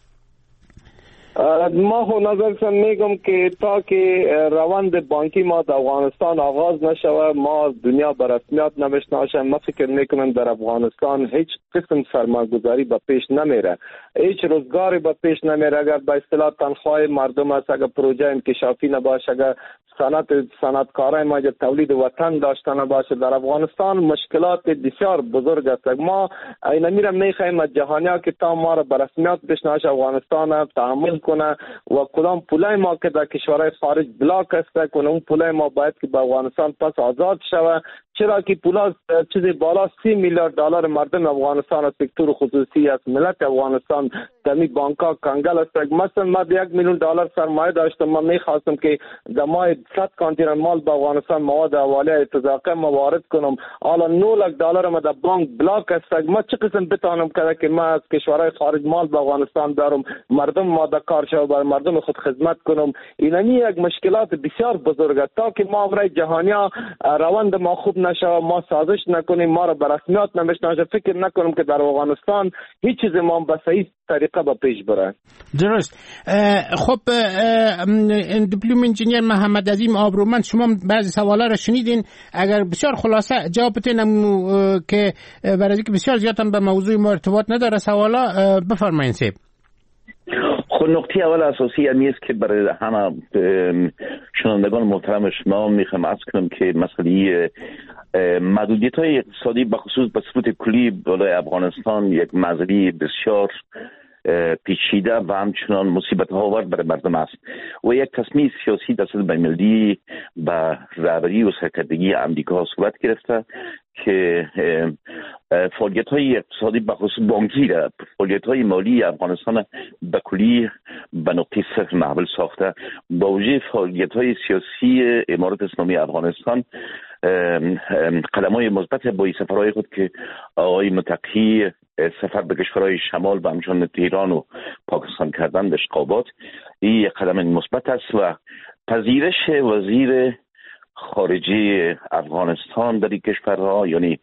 ما خو نظر میگم که تا که روند بانکی ما در افغانستان آغاز نشوه ما دنیا به رسمیت نمیشناسه. ما فکر میکنم در افغانستان هیچ قسم سرمایه‌گذاری به پیش نمیره، هیچ روزگاری به پیش نمیره. اگر به اصطلاح تنخواه مردم است، اگر پروژه انکشافی نباشه، اگر صنعت صنعتکارای ما تولید وطن داشته نباشه، در افغانستان مشکلات بسیار بزرگ است. ما اینا میرم میخوایم از جهانیا که تا ما را به رسمیت بشناسه افغانستان تحمل کنه و کدام پولای ما که در کشورهای خارج بلاک است کنه اون پولای ما باید که به افغانستان پس آزاد شوه. چرا که پولا چیزی بالا سی میلیارد دلار مردم افغانستان از سکتور خصوصی است، ملت افغانستان دمی بانک‌ها کنگل است. مثلا ما یک میلیون دلار سرمایه داشتم، من می‌خواستم که در ماه صد کانتینر مال به افغانستان مواد اولیه اتفاقی ما وارد کنم. حالا نه لک دلار ما در بانک بلاک است. ما چه قسم بتوانم که که ما از کشورهای خارج مال به افغانستان دارم، مردم ما در کار شو بر مردم خود خدمت کنم. اینمی یک مشکلات بسیار بزرگ است. تا که ما امرای جهانیا روند ما خوب نشه، ما سازش نکنیم، ما را به رسمیت نمیشناسه، فکر نکنم که در افغانستان هیچ چیز ما به صحیح طریقه به پیش بره. درست. خب دیپلم انجینیر محمد عظیم آبرومند شما بعضی سوالا را شنیدین. اگر بسیار خلاصه جواب بدین که برای اینکه بسیار زیاد هم به موضوع ما ارتباط نداره سوالا بفرمایید صاحب. خب نقطه اول اساسی همی است که برای همه شنوندگان محترم شما میخوام عرض کنم که مسئله محدودیت های اقتصادی بخصوص به صورت کلی برای افغانستان یک مسئله بسیار پیچیده و همچنان مصیبت ها آور برای مردم است و یک تصمیم سیاسی در سطح بین‌المللی به رهبری و سرکردگی امریکا صورت گرفته که فعالیت های اقتصادی بخصوص بانکی را فعالیت های مالی افغانستان به کلی به نقطه صفر محول ساخته. با وجود فعالیت های سیاسی امارات اسلامی افغانستان قدم های مثبت با سفرهای خود که آقای متقی سفر به کشورهای شمال و همچنان ایران و پاکستان کردن به اشقابات این قدم مثبت است و پذیرش وزیر خارجی افغانستان در این کشورها، یعنی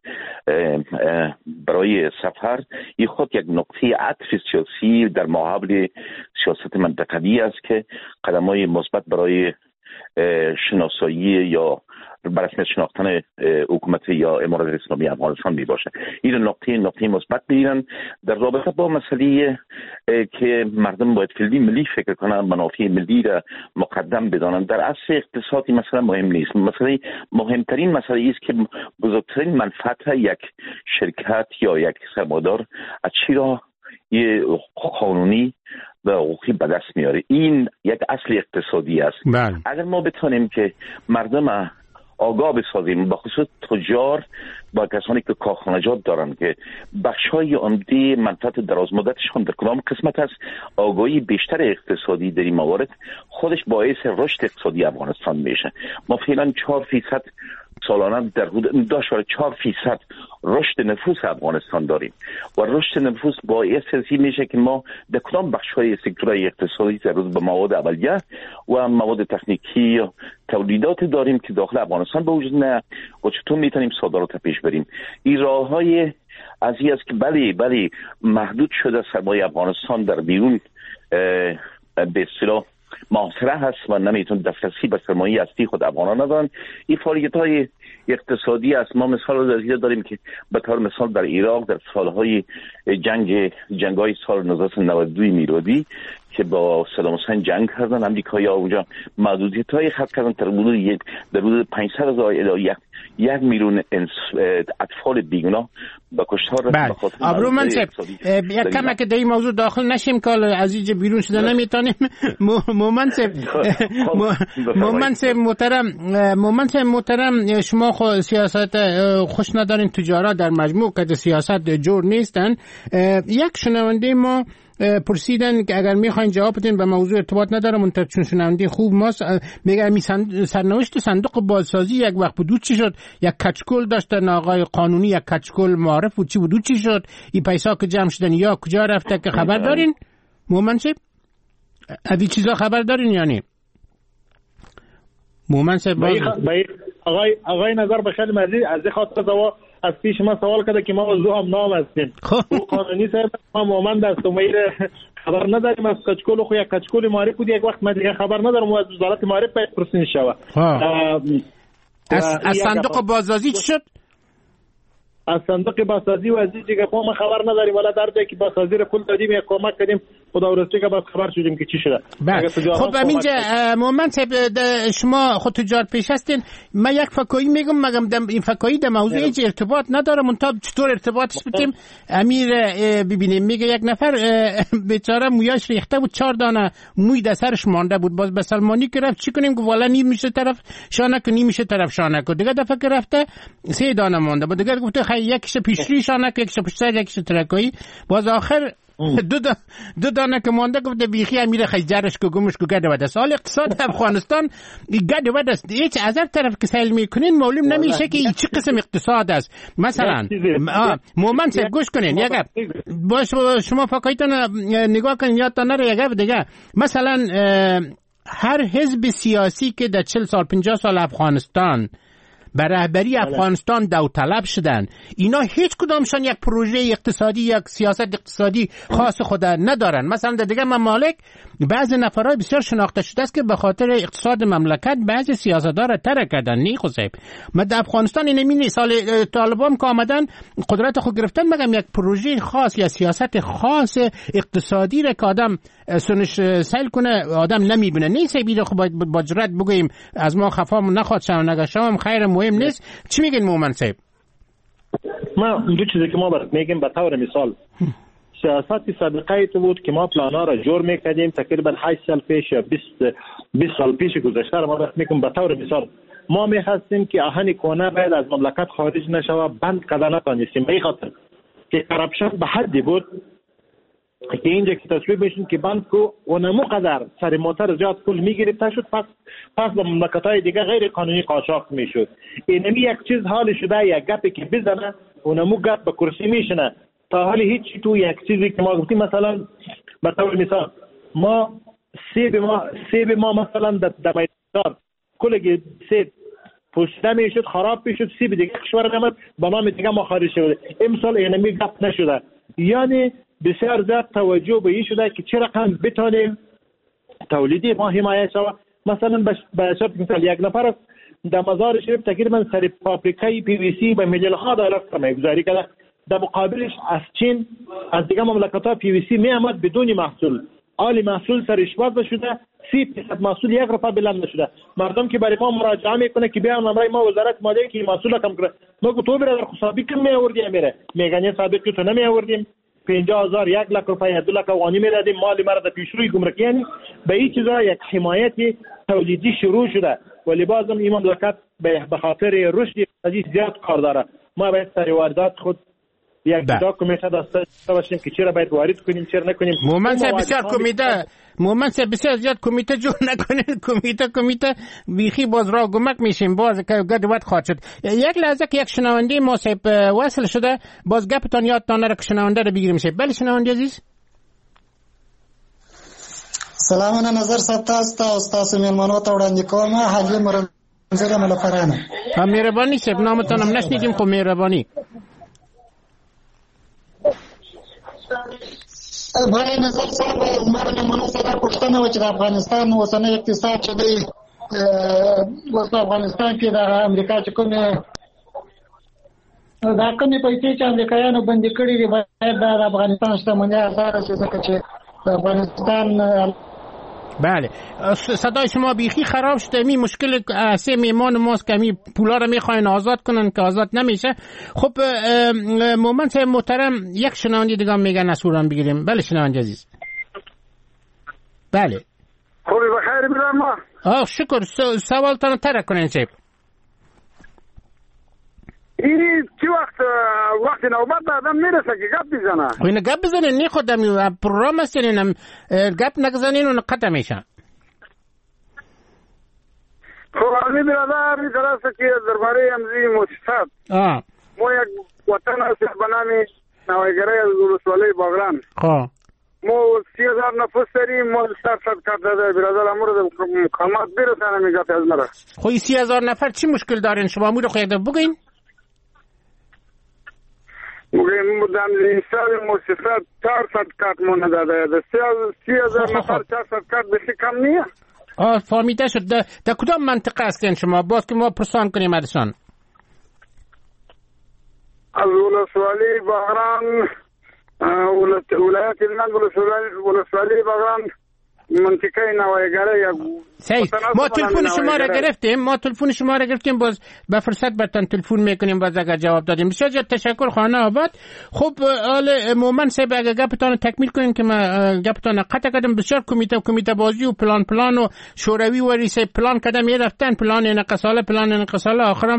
برای سفر، این خود یک نقطه عطف سیاسی در مقابل سیاست منطقوی است که قدم‌های مثبت برای شناسایی یا بر اساس شناختن حکومت یا امارات اسلامی افغانستان می باشه. این نقطه نقطه مثبت میگیرن در رابطه با مسئله که مردم باید فعلی ملی فکر کنن، منافع ملی را مقدم بدانند. در اصل اقتصادی مثلا مهم نیست. مثلا مهمترین مسئله است که بزرگترین منفعت یک شرکت یا یک سرمایه‌دار از چی را یه قانونی و حقوقی به دست میاره. این یک اصل اقتصادی است. بله. اگر ما بتونیم که مردم آگاه بسازیم، به خصوص تجار و کسانی که کارخانجات دارن که بخشای عمده منفعت دراز مدتشون در کدام قسمت است، آگاهی بیشتر اقتصادی در این موارد خودش باعث رشد اقتصادی افغانستان میشه. ما فعلا چهار فیصد سالانه در حدود دو ممیز چهار فیصد رشد نفوس افغانستان داریم و رشد نفوس باعث این میشه که ما در کدام بخش‌های سکتورهای اقتصادی در روز به مواد اولیه و مواد تکنیکی تولیدات داریم که داخل افغانستان به وجود نه و چطور میتونیم صادرات پیش بریم. این راه‌های از این است که بله بله محدود شده سرمایه افغانستان در بیرون به اصطلاح محاصره هست و نمیتون دسترسی به سرمایه اصلی خود افغانان ندارن. این فعالیت‌های اقتصادی است. ما مثال از داریم که به طور مثال در عراق در سالهای جنگ جنگ‌های سال نوزده صد و نود و دو میلادی که با صدام حسین جنگ کردن، امریکایی‌ها اونجا محدودیت‌های خلق کردن در حدود یک در حدود پانصد هزار الی یک یک میلیون اطفال بیگناه به کشتار رسید. ابرو منصب یک کم که در این موضوع داخل نشیم که از اینجا بیرون شده نمیتونیم. مومنصب مومنصب محترم مومنصب محترم شما خو سیاست خوش ندارین، تجارت در مجموع که سیاست جور نیستن. یک شنونده ما پرسیدن که اگر میخواین جواب بدین به موضوع ارتباط نداره، منتها چون شنونده خوب ماست، میگه می سرنوشت صندوق بازسازی یک وقت بود چی شد؟ یک کچکول داشتن آقای قانونی، یک کچکول معرف بود چی بود چی شد؟ این پیسا که جمع شدن یا کجا رفته که خبر دارین؟ مومنصب از این چیزا خبر دارین یا نه؟ مومنصب باز آقای آقای نظر بخیر مزید از خاطر زوا از پیش ما سوال کرده که ما از دو هم نام هستیم. او قانونی صاحب ما مومند است و میره خبر نداریم از کچکول خو یک کچکول معرف بود یک وقت ما دیگه خبر ندارم و از وزارت معرف پرسین شوه. از از صندوق بازسازی چی شد؟ از صندوق بازسازی و از دیگه ما خبر نداریم، ولی در جایی که بازسازی رو پول دادیم یک کمک کردیم خدا ورسته که بعد خبر شدیم که چی شده. خب همینجا مومنت شما خود تجار پیش هستین، من یک فکایی میگم مگم این فکایی در موضوع هیچ ارتباط نداره، منتها چطور ارتباطش بدیم؟ امیر ببینیم میگه یک نفر بیچاره مویاش ریخته بود، چهار دانه موی در سرش مانده بود، باز به سلمانی که رفت چی کنیم که والا نیم میشه طرف شانه که نیم میشه طرف شانه که دیگه دفعه که رفته سه دانه مانده بود، دیگه گفته خیلی یکیش پیشری شانه که یکیش پشت سر یکیش ترکایی، باز آخر دو دا دو دانه که مانده گفته بیخی امیر خیجرش که گمش که گده ود است. حال اقتصاد افغانستان گده ود است، هیچ از هر طرف که سیل میکنین معلوم نمیشه که چی قسم اقتصاد است. مثلا مومن صاحب گوش کنین، یک باش شما فکایتون نگاه کنین یادتان نره یک دیگه، مثلا هر حزب سیاسی که در چهل سال پنجاه سال افغانستان بر رهبری افغانستان داوطلب شدن، اینا هیچ کدامشان یک پروژه اقتصادی یک سیاست اقتصادی خاص خود ندارن. مثلا در دیگه ممالک بعضی نفرای بسیار شناخته شده است که به خاطر اقتصاد مملکت بعضی سیاست‌ها را ترک کردن. نه خصیب ما در افغانستان اینمی سال طالبان که آمدن قدرت خود گرفتن، مگم یک پروژه خاص یا سیاست خاص اقتصادی را که آدم سنش سیل کنه آدم نمیبینه. نیست بیره خب با جرأت بگوییم از ما خفا نخواد شما نگه شما خیر مهم نیست. چی میگن مومن صاحب؟ ما دو چیزی که ما برات میگیم به طور مثال سیاست سابقه تو بود که ما پلانا را جور میکردیم تقریبا هشت سال پیش یا بیست بیست سال پیش گذشته را ما برات میگم به طور مثال ما میخواستیم که آهن کونه باید از مملکت خارج نشوه، بند کردن نتونستیم به خاطر که کرپشن به حدی بود که اینجا که تصویب بشین که بند کو و نمو قدر سر موتر زیاد پول میگرفته شد، پس پس به مملکت‌های دیگه غیر قانونی قاچاق میشد. اینمی یک چیز حال شده یک گپی که بزنه و نمو گپ به کرسی میشنه تا حالی هیچ تو یک چیزی که ما گفتیم. مثلا به طور مثال ما سیب ما سیب ما مثلا در میدان کلگی سیب پوسیده میشد، خراب میشد، سیب دیگه کشور نمیاد، به نام دیگه ما خارج شده. امسال اینمی گپ نشده. یعنی بسیار زیاد توجه به این شده که چه رقم بتانیم تولیدی ما حمایت شود. مثلا به شرط مثال یک نفر در مزار شریف تقریبا سر پاپریکای پی وی سی به میلیون ها دلار سرمایه گذاری کرده. در مقابلش از چین از دیگه مملکت ها پی وی سی می آمد بدون محصول، عالی محصول سرش باز شده، سی درصد محصول یک روپا بلند نشده. مردم که برای ما مراجعه میکنه که بیا نمای ما وزارت مالیه که محصول کم کنه، ما تو برادر خصابی کم می آوردی میره میگن ثابت که تو نمی آوردیم پنجاه هزار یک لک روپیه دو لک وانی میدادیم مالی مرد پیشروی گمرکی. یعنی به این چیزا یک حمایت تولیدی شروع شده، ولی بازم این مملکت به خاطر رشد اقتصادی زیاد کار داره. ما باید سر واردات خود یک جدا کمیته داشته باشیم که چرا باید وارد کنیم چرا نکنیم. مومن سه بسیار کمیته مومن سه بسیار زیاد کمیته جور نکنین. کمیته کمیته بیخی باز را گمک میشیم، باز که گد وقت خواهد شد. یک لحظه که یک شنونده ما صاحب وصل شده، باز گپتان یادتان نره که شنونده رو بگیریم. شد بله شنونده عزیز. سلامونه نظر صاحب تاسو ته او تاسو میلمنو ته وړاندې کوم. حاجی مرزا ملفرانه. ها مهرباني صاحب نامتان هم نشنیدیم. خب مهرباني. برای نظر صاحب زما د منو سره پوښتنه و چې د افغانستان اوسنی اقتصاد چې دی اوس په افغانستان کې د امریکا چې کومې دا کومې پیسې چې امریکایانو بندي کړي دي باید د افغانستان شتمنۍ ازاره شي، ځکه چې د افغانستان بله صدای شما بیخی خراب شده. می مشکل سه میمان ماست که می پولا رو میخواین آزاد کنن که آزاد نمیشه. خب مومنت محترم یک شنونده دیگه میگن از سوران بگیریم. بله شنونده عزیز. بله خوبی بخیر بیرم ما. آه شکر. سوال تانو ترک کنین سیب. این چی وقت وقتی نوبت آدم میرسه که گپ بزنه؟ اینه گپ بزنین نی خودم پروگرام است، اینم گپ نگزنین و قطع میشن. خب علی برادر این طرف که درباره امزی مؤسسات آه ما یک وطن است به نام نوایگره از ولسوالی باغران. خب ما سی هزار نفس داریم. ما سر صد کار داده برادر امور مقامات برسانه میگفت از مرا. خب سی هزار نفر چی مشکل دارین شما؟ امور خو یک دفعه بگین. مگه مدام اینسان مؤسسات چهارصد کارت مونه داده. سی هزار نفر چهارصد کارت بسی کم نیه. آه فهمیده شد. در کدام منطقه هستین شما؟ باز که ما پرسان کنیم ادسان. از ولسوالی باغران، ولایت هلمند ولسوالی باغران، منطقه نوایگره. یا صحیح. ما تلفن شما را گرفتیم ما تلفن شما را گرفتیم باز به فرصت برتن تلفن میکنیم باز اگر جواب دادیم. بسیار زیاد تشکر خانه آباد. خب آل مومن صاحب اگر گپتان تکمیل کنیم که ما گپتان قطع کردم. بسیار کمیته کمیته بازی و پلان پلان و شوروی و ریسه پلان کردم یه رفتن پلان نقصاله پلان نقصاله آخرم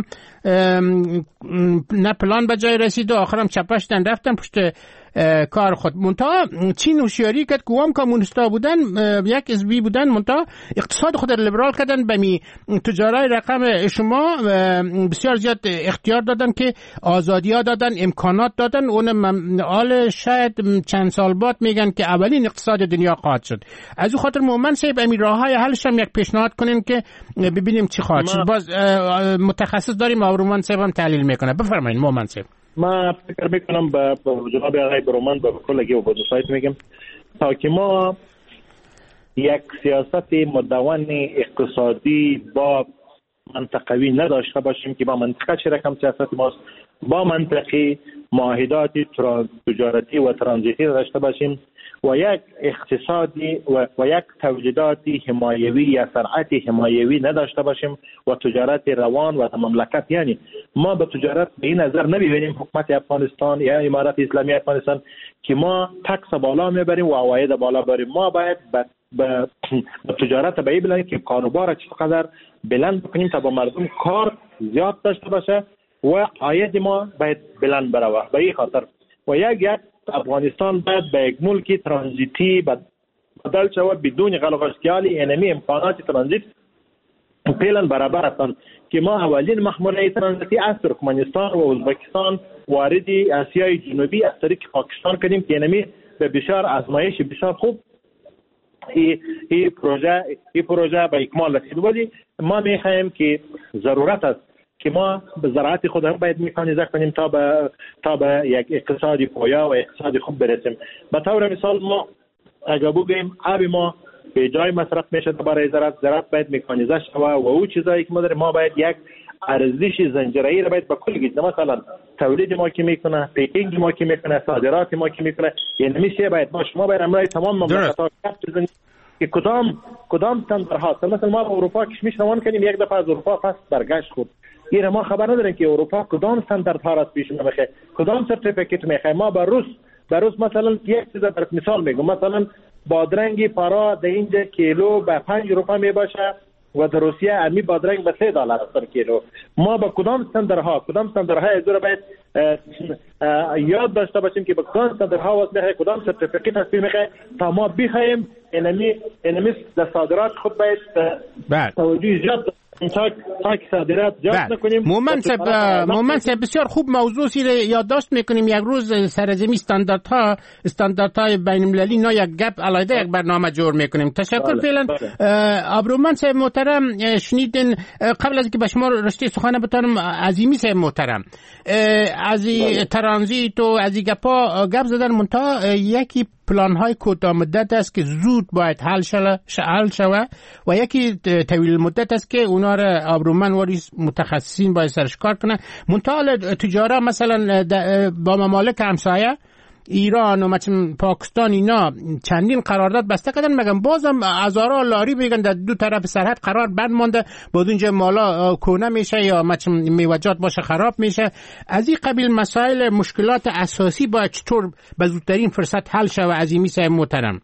نه پلان به جای رسید و آخرم چپشتن رفتن پشت کار خود. منتها چین هوشیاری کرد که هم کمونیستا بودن یک حزبی بودن، منتها اقتصاد خود را لیبرال کردن. به می تجارای رقم شما بسیار زیاد اختیار دادن که آزادی ها دادن، امکانات دادن. اون آل شاید چند سال بعد میگن که اولین اقتصاد دنیا خواهد شد. از او خاطر مومن صاحب امی راه های حلش هم یک پیشنهاد کنین که ببینیم چی خواهد شد. باز متخصص داریم آرومان صاحب هم تحلیل میکنه. بفرمایید مومن صاحب. ما فکر میکنم به جناب آقای برومند به کلگی و به دوستایت میگم تا که ما یک سیاست مدون اقتصادی با منطقوی نداشته باشیم که با منطقه چه رقم سیاست ماست، با منطقی معاهدات تجارتی و ترانزیتی داشته باشیم و یک اقتصادی و, و یک تولیدات حمایوی یا صنعت حمایوی نداشته باشیم و تجارت روان و مملکت. یعنی ما به تجارت به این نظر نمیبینیم حکومت افغانستان یا امارات اسلامی افغانستان که ما تکس بالا میبریم و عواید بالا بریم. ما باید به تجارت به این بلند که کاروبار چقدر بلند بکنیم تا با مردم کار زیاد داشته باشه و عاید ما باید بلند بروه. به این خاطر و یک یک افغانستان باید به یک ملک ترانزیتی بدل شود بدون غلغشتیالی. انمی امکانات ترانزیت فعلا برابر هستند که ما اولین محموله ترانزیتی از ترکمنستان و ازبکستان وارد آسیای جنوبی از طریق پاکستان کردیم که انمی به بسیار آزمایش بسیار خوب این ای پروژه ای پروژه به اکمال رسید. ولی ما میخوایم که ضرورت است که ما به زراعت خود هم باید مکانیزه کنیم تا به تا به یک اقتصادی پویا و اقتصادی خوب برسیم. به طور مثال ما اگر بگیم آب ما به جای مصرف میشه برای زراعت، زراعت باید مکانیزه شود و او چیزایی که ما داریم ما باید یک ارزش زنجیره‌ای را باید به کل گید. مثلا تولید ما که میکنه، پیکینگ ما که میکنه، صادرات ما که میکنه، یعنی میشه باید ما شما باید امروز تمام مملکت‌ها بزنید که کدام کدام استانداردها. مثلا ما به اروپا کشمش روان کردیم، یک دفعه از اروپا پس برگشت خود. این ما خبر نداریم که اروپا کدام استانداردها را پیش میخواد، کدام سرتیفیکیت میخواد. ما به روس به روس مثلا یک چیز برات مثال میگم، مثلا بادرنگ پارا در اینجا کیلو به پنج روپا میباشه و در روسیه امی بادرنگ به سه دلار است کیلو. ما با کدام استانداردها کدام استانداردها از رو باید یاد داشته باشیم که با کدام استانداردها واسه میخواد، کدام سرتیفیکیت هست میخواد تا ما بخوایم انمی انمی در صادرات خود باید توجه زیاد تا تا صادرات زیاد نکنیم. مومن صاحب مومن صاحب بسیار خوب موضوع سی یادداشت میکنیم. یک روز سرزمین استانداردها استانداردهای بین المللی نا یک گپ علیده یک برنامه جور میکنیم. تشکر. فعلا ابرومن صاحب محترم شنیدین. قبل از که به شما رشته سخن بتونم عظیمی صاحب محترم از ترانزیت و از گپا گپ زدن منتها یکی پلان های کوتاه مدت است که زود باید حل شود حل شود و یکی طویل مدت است که اونا را ابرومن و متخصصین باید سرش کار کنه. منتها تجاره مثلا با ممالک همسایه ایران و مثلا پاکستان اینا چندین قرارداد بسته کردن، مگم بازم هزارها لاری میگن در دو طرف سرحد قرار بند مونده، بعد اونجا مالا کونه میشه یا مثلا میوه‌جات باشه خراب میشه. از این قبیل مسائل مشکلات اساسی باید چطور به زودترین فرصت حل شود؟ عظیمی صاحب محترم.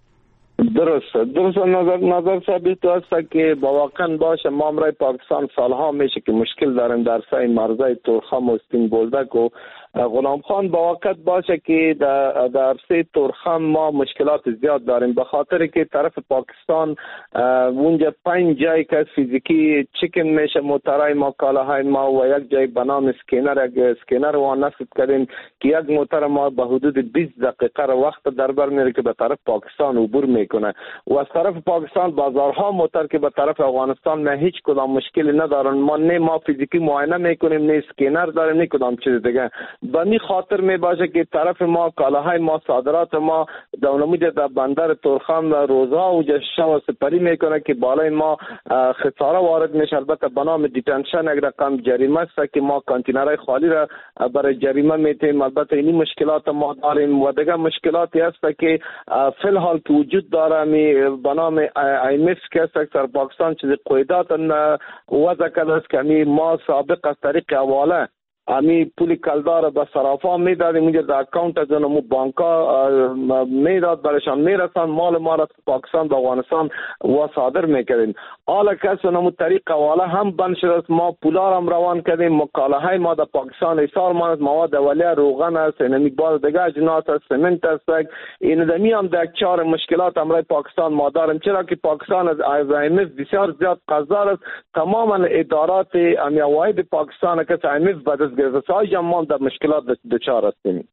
درست درست نظر نظر ثابت است که با واقعا باشه ما امرای پاکستان سالها میشه که مشکل داریم در سای مرزای تورخم و استین بولدک و غلام خان. با واقع باشه که در در سه تورخم ما مشکلات زیاد داریم به خاطر که طرف پاکستان اونجا پنج جای که فیزیکی چکن میشه موترای ما کالاهای ما و یک جای به نام اسکینر یک اسکینر وان نصب کردیم که یک موتر ما به حدود بیست دقیقه را وقت در بر میره که به طرف پاکستان عبور میکنه و از طرف پاکستان بازارها موتر که به طرف افغانستان نه هیچ کدام مشکلی ندارن. ما نه ما فیزیکی معاینه میکنیم نه اسکینر داریم نه کدام چیز دیگه. به این خاطر می باشه که طرف ما کالاهای ما صادرات ما دولمید در بندر تورخم روزها و جشن سپری میکنه که بالای ما خساره وارد میشه. البته به نام دیتنشن یک رقم جریمه است که ما کانتینرهای خالی را برای جریمه میتیم. البته این مشکلات ما داریم و دیگه مشکلاتی هست که فی الحال که وجود داره می به نام ایمف که است در پاکستان چیز قیدات وضع کرده است که ما سابق از طریق حواله امی پولی کلدار به صرافا میدادیم اونجا در اکاونت از اونمو بانکا میداد برشان میرسن مال ما را پاکستان به افغانستان و صادر میکردیم. حالا کس اونمو طریق حواله هم بند شده است. ما پولا هم روان کردیم، مکاله در پاکستان ایثار ماند، مواد اولیه روغن است، اینمی باز دیگه اجناس است، سمنت است. این دمی هم در چهار مشکلات امرای پاکستان ما داریم چرا که پاکستان از ایمف بسیار زیاد قرضدار است. تماما ادارات امی واحد پاکستان که ایمف بعد گرفتار ما در مشکلات دچار هستیم.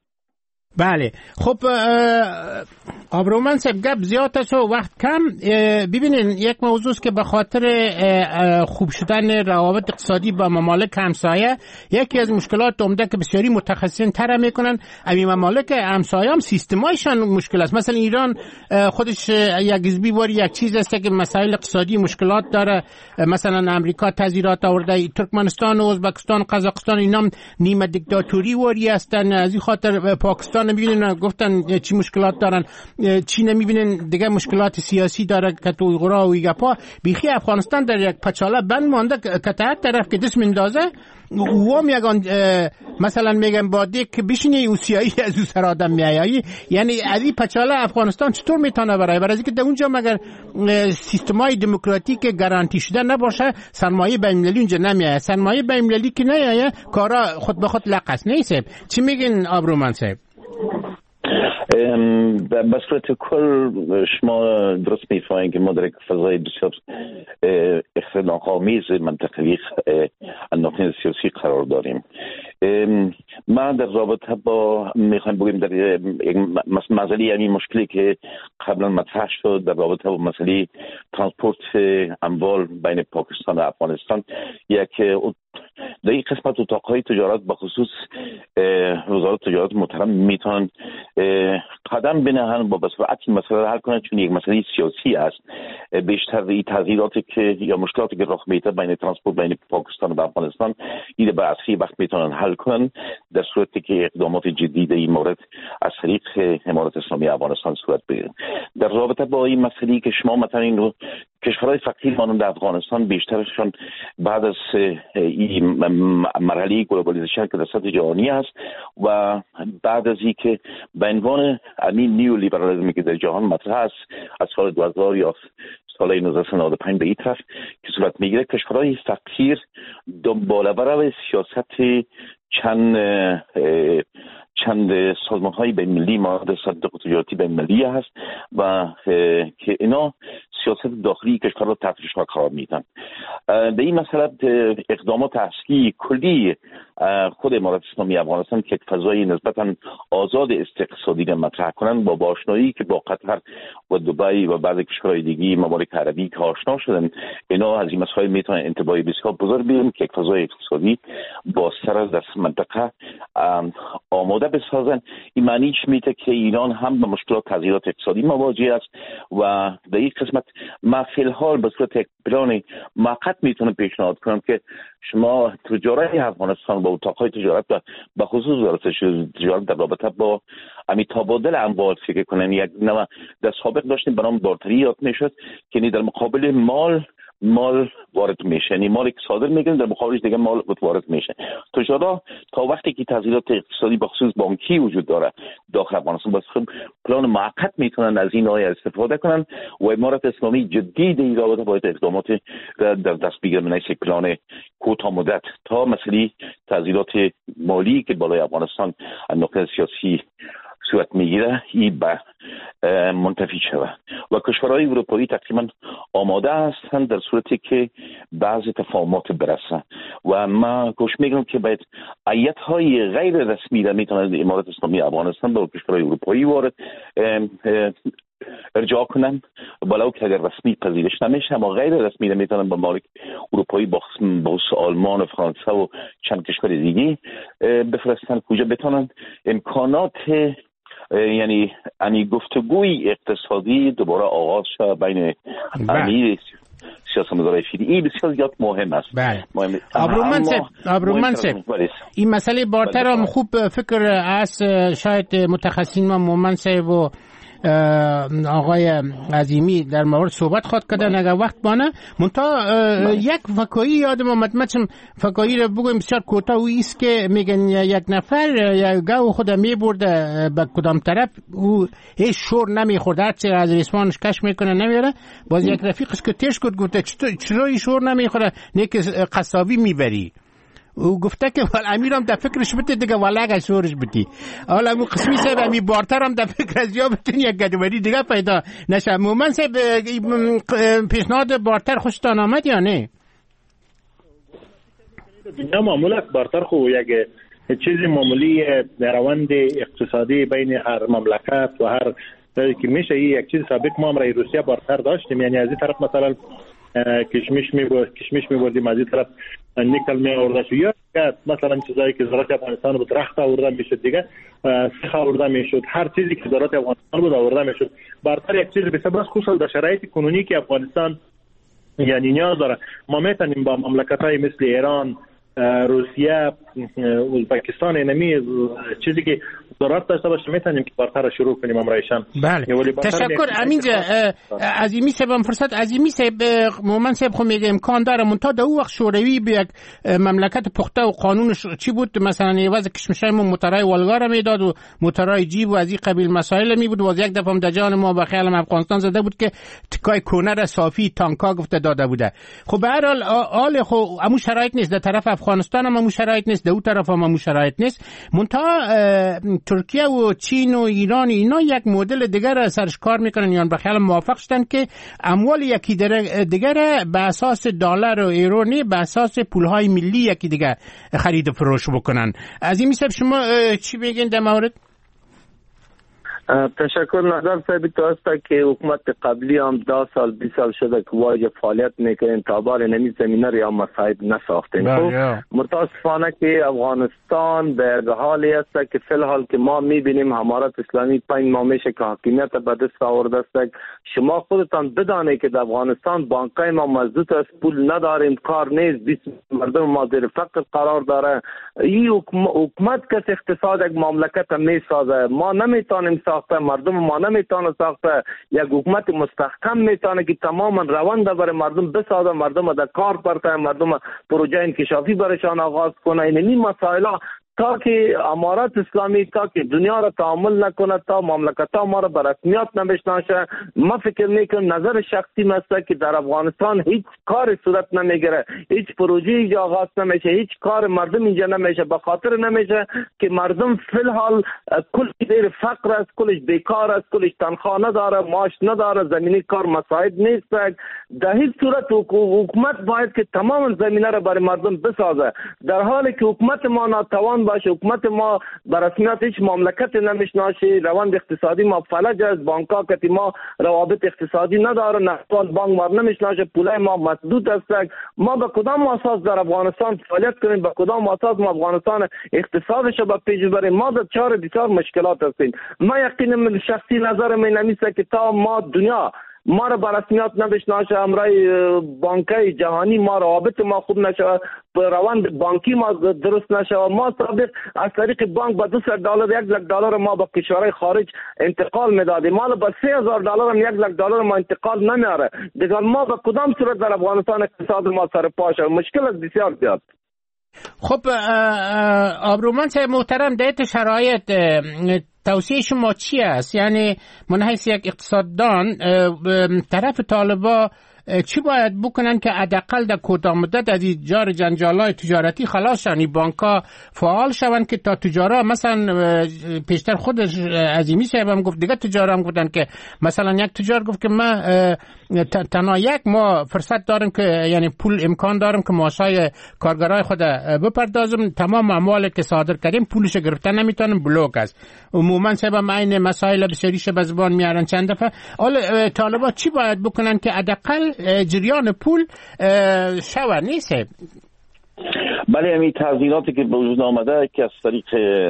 بله خب ابرومن صاحب گپ زیاد است و وقت کم. ببینین یک موضوع است که به خاطر خوب شدن روابط اقتصادی با ممالک همسایه یکی از مشکلات عمده که بسیاری متخصصین طرح میکنن همین ممالک همسایه هم سیستمایشان مشکل است. مثلا ایران خودش یک حزبی وار یک چیز است که مسائل اقتصادی مشکلات داره. مثلا امریکا تذیرات آورده، ترکمنستان و ازبکستان و قزاقستان اینا نیمه دیکتاتوری واری هستن. از این خاطر پاکستان میبینن گفتن چی مشکلات دارن، چین میبینن دیگه مشکلات سیاسی داره که تو ایغرا و ایگپا. بیخی افغانستان در یک پچاله بند مانده که تا طرف که دست مندازه و میگن مثلا میگن باده که بشینی او سیایی از او سر آدم میایی. یعنی از این پچاله افغانستان چطور میتونه برای برای اینکه در اونجا مگر سیستمای دموکراتیک گارانتی شده نباشه سرمایه بین‌المللی اونجا نمیاد. سرمایه بین‌المللی که نیاد کارا خود به خود لقص نیست. چی میگین ابرومن صاحب؟ به صورت کل شما درست میفهمید که ما در یک فضای بسیار اختلاف‌آمیز منطقه‌ای ناحیه سیاسی قرار داریم. ما در رابطه با میخوایم بگیم در یک مسئله یعنی مشکلی که قبلا مطرح شد در رابطه با مسئله ترانسپورت اموال بین پاکستان و افغانستان، یک در این قسمت اتاقهای تجارت به خصوص وزارت تجارت محترم میتونن قدم بنهن با به سرعت این مسئله حل کنن، چون یک مسئله سیاسی است. بیشتر این تغییراتی که یا مشکلاتی که رخ میده بین ترانسپورت بین پاکستان و افغانستان این به اصلی وقت میتونن حل کنن در صورتی که اقدامات جدی در این مورد از طریق امارات اسلامی افغانستان صورت بگیره. در رابطه با این مسئله که شما مثلا این کشورهای فقیر مانند افغانستان بیشترشون بعد از این مرحله گلوبالیزیشن که در سطح جهانی است و بعد از اینکه به عنوان همین نیو لیبرالیسمی که در جهان مطرح است از سال دو هزار یا سال نوزده نود و پنج به این طرف که صورت میگیره، کشورهای فقیر دنباله برای سیاست چند چند سازمان‌های بین‌المللی مانند صندوق تجارتی بین‌المللی هست و که اینا سیاست داخلی کشور رو تحت فشار قرار میدن. به این مسئله اقدامات اصلی کلی خود امارات اسلامی افغانستان که فضای نسبتاً آزاد اقتصادی را مطرح کنند با آشنایی که با قطر و دبی و بعضی کشورهای دیگه ممالک عربی که آشنا شدن، اینا از این مسائل میتونن انتباهی بسیار بزرگ بگیرن که یک فضای اقتصادی بازتر از در منطقه آماده بسازن. این معنیش میده که ایران هم به مشکلات تغییرات اقتصادی مواجه است و در این قسمت ما فی الحال به صورت یک پلان موقت میتونم پیشنهاد کنم که شما تجارت افغانستان با اتاقهای تجارت و به خصوص وزارت تجارت در رابطه با امی تبادل اموال فکر کنن. یک نوع در سابق داشتیم به نام بارتری یاد میشد که در مقابل مال مال وارد میشه، یعنی مال که صادر میکنه در مقابلش دیگه مال وارد میشه. تجارت تا وقتی که تغییرات اقتصادی به خصوص بانکی وجود داره داخل افغانستان با پلان موقت میتونن از این نوع استفاده کنن و امارات اسلامی جدی در این رابطه باید اقدامات در دست بگیره من یک پلان کوتاه مدت تا مسئله تغییرات مالی که بالای افغانستان از نقطه سیاسی صورت میگیره این به منتفی شود و کشورهای اروپایی تقریبا آماده هستند در صورتی که بعضی تفاهمات برسن و ما گوش میگم که باید ایت‌های غیر رسمی را میتونن امارات اسلامی افغانستان به کشورهای اروپایی وارد ارجاع کنن، ولو که اگر رسمی پذیرش نمیشه اما غیر رسمی را میتونن به ممالک اروپایی با آلمان و فرانسه و چند کشور دیگه بفرستن کجا بتونن امکانات یعنی یعنی گفتگوی اقتصادی دوباره آغاز شد بین امیر سیاستمدارای فیلی. این بسیار زیاد مهم است. بله. ابرومن صاحب این مسئله بارتر هم خوب فکر است، شاید متخصصین ما مومن صاحب و آقای عظیمی در مورد صحبت خواد کردن اگر وقت بانه منتها یک فکایی یادم آمد، مثلا فکایی رو بگویم بسیار کوتاه و ایست که میگن یک نفر یک گاو خود میبرده به کدام طرف او هیچ شور نمیخورد، هرچی از ریسمانش کش میکنه نمیاره، باز یک رفیقش که تیش کرد گفته چرا این شور نمیخوره نیک قصابی میبری او گفته که ول امیرم در فکرش بده دیگه ولگه شورش بدی. حالا امو قسمی صاحب امی بارترم در فکر از یا بتونی یک گدوری دیگه پیدا نشه. مومن صاحب پیشنهاد بارتر خوشتان آمد یا نه؟ نه معمولا بارتر خو یک چیزی معمولی در روند اقتصادی بین هر مملکت و هر که میشه یک چیز سابق ما هم رای روسیه بارتر داشتیم، یعنی از این طرف مثلا کشمش میبرد کشمش میبردیم از این طرف نیکل می آورده شد یا مثلا چیزایی که ذرات افغانستان بود درخت آورده میشد دیگه سیخ آورده میشد، هر چیزی که ذرات افغانستان بود آورده میشد. بارتر یک چیز بسیار بس خصوصا در شرایط کنونی که افغانستان یعنی نیاز داره ما میتونیم با مملکت‌های مثل ایران، روسیه، ازبکستان اینمی چیزی که ضرورت داشته باشه میتونیم که بارتر شروع کنیم امرایشان. بله تشکر امینجا عظیمی صاحب فرصت عظیمی صاحب مومن صاحب خو میگه امکان داره منتها در اون وقت شوروی به یک مملکت پخته و قانونش چی بود مثلا یواز کشمشای ما موترای والگار میداد و موترای جیب و از این قبیل مسائل می بود و یک دفعه در جان ما به خیال افغانستان زده بود که تکای کونر صافی تانکا گفته داده بوده. خب به هر حال حال خو همون شرایط نیست در طرف افغانستان هم همون شرایط نیست. نیست، در اون طرف هم همون شرایط نیست. منتها ترکیه و چین و ایران اینا یک مدل دیگر سرش کار میکنن، یعنی به خیال موافق شدن که اموال یکی دیگر به اساس دلار و ایرو نه، به اساس پولهای ملی یکی دیگر خرید و فروش بکنن. از این میشه شما چی بگین در مورد؟ تشکر. نظر صاحب تو است که حکومت قبلی هم ده سال بیست سال شده که واجب فعالیت میکنین تا بار نمی زمینه یا مصائب نساختین. خب متاسفانه که افغانستان به حالی است که فی الحال که ما میبینیم امارت اسلامی پنج ماه میشه که حاکمیت به دست آورده است. شما خودتان بدانید که در افغانستان بانکای ما مضبوط است، پول نداریم، کار نیست، بیست مردم ما زیر فقر قرار داره. این حکومت که اقتصاد یک مملکت میسازه، ما نمیتونیم ساخته، مردم ما نمیتونه ساخته. یک حکومت مستحکم میتونه که تماما روند برای مردم بسازه، مردم در کار برته، مردم پروژه انکشافی برایشان آغاز کنه. این مسائل تا که امارات اسلامی تا که دنیا را تعامل نکنه، تا مملکت ها ما را به رسمیت نمیشناسه، ما فکر میکنم نظر شخصی مسته که در افغانستان هیچ کار صورت نمیگیره، هیچ پروژه اینجا آغاز نمیشه، هیچ کار مردم اینجا نمیشه. به خاطر نمیشه که مردم فی الحال کل دیر فقر است، کلش بیکار است، کلش تنخواه نداره، معاش نداره، زمینی کار مساعد نیست. در هیچ صورت حکومت باید که تمام زمینه را برای مردم بسازه. در حالی که حکومت ما ناتوان باشه، حکومت ما به رسمیت هیچ مملکت نمیشناسه، روند اقتصادی ما فلج است، بانک‌ها که ما روابط اقتصادی نداره، نقد بانک ما نمیشناسه، پولای ما محدود است. ما به کدام اساس در افغانستان فعالیت کنیم؟ به کدام اساس ما افغانستان اقتصادش رو به پیش ببریم؟ ما در چهار بسیار مشکلات هستیم. ما یقینا شخصی نظر من نمیشه که تا ما دنیا ما را به رسمیت نمیشناسه، امرای بانکای جهانی ما روابط ما خوب نشه، روند بانکی ما درست نشه. ما سابق از طریق بانک با دویست دلار یک لک دلار ما به کشورهای خارج انتقال میدادیم، ما با سه هزار دلار هم یک لک دلار ما انتقال نمیاره. دیگر ما به کدام صورت در افغانستان اقتصاد ما سر پاشه؟ مشکل است بسیار زیاد. خب آبرومند صاحب محترم، در این شرایط توصیه شما چی است؟ یعنی من حیث یک اقتصاددان طرف طالبا چی باید بکنن که حداقل در کوتاه مدت از این جار جنجالای تجارتی خلاص شن، بانک‌ها فعال شون که تا تجارا مثلا پیشتر خودش عظیمی صاحب هم گفت، دیگه تجارا هم گفتن که مثلا یک تجار گفت که ما تنها یک ما فرصت دارم که یعنی پول امکان دارم که معاشای کارگرای خود بپردازم، تمام اموالی که صادر کردیم پولش گرفتن نمیتونم، بلوک است. عموما صاحب هم این مسائل بسیاریش به زبان میارن چند دفعه. حالا طالبا چی باید بکنن که حداقل جریان پول شود نیست؟ بله، همین تغییراتی که به وجود آمده که از طریق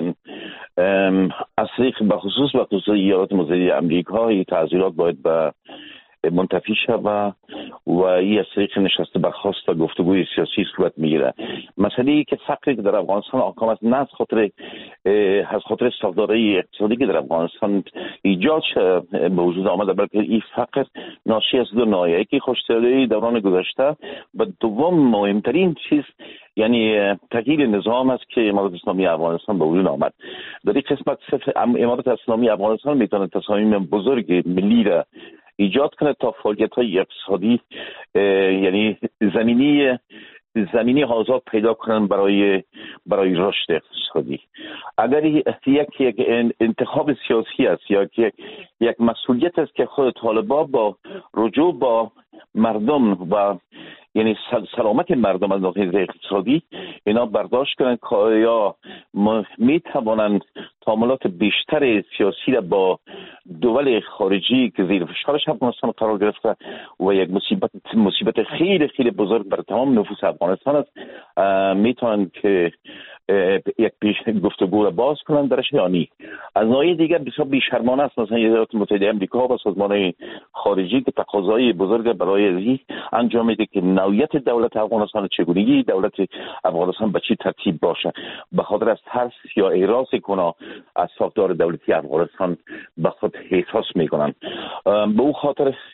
از طریق به خصوص به خصوص ایالات متحده آمریکا، این تغییرات باید به منتفی شود و این از طریق نشسته برخاست و گفتگوی سیاسی صورت میگیره. مسئله ای که فقری که در افغانستان آقام است، نه از خاطر از خاطر ساختاری اقتصادی که در افغانستان ایجاد به وجود آمده، بلکه این فقر ناشی از دو ناحیه، یکی خوش‌طبعی دوران گذشته و دوم مهمترین چیز یعنی تغییر نظام است که امارات اسلامی افغانستان به وجود آمد. در این قسمت صرف امارات اسلامی افغانستان میتونه تصامیم بزرگ ملی را ایجاد کنه تا فعالیت‌های اقتصادی یعنی زمینی زمینی آزاد پیدا کنن برای برای رشد اقتصادی. اگر یک یک انتخاب سیاسی است یا یک یک مسئولیت است که خود طالبان با رجوع با مردم و یعنی سلامت مردم از ناحیه اقتصادی اینا برداشت کنن که یا می توانند تعاملات بیشتر سیاسی را با دول خارجی که زیر فشارش افغانستان قرار گرفته و یک مصیبت مصیبت خیلی خیلی بزرگ بر تمام نفوس افغانستان است، می توانند که یک پیش گفتگو را باز کنند درش یا نی. از ناحیه دیگر بسیار بیشرمانه است مثلا ایالات متحده آمریکا و سازمان خارجی که تقاضای بزرگ برای ازی انجام میده که نوعیت دولت افغانستان چگونگی دولت افغانستان به چی ترتیب باشه، به خاطر از ترس یا احراز کنه از ساختار دولتی افغانستان به خود احساس میکنن. به او خاطر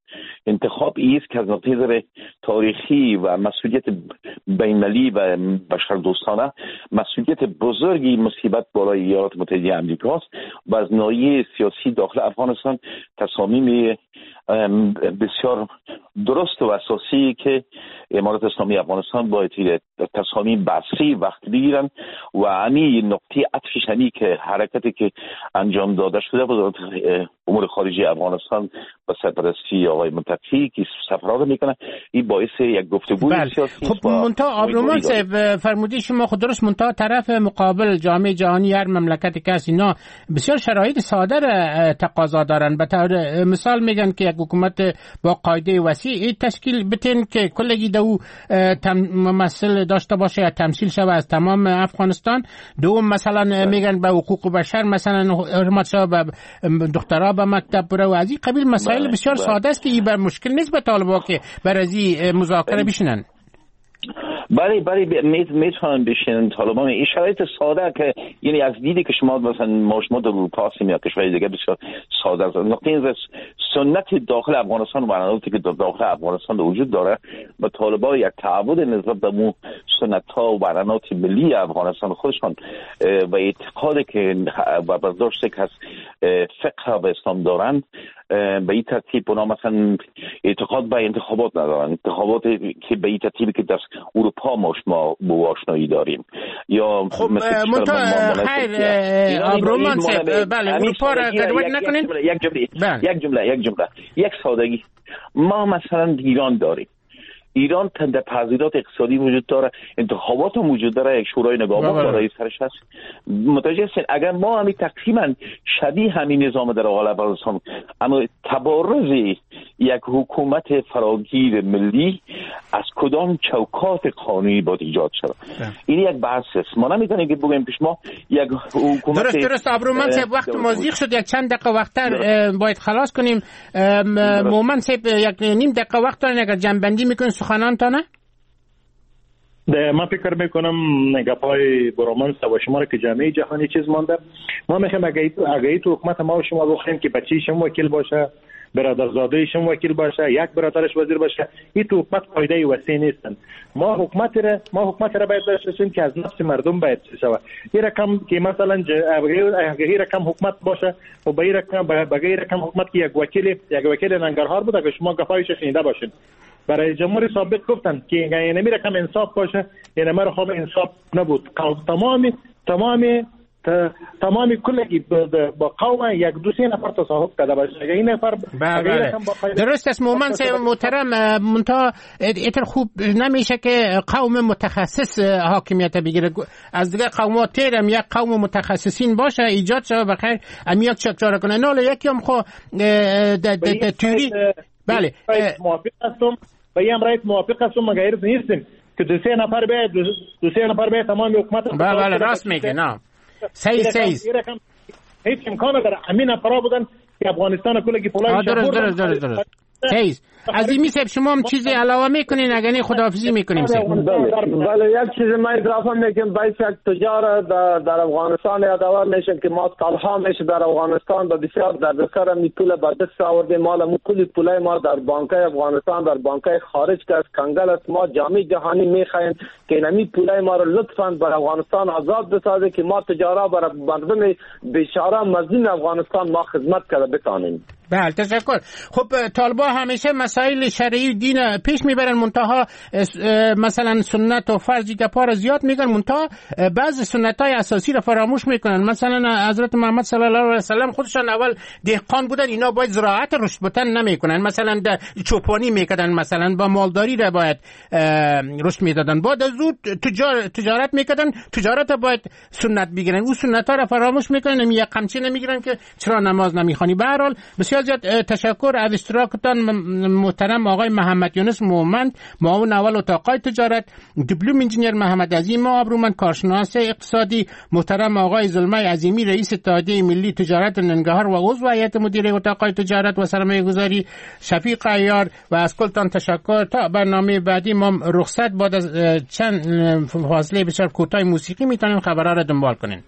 انتخاب ایست که از نظر تاریخی و مسئولیت بین‌المللی و بشردوستانه مسئولیت بزرگی مصیبت بالای ایالات متحده آمریکا است و از ناحیه سیاسی داخل افغانستان تصامیم بسیار درست و اساسی که امارات اسلامی افغانستان باید تصامیم بصری وقت بگیرن و همین نقطه عطفش همی که حرکتی که انجام داده شده وزارت امور خارجه افغانستان با سرپرستی آقای متقی که سفرها میکنه این باعث یک گفتگوی بله. سیاسی خب منتها آبرومان صاحب فرمودی شما خود درست منتها طرف مقابل جامعه جهانی هر مملکتی که هست اینا بسیار شرایط ساده را تقاضا دارن. به طور مثال میگن که یک حکومت با قاعده وسیع تشکیل بتین که کلگی دو ممثل داشته باشه یا تمثیل شوه از تمام افغانستان. دوم مثلا میگن به حقوق بشر مثلا حرمت شوه به دخترها به مکتب بره و از این قبیل مسائل بسیار ساده است که این بر مشکل نیست به طالبان که بر از این مذاکره بشینن. بله بله میتونن بشینن طالبان. این شرایط ساده که یعنی از دیدی که شما مثلا ما شما در اروپا هستیم یا کشورهای دیگه بسیار ساده است. نقطه این سنت داخل افغانستان و برنامه‌ای که داخل افغانستان وجود داره با طالبان یک تعهد نسبت به مو سنت‌ها و برنامه‌ی ملی افغانستان خودشان و اعتقادی که و برداشتی که از فقه و اسلام دارند به این ترتیب اونا مثلا اعتقاد به انتخابات ندارن. انتخابات که به این ترتیبی که در اروپا ما شما با آشنایی داریم یا خب منتها خیر آبرومان صاحب بله اروپا را گدواد نکنین. یک جمله یک جمله یک جمله یک سادگی ما مثلا ایران داریم. ایران تند پذیرات اقتصادی وجود داره، انتخابات هم وجود داره، یک شورای نگهبان بالای سرش هست. متوجه هستین اگر ما همین تقریبا شبیه همین نظام در غالب افغانستان اما تبارز یک حکومت فراگیر ملی از کدام چوکات قانونی باید ایجاد شود این یک بحث است. ما نمیتونیم که بگیم پیش ما یک حکومت درست درست آبرومان صاحب وقت مازیق شد یک چند دقیقه وقتر باید خلاص کنیم. مومن صاحب یک نیم دقیقه وقت دارین اگر جنبندی میکنین سخنانتانه؟ من فکر میکنم گپای برومان و شما که جامعه جهانی چیز مانده. ما میخوایم اگه تو حکومت ما و شما بخوایم که بچه‌شم وکیل باشه، برادرزاده‌شم وکیل باشه، یک برادرش وزیر باشه، این تو حکومت قاعده وسیع نیستن. ما حکومت را ما حکومت را باید داشته باشیم که از نفس مردم باید شود. این رقم که مثلا اگه رقم حکومت باشه و به این رقم به غیر رقم حکومت که یک وکیل یک وکیل ننگرهار بود که شما گپایش شنیده باشین. برای جمهوری سابق گفتن که یعنی میره کم انصاف باشه، یعنی مرا خواب انصاف نبود. تمامی تمامی تمامی کلگی با قوم یک دو سه نفر تصاحب کرده باشه. این نفر بله درست است. مومن صاحب محترم منتها ایتر خوب نمیشه که قوم متخصص حاکمیت بگیره. از دیگه قومات تیرم یک قوم متخصصین باشه ایجاد شده بخیر امی یک چکچاره کنه. نه یکی هم خو تیوری بله موافق هستم با این امرایت موافق هستم. ما غیر نیستیم که دو سه نفر بیاد دو سه نفر بیاد تمام حکومت بله بله راست میگه. نه صحیح صحیح هیچ امکان نداره امین افرا بودن که افغانستان کلگی پولای درست درست درست درست صحیح. عظیمی صاحب شما هم چیزی علاوه میکنین اگر نه خداحافظی میکنیم صاحب؟ بله یک چیز من اضافه میکنم باید یک تجار در افغانستان یادآور میشن که ما سالها میشه در افغانستان با بسیار دردسر می پول با دست آوردیم. مال مو کلی پولای ما در بانکای افغانستان در بانکای خارج که از کنگل است. ما جامعه جهانی میخوایم که اینمی پولای ما رو لطفاً بر افغانستان آزاد بسازه که ما تجارا بر مردم بیچاره مظلوم افغانستان ما خدمت کرده بتانیم. بله تشکر. خب طالبان همیشه مسائل شرعی دین پیش میبرن منتها مثلا سنت و فرض گپا را زیاد میگن منتها بعضی سنت های اساسی را فراموش میکنن. مثلا حضرت محمد صلی الله علیه و سلم خودشان اول دهقان بودن، اینا باید زراعت رشد بتن نمیکنن، مثلا چوپانی میکردن، مثلا با مالداری را باید رشد میدادن. بعد از اون تجارت تجارت میکردن، تجارت باید سنت بگیرن، اون سنت ها را فراموش میکنن، یک قمچی نمیگیرن که چرا نماز نمیخوانی. به هر حال بسیار زیاد تشکر از اشتراکتان محترم آقای محمد یونس مومن معاون اول اتاق تجارت، دیپلم انجینیر محمد عظیم آبرومند کارشناس اقتصادی، محترم آقای زلمه عظیمی رئیس اتحادیه ملی تجارت ننگرهار و عضو هیئت مدیره اتاق تجارت و سرمایه گذاری، شفیق عیار و از کلتان تشکر. تا برنامه بعدی ما رخصت بعد از چند فاصله بسیار کوتاه موسیقی میتونیم خبرها را دنبال کنین.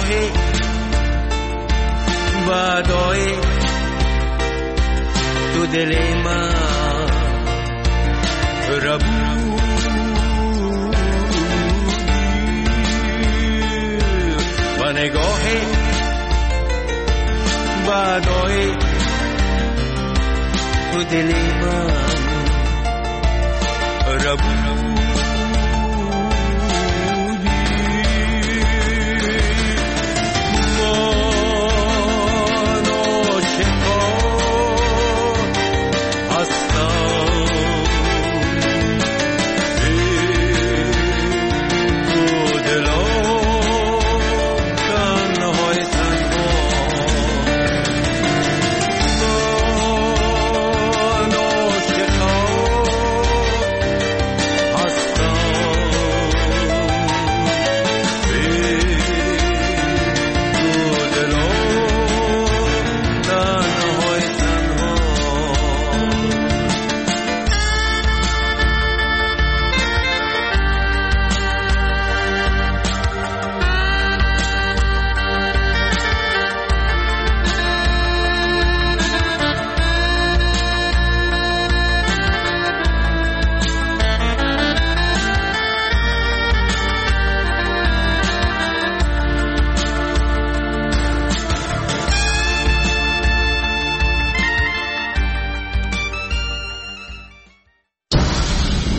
بدای تو دل من ربودی و نگاه بدای تو دل من ربودی